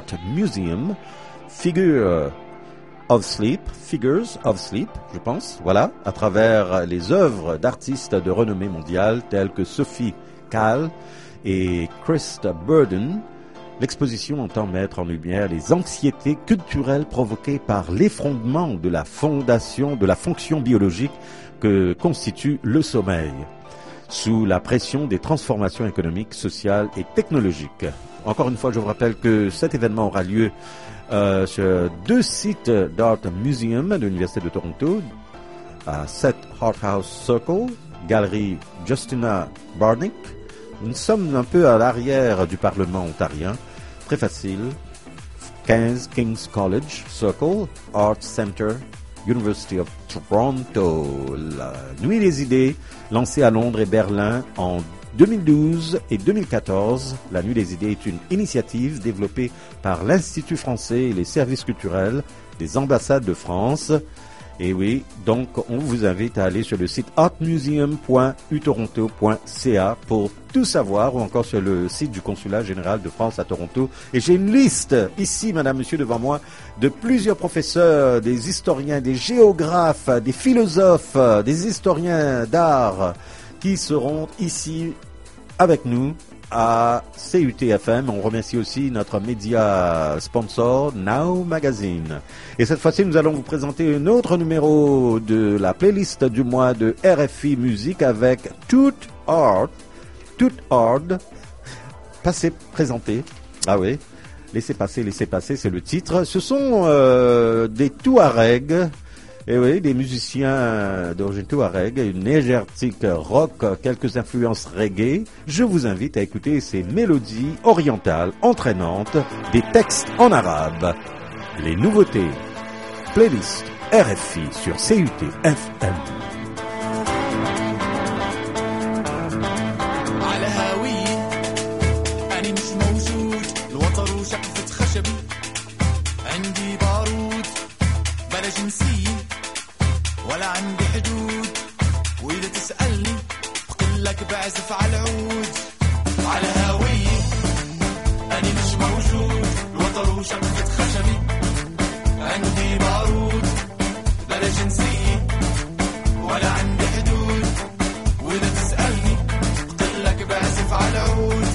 Figures of Sleep, je pense, voilà, à travers les œuvres d'artistes de renommée mondiale tels que Sophie Calle et Krista Burden. L'exposition entend mettre en lumière les anxiétés culturelles provoquées par l'effondrement de la fonction biologique que constitue le sommeil, sous la pression des transformations économiques, sociales et technologiques. Encore une fois, je vous rappelle que cet événement aura lieu sur deux sites d'Art Museum de l'Université de Toronto, à 7 Art House Circle, Galerie Justina Barnick. Nous sommes un peu à l'arrière du Parlement ontarien. Très facile. 15 King's College Circle, Art Center, University of Toronto. La Nuit des idées, lancée à Londres et Berlin en 2012 et 2014, la Nuit des idées est une initiative développée par l'Institut français et les services culturels des ambassades de France. Et oui, donc on vous invite à aller sur le site artmuseum.utoronto.ca pour tout savoir, ou encore sur le site du Consulat général de France à Toronto. Et j'ai une liste ici, madame, monsieur, devant moi, de plusieurs professeurs, des historiens, des géographes, des philosophes, des historiens d'art qui seront ici avec nous à CUTFM. On remercie aussi notre média sponsor Now Magazine. Et cette fois-ci, nous allons vous présenter un autre numéro de la playlist du mois de RFI Musique avec Tout Hard. Passé, présenté. Ah oui. Laissez passer, c'est le titre. Ce sont des Touaregs. Et oui, des musiciens d'origine touareg, une énergique rock, quelques influences reggae. Je vous invite à écouter ces mélodies orientales entraînantes, des textes en arabe. Les nouveautés. Playlist RFI sur CUTFM. ولا عندي حدود وإذا تسألني بقول لك بعزف على العود على هوية أنا مش موجود الوتر وشقفة خشبي عندي بارود بلا جنسية ولا عندي حدود وإذا تسألني بقول لك بعزف على العود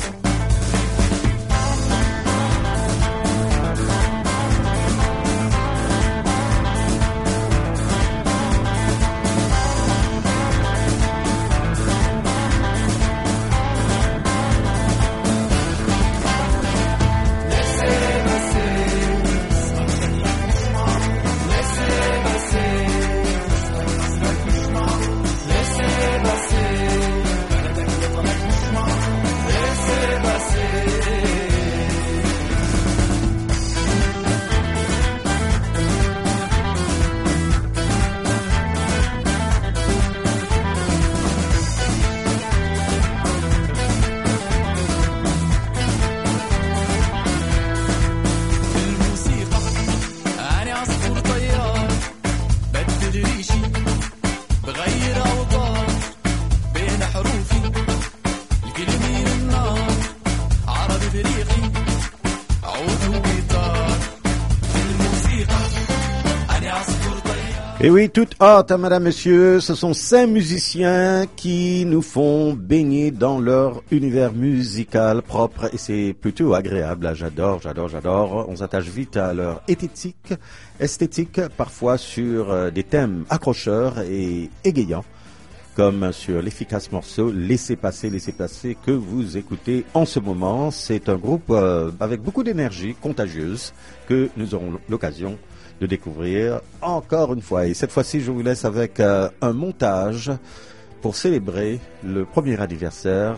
Et oui, toute hâte, madame, monsieur, ce sont 5 musiciens qui nous font baigner dans leur univers musical propre et c'est plutôt agréable. J'adore. On s'attache vite à leur esthétique, parfois sur des thèmes accrocheurs et égayants, comme sur l'efficace morceau Laissez passer que vous écoutez en ce moment. C'est un groupe avec beaucoup d'énergie contagieuse que nous aurons l'occasion de découvrir encore une fois. Et cette fois-ci, je vous laisse avec un montage pour célébrer le premier anniversaire,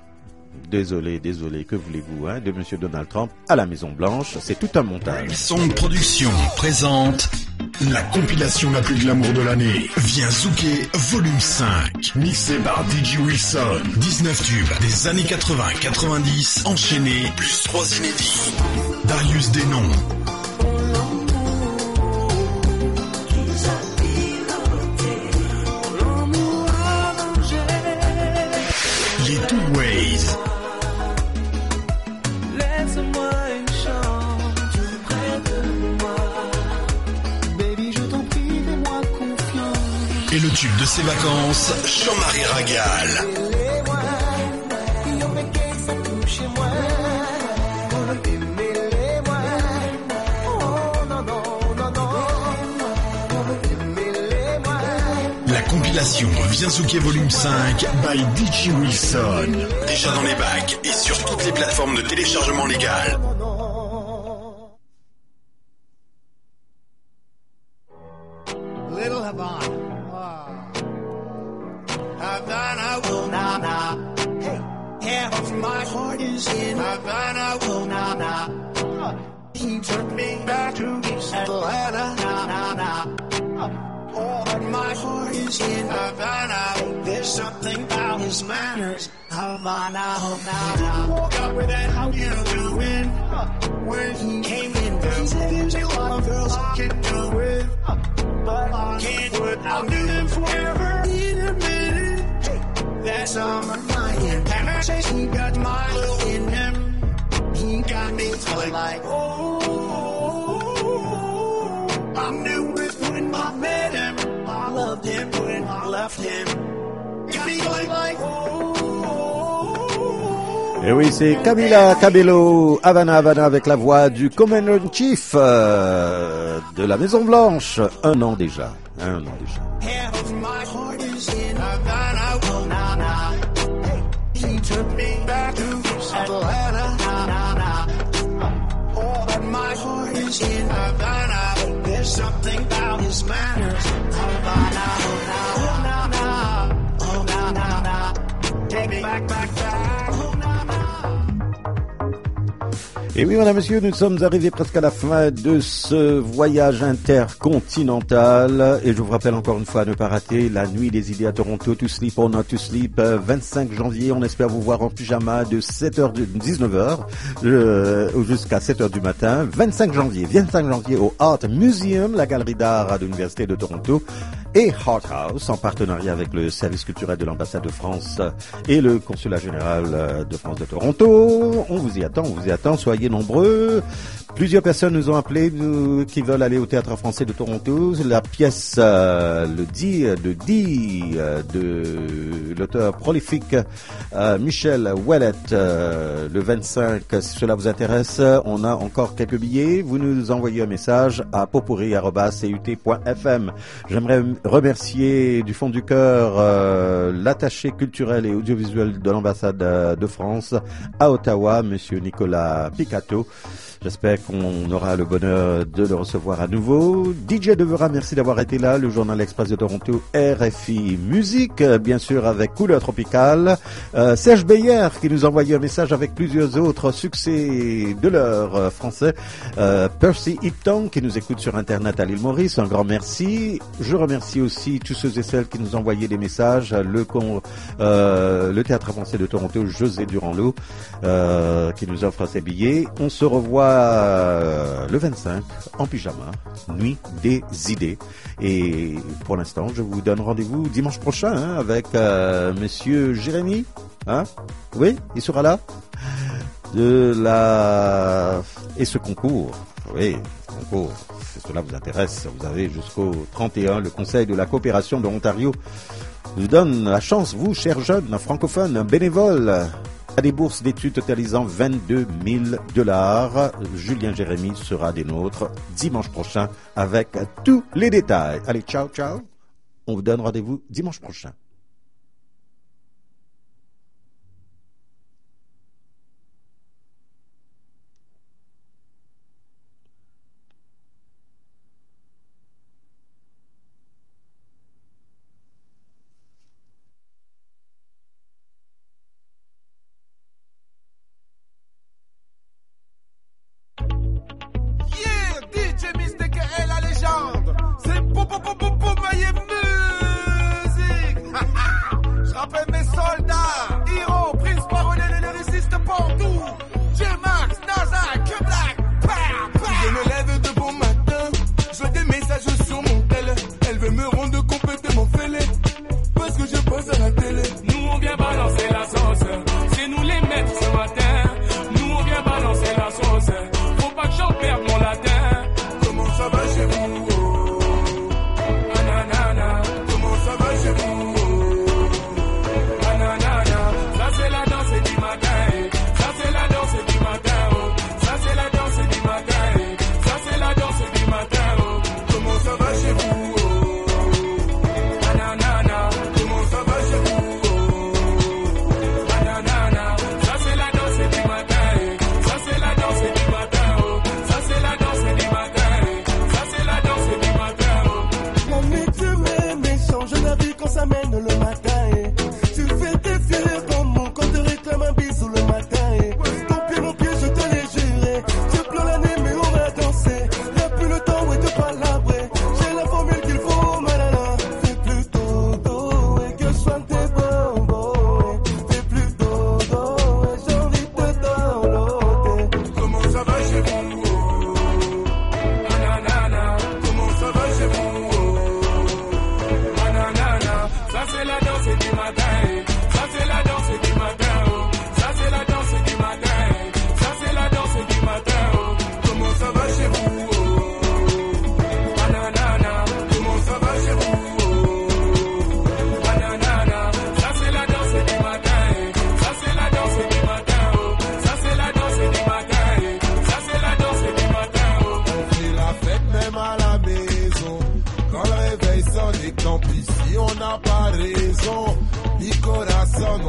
désolé, que voulez-vous, de Monsieur Donald Trump à la Maison-Blanche. C'est tout un montage. Son production présente la compilation la plus glamour de l'année. Viens Zouké, volume 5. Mixé par DJ Wilson. 19 tubes des années 80-90, enchaînés, plus 3 inédits. Darius Denon. Les Two Ways. Laisse-moi une chance tout près de moi. Baby, je t'en prie, fais-moi confiance. Et le tube de ses vacances, Jean-Marie Ragal. La compilation Viens Zouké volume 5 by DJ Wilson. Déjà dans les bacs et sur toutes les plateformes de téléchargement légal. Little Havana. Havana will na. Hey, half my heart is in Havana will na. He took me back to East Atlanta. Na. All of my heart is in Havana. This There's something about his manners. Woke up with that, how you doing? When he came in, girls, there's a lot of girls I can do with. But I can't do it, I'll do them forever in a minute. That's on my mind. And I say he got my love in him. He got me feeling like, oh, I knew it when I met him. I loved him when I left him. Got me feeling like, Et oui, c'est Camila Cabello, Havana Havana, avec la voix du Commander-in-Chief de la Maison Blanche. Un an déjà. half of my heart is in Havana. Oh, nah, nah. He took me back to Atlanta. Nah, nah, nah. Oh, but my heart is in Havana. There's something about his manners. Havana, oh, nah, nah. Oh, nah, nah, nah. Take me back, back, back. Et oui, mesdames, messieurs, nous sommes arrivés presque à la fin de ce voyage intercontinental. Et je vous rappelle encore une fois, ne pas rater la nuit des idées à Toronto, To Sleep or Not to Sleep, 25 janvier. On espère vous voir en pyjama de 19h jusqu'à 7h du matin. 25 janvier au Art Museum, la galerie d'art de l'Université de Toronto, et Heart House, en partenariat avec le service culturel de l'ambassade de France et le consulat général de France de Toronto. On vous y attend, soyez nombreux. Plusieurs personnes nous ont appelés qui veulent aller au Théâtre français de Toronto. La pièce de l'auteur prolifique Michel Ouellet, le 25, si cela vous intéresse, on a encore quelques billets. Vous nous envoyez un message à popuri@cut.fm. J'aimerais remercier du fond du cœur l'attaché culturel et audiovisuel de l'ambassade de France à Ottawa, monsieur Nicolas Picato. J'espère qu'on aura le bonheur de le recevoir à nouveau. DJ Devera, merci d'avoir été là. Le Journal Express de Toronto, RFI Musique, bien sûr avec Couleur Tropicale. Serge Beyer qui nous a envoyé un message avec plusieurs autres succès de l'heure français. Percy Hipton qui nous écoute sur Internet à l'île Maurice, un grand merci. Je remercie aussi tous ceux et celles qui nous ont envoyé des messages. Le Théâtre français de Toronto, José Durand-Lot, qui nous offre ses billets. On se revoit le 25 en pyjama, nuit des idées. Et pour l'instant, je vous donne rendez-vous dimanche prochain avec monsieur Jérémy. Oui, il sera là. Et ce concours. Oui, concours. Si cela vous intéresse, vous avez jusqu'au 31. Le Conseil de la coopération de l'Ontario vous donne la chance, vous, chers jeunes francophones, bénévoles, à des bourses d'études totalisant $22 000. Julien Jérémy sera des nôtres dimanche prochain avec tous les détails. Allez, ciao, ciao. On vous donne rendez-vous dimanche prochain. C'est pour musique.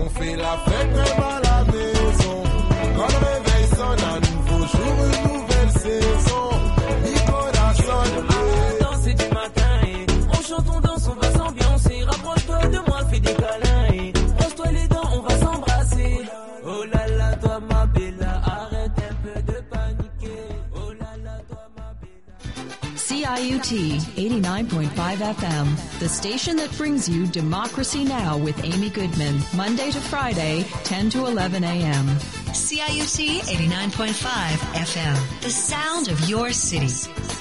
on fait la fête même à la maison. Quand le réveil sonne, un nouveau jour, une nouvelle saison. Nicolas sonne. Danser du matin, on chante, on danse, on va s'ambiancer. Rapproche-toi de moi, fais des câlins, brosse-toi les dents, on va s'embrasser. Oh là là, toi ma bella, arrête un peu de paniquer. Oh là là, toi ma bella. CIUT 89.5 FM, the station that brings you Democracy Now! With Amy Goodman, Monday to Friday, 10 to 11 a.m. CIUT 89.5 FM, the sound of your city.